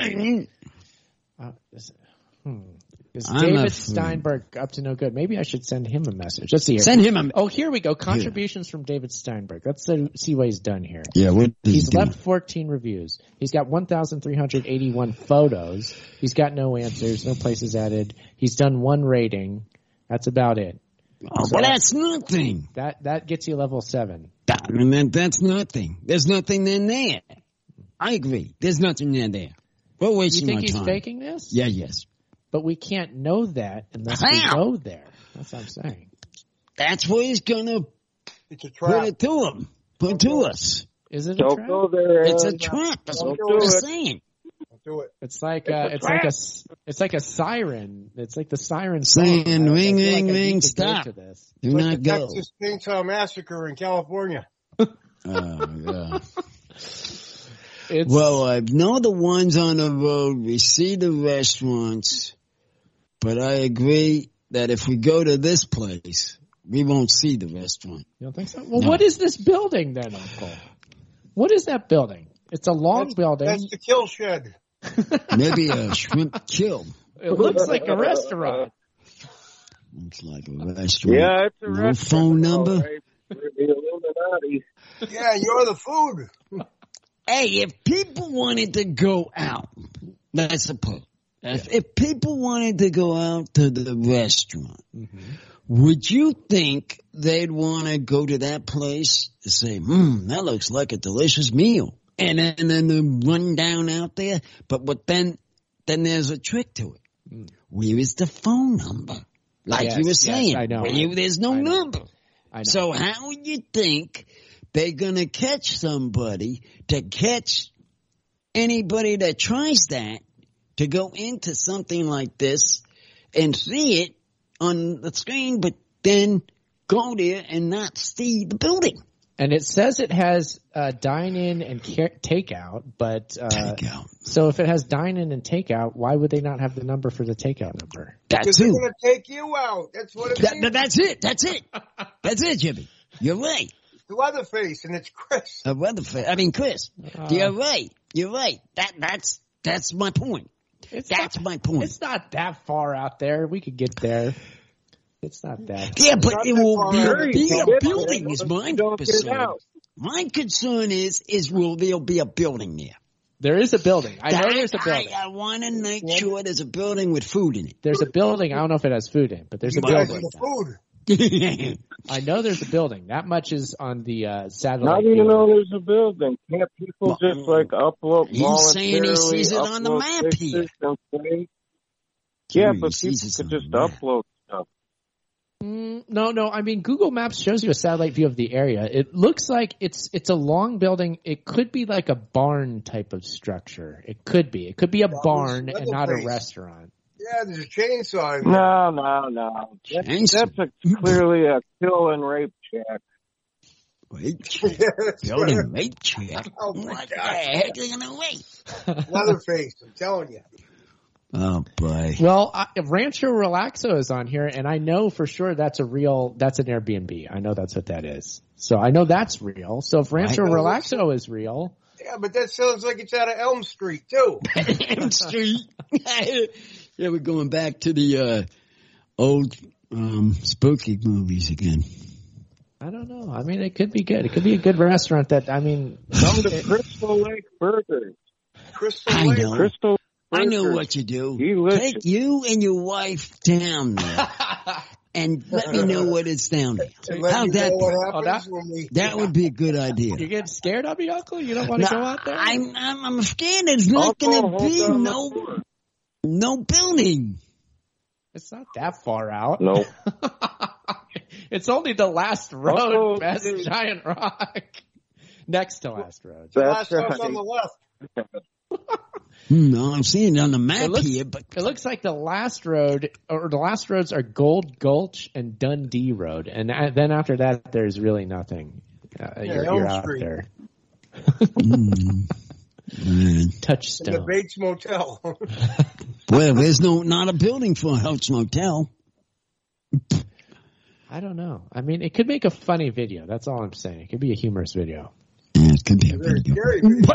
B: is, hmm. Is
Q: I'm
B: David
Q: a
B: Steinberg up to no good? Maybe I should send him a message. Let's see here.
Q: Send him a.
B: Oh, here we go. Contributions here. From David Steinberg. Let's see what he's done here.
Q: Yeah, what
B: he's
Q: he
B: left
Q: doing?
B: fourteen reviews. He's got one thousand three hundred eighty-one photos. He's got no answers, no places added. He's done one rating. That's about it.
Q: Oh, so well, that's nothing.
B: That that gets you level seven.
Q: I mean, that, that's nothing. There's nothing in there. I agree. There's nothing in there. We're wasting
B: you think
Q: our
B: he's
Q: time.
B: faking this?
Q: Yeah, yes.
B: But we can't know that unless
Q: How?
B: we go there. That's what I'm saying.
Q: That's where he's gonna
E: it's a trap.
Q: put it to him. Put it to us.
B: Is it a
C: Don't
B: trap?
C: go there.
Q: It's a trap. That's
C: Don't
Q: what
C: do
Q: I'm
C: it.
Q: saying.
E: Don't do it.
B: It's like
C: It's
B: uh,
C: a
B: it's
C: trap.
B: like a it's like a siren. It's like the siren song.
Q: Saying
B: I- I
Q: ring,
B: feel like
Q: ring,
B: I need
Q: ring,
B: to go
Q: stop.
B: to this.
Q: Do
E: It's like
Q: not
E: the
Q: go.
E: Texas Chainsaw Massacre in California.
Q: Oh, yeah.
B: It's,
Q: Well, I know the ones on the road. We see the restaurants. But I agree that if we go to this place, we won't see the restaurant.
B: you don't think so? Well,
Q: No.
B: what is this building then, Uncle? What is that building? It's a long
E: That's,
B: building.
E: that's the kill shed.
Q: Maybe a shrimp kill.
B: It looks like a restaurant.
Q: Looks like a restaurant.
C: Yeah, it's a
Q: No
C: restaurant.
Q: phone number?
C: All right. We're the Illuminati.
E: Yeah, you're the food.
Q: Hey, if people wanted to go out, let's suppose, if, if people wanted to go out to the restaurant,
B: Mm-hmm.
Q: would you think they'd want to go to that place and say, hmm, that looks like a delicious meal? And then, and then they run down out there. But, but then, then there's a trick to it.
B: Mm.
Q: Where is the phone number? Like
B: Yes,
Q: you were
B: yes,
Q: saying,
B: I know.
Q: where you- there's no
B: I know.
Q: number.
B: I know.
Q: So how would you think they're going to catch somebody to catch anybody that tries that to go into something like this and see it on the screen, but then go there and not see the building?
B: And it says it has uh, dine-in and ca- takeout, but uh,
Q: Takeout.
B: so if it has dine-in and takeout, why would they not have the number for the takeout number?
Q: That's
E: Because they're
Q: it.
E: going to take you out. That's what it
Q: That,
E: means.
Q: that's it. That's it. That's it, Jimmy. You're right.
E: Leatherface, and it's Chris.
Q: A Leatherface. I mean, Chris,
B: Uh,
Q: you're right. You're right. That that's that's my point.
B: It's
Q: That's
B: not,
Q: my point.
B: It's not that far out there. We could get there. It's not that.
Q: Yeah, but
E: not
Q: it
E: that
Q: will
E: far
Q: be
E: out.
Q: a be a
C: Don't
Q: building is my
C: don't get
Q: concern.
C: out.
Q: My concern is is will there be a building there?
B: There is a building. I know
Q: That-
B: there's a building.
Q: I, I want to make sure there's a building with food in it.
B: There's a building. I don't know if it has food in it, but there's a
E: Because
B: building.
E: of the food.
B: I know there's a building. That much is on the uh,
C: How
B: satellite
C: do you
B: view.
C: know there's a building? Can't people just like upload
Q: He's saying he
C: voluntarily
Q: sees it on the
C: upload
Q: map
C: pictures
Q: here.
C: and say- Yeah,
Q: He
C: but
Q: sees
C: people
Q: it
C: could
Q: on
C: just
Q: the map.
C: upload stuff.
B: Mm, no, no. I mean, Google Maps shows you a satellite view of the area. It looks like it's it's a long building. It could be like a barn type of structure. It could be. It could be a
E: That was
B: barn and not a
E: Leatherface.
B: restaurant.
E: Yeah, there's a chainsaw in there.
C: No, no, no. That's,
Q: Chainsaw.
C: that's a, clearly a kill and rape check.
Q: Wait,
E: Yeah, that's
Q: building
E: right.
Q: rate check.
E: Oh, my
Q: What the
E: God.
Q: heck are you gonna wait?
E: Leatherface, I'm telling you.
Q: Oh boy.
B: Well, I, Rancho Relaxo is on here, and I know for sure that's a real. That's an Airbnb. I know that's what that is. So I know that's real. So if Rancho
E: I know
B: Relaxo is real,
E: Yeah, but that sounds like it's out of Elm Street, too.
Q: M Street. Yeah, we're going back to the uh, old um, spooky movies again.
B: I don't know. I mean, it could be good. It could be a good restaurant. That I mean,
C: Come to Crystal Lake Burgers.
E: Crystal
Q: I
E: Lake.
Q: know.
C: Crystal
Q: I know
C: Burgers.
Q: what you do.
C: Delicious.
Q: Take you and your wife down there, and let me know what it's down there.
E: And let
Q: How'd
E: me
Q: that
E: know what
Q: be?
E: happens
B: Oh, that-
E: when we...
Q: That would be a good idea.
B: you getting scared of me, Uncle? You don't want to
Q: No,
B: go out there?
Q: I'm, I'm, I'm scared there's not
C: Uncle,
Q: going to
C: hold
Q: be
C: on the
Q: no,
C: door.
Q: no building.
B: It's not that far out.
C: No.
B: It's only the last road
C: Uncle,
B: past
C: dude.
B: Giant Rock. Next to last road.
E: The
C: That's
E: last house
C: right.
E: on the left.
Q: No, I'm seeing it on the map
B: It looks,
Q: here, but
B: it looks like the last road, or the last roads are Gold Gulch and Dundee Road, and uh, then after that, there's really nothing. Uh,
E: Yeah,
B: you're
E: Elm
B: you're out
E: Street.
B: there.
Q: mm, man.
E: In the
B: Touchstone.
E: Bates Motel.
Q: Well, there's no not a building for a house motel.
B: I don't know. I mean, it could make a funny video. That's all I'm saying. It could be a humorous video.
Q: Yeah, it could be a
E: Very
Q: video.
E: scary video.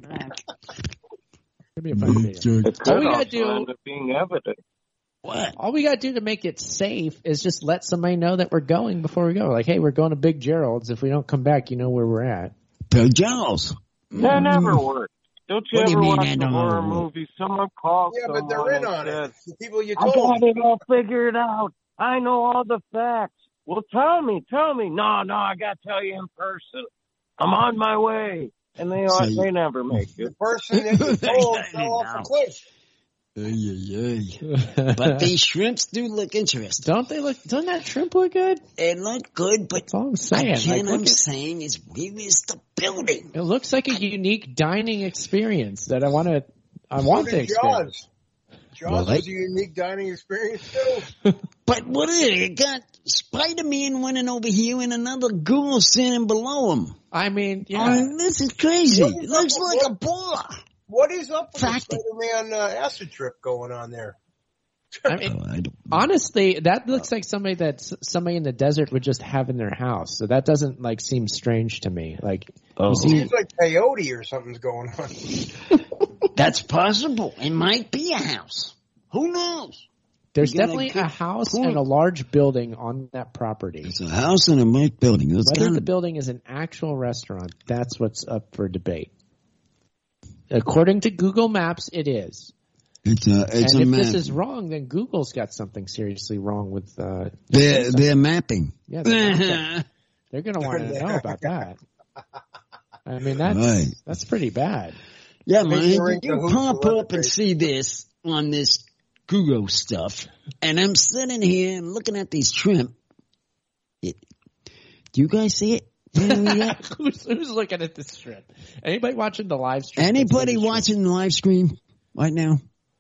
B: It could be a funny video.
C: It
B: All
C: could
B: we gotta
C: also
B: do-
C: end up being evident.
Q: What?
B: All we got to do to make it safe is just let somebody know that we're going before we go. Like, hey, we're going to Big Gerald's. If we don't come back, you know where we're at.
Q: Bill Giles.
C: That never works. Don't you
Q: What do you
C: ever
Q: mean
C: watch
Q: that
C: a
Q: don't
C: horror
Q: ever work?
C: movie? Someone calls
E: Yeah, but
C: someone
E: they're in
C: and
E: on
C: says,
E: it. The people you
C: I
E: told.
C: got it all figured out. I know all the facts. Well, tell me, tell me. No, no, I got to tell you in person. I'm on my way. And they
Q: So
C: are,
Q: you-
C: they never make it.
E: The person that you told fell off a cliff.
Q: Ay, ay, ay. But these shrimps do look interesting.
B: Don't they look? Doesn't that shrimp look good?
Q: They look good, but
B: That's all I'm saying.
Q: again,
B: Like,
Q: I'm
B: look at-
Q: saying is where is the building?
B: it looks like a unique dining experience that I want to. I want
E: So
B: to
E: did
B: experience.
E: Jaws. Jaws
Q: Well,
E: was
Q: they-
E: a unique dining experience, too.
Q: But what is it? It got Spider-Man running over here and another ghoul standing below him.
B: I mean, yeah.
Q: I mean, this is crazy.
E: What
Q: It
E: is
Q: looks
E: up
Q: like
E: with
Q: a bar.
E: What is up with the
Q: Fact-
E: Spider-Man uh, acid trip going on there?
B: I mean,
Q: Oh, I don't-
B: honestly, that looks like somebody that s- somebody in the desert would just have in their house. So that doesn't like seem strange to me. Like,
C: Oh.
B: you see,
E: Seems like peyote or something's going on.
Q: That's possible. It might be a house. Who knows?
B: there's
Q: You get a
B: definitely
Q: good
B: a house
Q: point.
B: and a large building on that property.
Q: It's a house and a big building. It's
B: Whether
Q: kind
B: the
Q: of,
B: building is an actual restaurant, that's what's up for debate. According to Google Maps, it is.
Q: it's a, it's
B: and
Q: a
B: if
Q: map.
B: this is wrong, then Google's got something seriously wrong with. Uh,
Q: they're, they're mapping.
B: yeah, they're, not- they're going to want to know about that. I mean, that's
Q: Right.
B: that's pretty bad.
Q: Yeah,
E: Make
Q: man.
E: sure
Q: You,
E: it's a
Q: you
E: hoop
Q: pop
E: or
Q: up and
E: whatever.
Q: see this on this Google stuff, and I'm sitting here and looking at these shrimp. It, do you guys see it? Yeah.
B: who's, who's looking at this strip? Anybody watching the live stream?
Q: Anybody watching the live stream right now?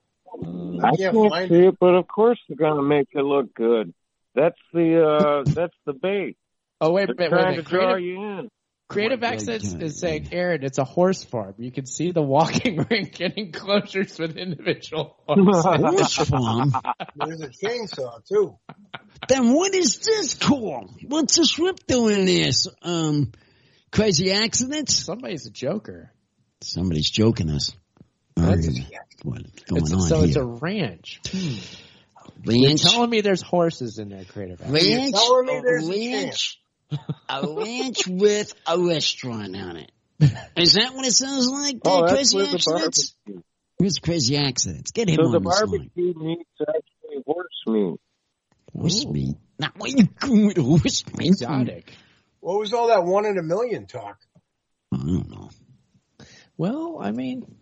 C: I
E: Yeah,
C: can't
E: mine-
C: see it, but of course they're going to make it look good. That's the uh, that's the bait.
B: Oh wait,
C: They're
B: wait, wait!
C: trying
B: wait.
C: to draw
B: Creative,
C: you in.
B: Creative
Q: my
B: Access
Q: God.
B: is saying, Aaron, it's a horse farm. You can see the walking rink and enclosures with individual horses.
Q: Horse farm.
E: There's a chainsaw, too.
Q: Then what is this called? What's the shrimp doing this? Um, Crazy accidents?
B: Somebody's a joker.
Q: Somebody's joking us.
B: That's
Q: Right. What's going
B: It's,
Q: on
B: so
Q: here?
B: it's a ranch. Hmm.
Q: Ranch?
B: You're telling me there's horses in there, Creative Act.
Q: Ranch,
E: telling me
Q: a
E: there's a
Q: ranch, a ranch with a restaurant on it. Is that what it sounds like?
C: Oh,
Q: there,
C: that's
Q: crazy
C: where the
Q: accidents?
C: barbecue.
Q: Where's crazy accidents? Get him
C: So
Q: on
C: the
Q: this line.
C: barbecue meat's actually horse meat.
Q: Horse meat. Now, what are you going with horse meat?
B: Exotic.
E: What was all that one in a million talk?
Q: I don't know.
B: Well, I mean,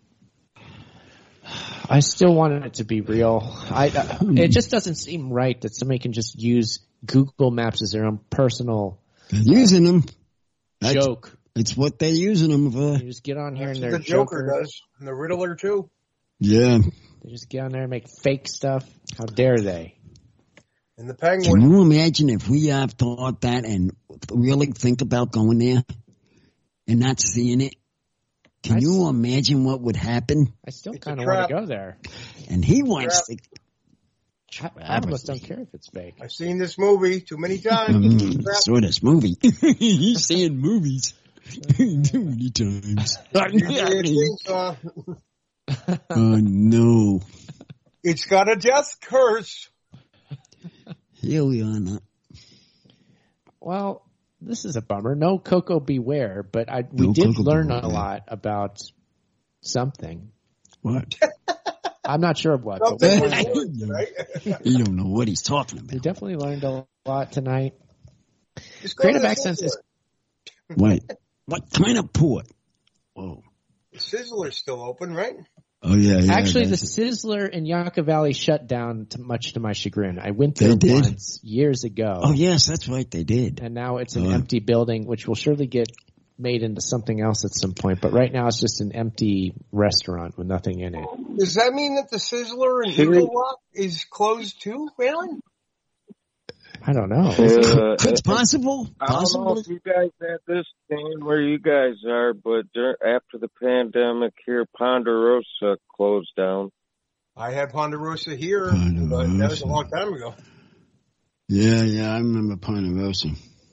B: I still wanted it to be real. I uh, it just doesn't seem right that somebody can just use Google Maps as their own personal
Q: They're using them. That's,
B: joke.
Q: It's what they're using them for.
B: You just get on here
E: That's
B: and
E: what
B: they're
E: the Joker does, and the Riddler too.
Q: Yeah.
B: They just get on there and make fake stuff. How dare they?
E: And the
Q: Can
E: Penguin.
Q: you imagine if we have thought that and really think about going there and not seeing it? Can
B: I
Q: you
B: s-
Q: imagine what would happen?
B: I still
E: It's a
B: kind of want
E: trap.
B: to go there.
Q: And he wants to.
B: I, I almost don't care if it's fake.
E: I've seen this movie too many times.
Q: Mm,
E: Crap.
Q: saw this movie. He's seeing movies too many times.
E: Chainsaw.
Q: Oh no!
E: It's got a death curse.
Q: Here we are. Not.
B: Well, this is a bummer. No Coco Beware, but I we
Q: No
B: did
Q: Coco
B: learn
Q: Beware.
B: a lot about something.
Q: What?
B: I'm not sure what, but
E: Something
B: we,
E: was
B: learned-
E: good, right?
Q: You don't know what he's talking
B: we
Q: about.
B: definitely learned a lot tonight.
E: Just go to
B: Creative
E: the
B: Accents is
E: Sizzler.
Q: What? What kind of port? Whoa!
E: The Sizzler's still open, right?
Q: Oh yeah, yeah.
B: actually the
Q: that's-
B: Sizzler in Yucca Valley shut down, to, much to my chagrin. I went
Q: They
B: there
Q: did?
B: once years ago,
Q: Oh yes, that's right. They did.
B: and now it's an
Q: Oh.
B: empty building, which will surely get made into something else at some point. But right now, it's just an empty restaurant with nothing in it.
E: Does that mean that the Sizzler in
C: Sure.
E: Eagle Rock is closed too, Alan?
B: I don't know.
C: Uh,
Q: It's possible.
C: I don't know
Q: Possible.
C: if you guys had this same where you guys are, but dur- after the pandemic here, Ponderosa closed down.
E: I had Ponderosa here,
Q: Ponderosa.
E: but that was a long time ago.
Q: Yeah, yeah. I remember Ponderosa.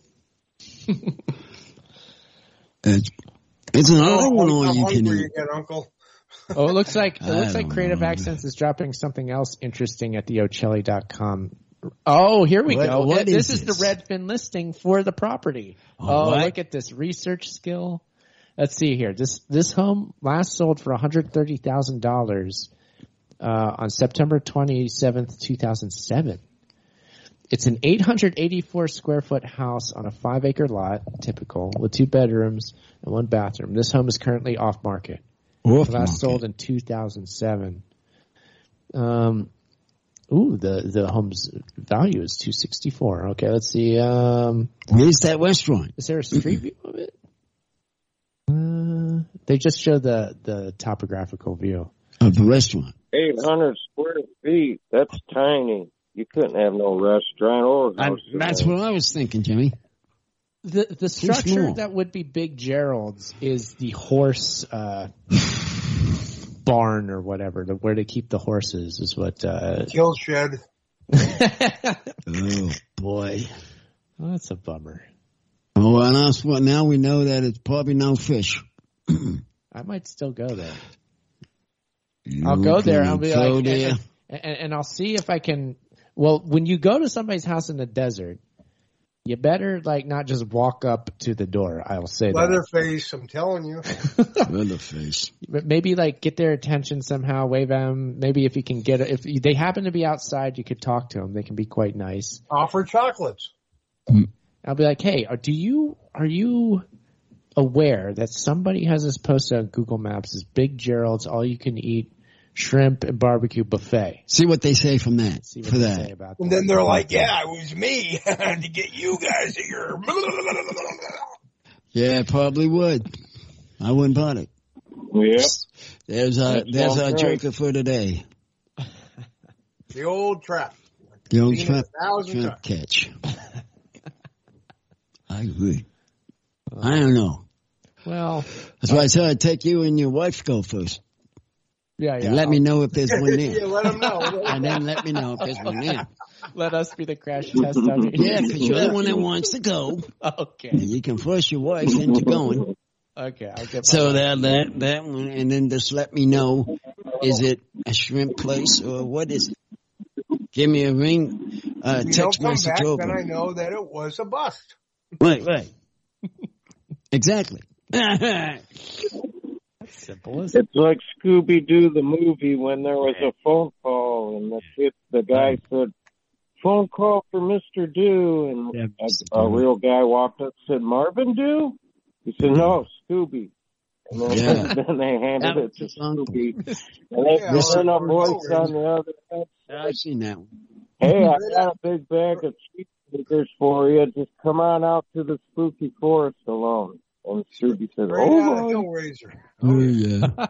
Q: it's, it's another one
E: I'm
Q: all you can
E: hungry
Q: eat.
E: again, Uncle.
B: Oh, it looks like it
Q: I
B: looks like
Q: don't
B: Creative
Q: know.
B: Accents is dropping something else interesting at the Ochelli dot com. Oh, here we
Q: What-
B: go.
Q: what
B: this
Q: is
B: is
Q: this?
B: the Redfin listing for the property.
Q: Oh,
B: Oh,
Q: what?
B: look at this research skill. Let's see here. This this home last sold for one hundred thirty thousand dollars uh, on September twenty-seventh, two thousand seven. It's an eight hundred eighty-four square foot house on a five acre lot, typical, with two bedrooms and one bathroom. This home is currently off market.
Q: Off
B: Last
Q: market.
B: sold in two thousand seven. Um, ooh, the the home's value is two sixty-four. Okay, let's see. Um,
Q: Where's that restaurant?
B: is there a street view of it? Uh, they just show the the topographical view.
Q: Of the restaurant.
C: eight hundred square feet. That's tiny. You couldn't have no restaurant or
Q: I,
C: house. in
Q: that's
C: there.
Q: what I was thinking, Jimmy.
B: The the structure
Q: small.
B: that would be Big Gerald's is the horse uh, barn or whatever, the, where they keep the horses is what. Uh,
E: Kill shed.
Q: Oh boy.
B: oh, that's a bummer.
Q: Oh, and that's what. Now we know that it's probably no fish.
B: I might still go there.
Q: You
B: I'll go there. I'll
Q: can
B: be
Q: go
B: like,
Q: there.
B: and, and, and I'll see if I can. Well, when you go to somebody's house in the desert, you better like not just walk up to the door. I'll say that.
E: Leatherface, I'm telling you.
Q: Leatherface.
B: But maybe like get their attention somehow, wave at them. Maybe if you can get if they happen to be outside, you could talk to them. They can be quite nice.
E: Offer chocolates.
B: I'll be like, hey, are, do you are you aware that somebody has this posted on Google Maps as Big Gerald's all you can eat shrimp and barbecue buffet?
Q: See what they say from that.
B: See what
Q: for
B: they
Q: that.
B: say about
E: And
B: that.
E: then they're like, yeah, it was me to get you guys here.
Q: Yeah, it probably would. I wouldn't buy it.
C: Yeah.
Q: There's our
C: That's
Q: there's
C: all
Q: our
C: right.
Q: joker for today.
E: The old trap.
Q: The old
E: Seen it
Q: trap,
E: a thousand
Q: trap
E: times.
Q: catch. I agree. I don't know.
B: Well,
Q: That's why I said I'd take you and your wife to go first.
B: Yeah, yeah.
Q: And let
B: I'll...
Q: me know if there's one there.
E: Yeah, let them know.
Q: And then let me know if there's one there.
B: Let us be the crash test dummy.
Q: Yeah, because you're the one that wants to go.
B: Okay.
Q: And you can force your wife into going.
B: Okay, I'll get.
Q: So that that that one, and then just let me know: is it a shrimp place or what is it? Give me a ring, uh,
E: you
Q: text
E: don't come
Q: message
E: back,
Q: over.
E: then I know that it was a bust.
Q: Right, right. Exactly.
B: Simple as
C: it's like Scooby-Doo the movie when there was a phone call and the kid, the guy said, "Phone call for Mister Dew," and
Q: yeah,
C: a, a real guy walked up and said, "Marvin Dew?" He said, "No, Scooby." And then,
Q: Yeah.
C: then they handed
Q: That
C: it to
Q: was uncle.
C: Scooby. And they
E: Yeah,
C: put in a
E: well,
C: voice on the other end.
Q: I've seen that one.
C: "Hey, I got a big bag of cheeseburgers for you. Just come on out to the spooky forest alone." And Scooby said,
E: Right out of
C: "Oh,
E: Hellraiser.
Q: Oh, yeah.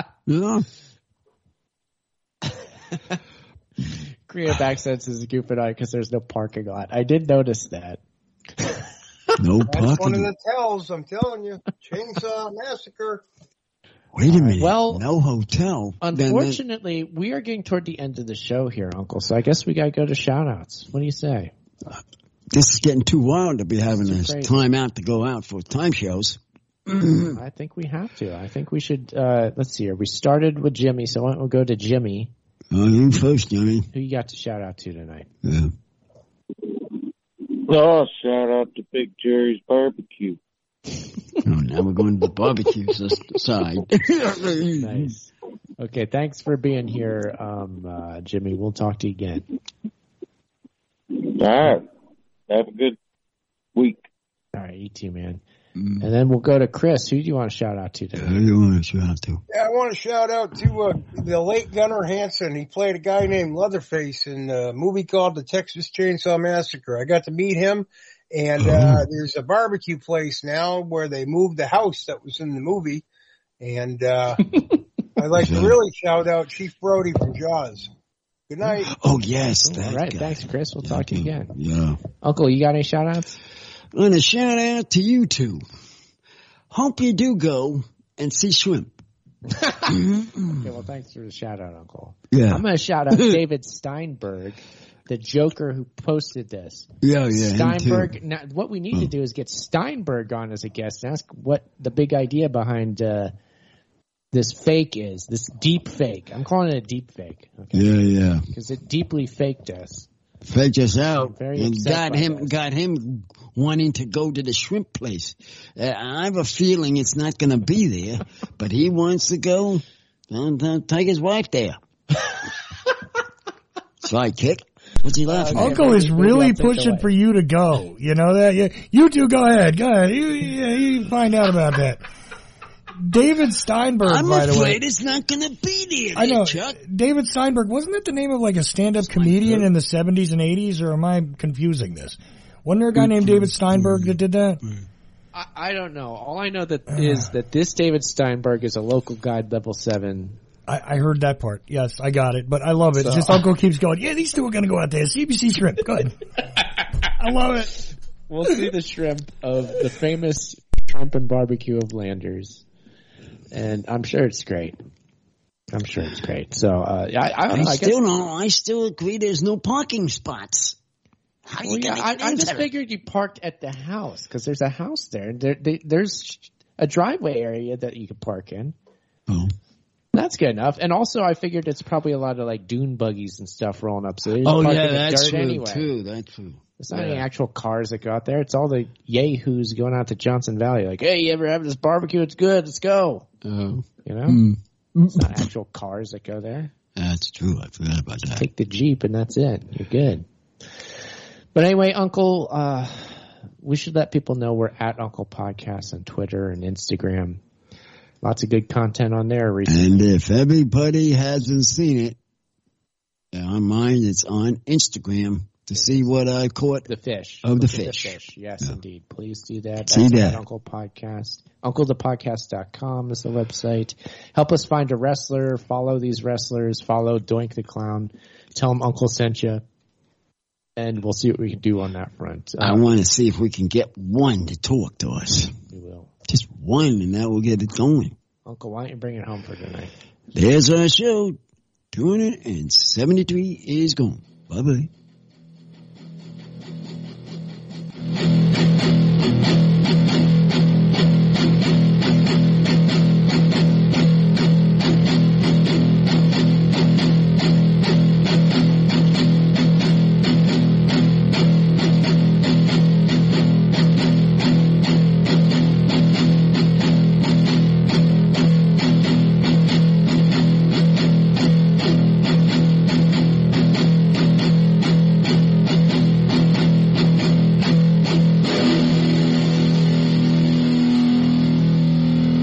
Q: Yeah.
B: Korean accents is goofing on because there's no parking lot. I did notice that.
Q: No
E: That's one of
Q: parking.
E: the tells, I'm telling you. Chainsaw Massacre.
Q: Wait a minute.
B: Well,
Q: no hotel. Then that-
B: Unfortunately, we are getting toward the end of the show here, Uncle. So I guess we got to go to shout-outs. What do you say?
Q: This is getting too wild to be having
B: Too
Q: this
B: crazy.
Q: time out to go out for time shows.
B: I think we have to. I think we should. Uh, let's see here. We started with Jimmy, so why don't we go to Jimmy?
Q: Oh, you first, Jimmy.
B: Who you got to shout out to tonight?
Q: Yeah.
C: oh, shout out to Big Jerry's Barbecue."
Q: Oh, now we're going to the barbecue side.
B: Nice. Okay, thanks for being here, um, uh, Jimmy. We'll talk to you again.
C: All right. Have a good week.
B: All right, you too, man.
Q: Mm.
B: And then we'll go to Chris. Who do you want to shout out to today?
Q: Who do you want to shout out to?
E: Yeah, I want to shout out to uh, the late Gunnar Hansen. He played a guy named Leatherface in a movie called The Texas Chainsaw Massacre. I got to meet him, and uh, there's a barbecue place now where they moved the house that was in the movie. And uh, I'd like to really shout out Chief Brody from Jaws. Good night.
Q: Oh, yes.
B: All
Q: That
B: right,
Q: guy.
B: thanks, Chris. We'll talk to you again.
Q: Yeah.
B: Uncle, you got any shout outs?
Q: I'm going to shout out to you two. Hope you do go and see shrimp.
B: Okay, well, thanks for the shout out, Uncle.
Q: Yeah.
B: I'm going to shout out David Steinberg, the Joker who posted this.
Q: Yeah, yeah. him
B: Steinberg.
Q: too.
B: Now, what we need to do is get Steinberg on as a guest and ask what the big idea behind uh, this fake is, this deep fake. I'm calling it a deep fake. Okay?
Q: Yeah, yeah.
B: Because it deeply faked us.
Q: Faked us out
B: Very
Q: and
B: upset
Q: got
B: by
Q: him,
B: this.
Q: got him wanting to go to the shrimp place. Uh, I have a feeling it's not going to be there, but he wants to go. Don't, don't take his wife there. Sidekick. What's he laughing at?
D: Uncle is
B: maybe
D: really
B: I'll take
D: pushing
B: away.
D: for you to go. You know that? You, you two go ahead. Go ahead. You, you, you find out about that. David Steinberg,
Q: I'm
D: by the way.
Q: afraid it's not going to be there,
D: I know.
Q: Chuck.
D: David Steinberg, wasn't that the name of like a stand-up comedian in the seventies and eighties, or am I confusing this? Wasn't there a guy named David Steinberg that did that?
B: I, I don't know. All I know that is that this David Steinberg is a local guide level seven.
D: I, I heard that part. Yes, I got it. But I love it.
B: So-
D: Just Uncle keeps going, yeah, these two are going to go out there. C B C Shrimp. Go ahead. I love it.
B: We'll see the shrimp of the famous shrimp and barbecue of Landers. And I'm sure it's great. I'm sure it's great. So, uh, I, I,
Q: I,
B: don't know, I
Q: still
B: guess,
Q: don't. I still agree. There's no parking spots. How
B: well,
Q: you
B: yeah,
Q: gonna
B: I,
Q: get
B: I
Q: in
B: just
Q: there?
B: figured you parked at the house because there's a house there. And there, they, there's a driveway area that you could park in.
Q: Oh.
B: That's good enough. And also, I figured it's probably a lot of like dune buggies and stuff rolling up. So they just
Q: Oh
B: park
Q: yeah,
B: in the
Q: that's
B: dirt
Q: true
B: anyway.
Q: too. That's true.
B: There's not any actual cars that go out there. It's all the yahoos going out to Johnson Valley. Like, hey, you ever have this barbecue? It's good. Let's go.
Q: Oh,
B: You know?
Q: mm.
B: It's not actual cars that go there.
Q: That's true. I forgot about that.
B: Take the Jeep and that's it. You're good. But anyway, Uncle, uh, we should let people know we're at Uncle Podcast on Twitter and Instagram. Lots of good content on there recently.
Q: And if everybody hasn't seen it, on mine, it's on Instagram to see what I caught.
B: The fish.
Q: Of the
B: Look at
Q: fish.
B: The fish. Yes,
Q: Yeah.
B: indeed. Please do that.
Q: See
B: That's
Q: that.
B: at Uncle Podcast. Uncle the Podcast dot com is the website. Help us find a wrestler. Follow these wrestlers. Follow Doink the Clown. Tell him Uncle sent you. And we'll see what we can do on that front.
Q: I
B: Uh,
Q: want to see if we can get one to talk to us.
B: we will.
Q: Just one, and that will get it going.
B: Uncle, why don't you bring it home for tonight?
Q: There's our show. two hundred seventy-three is gone. Bye-bye.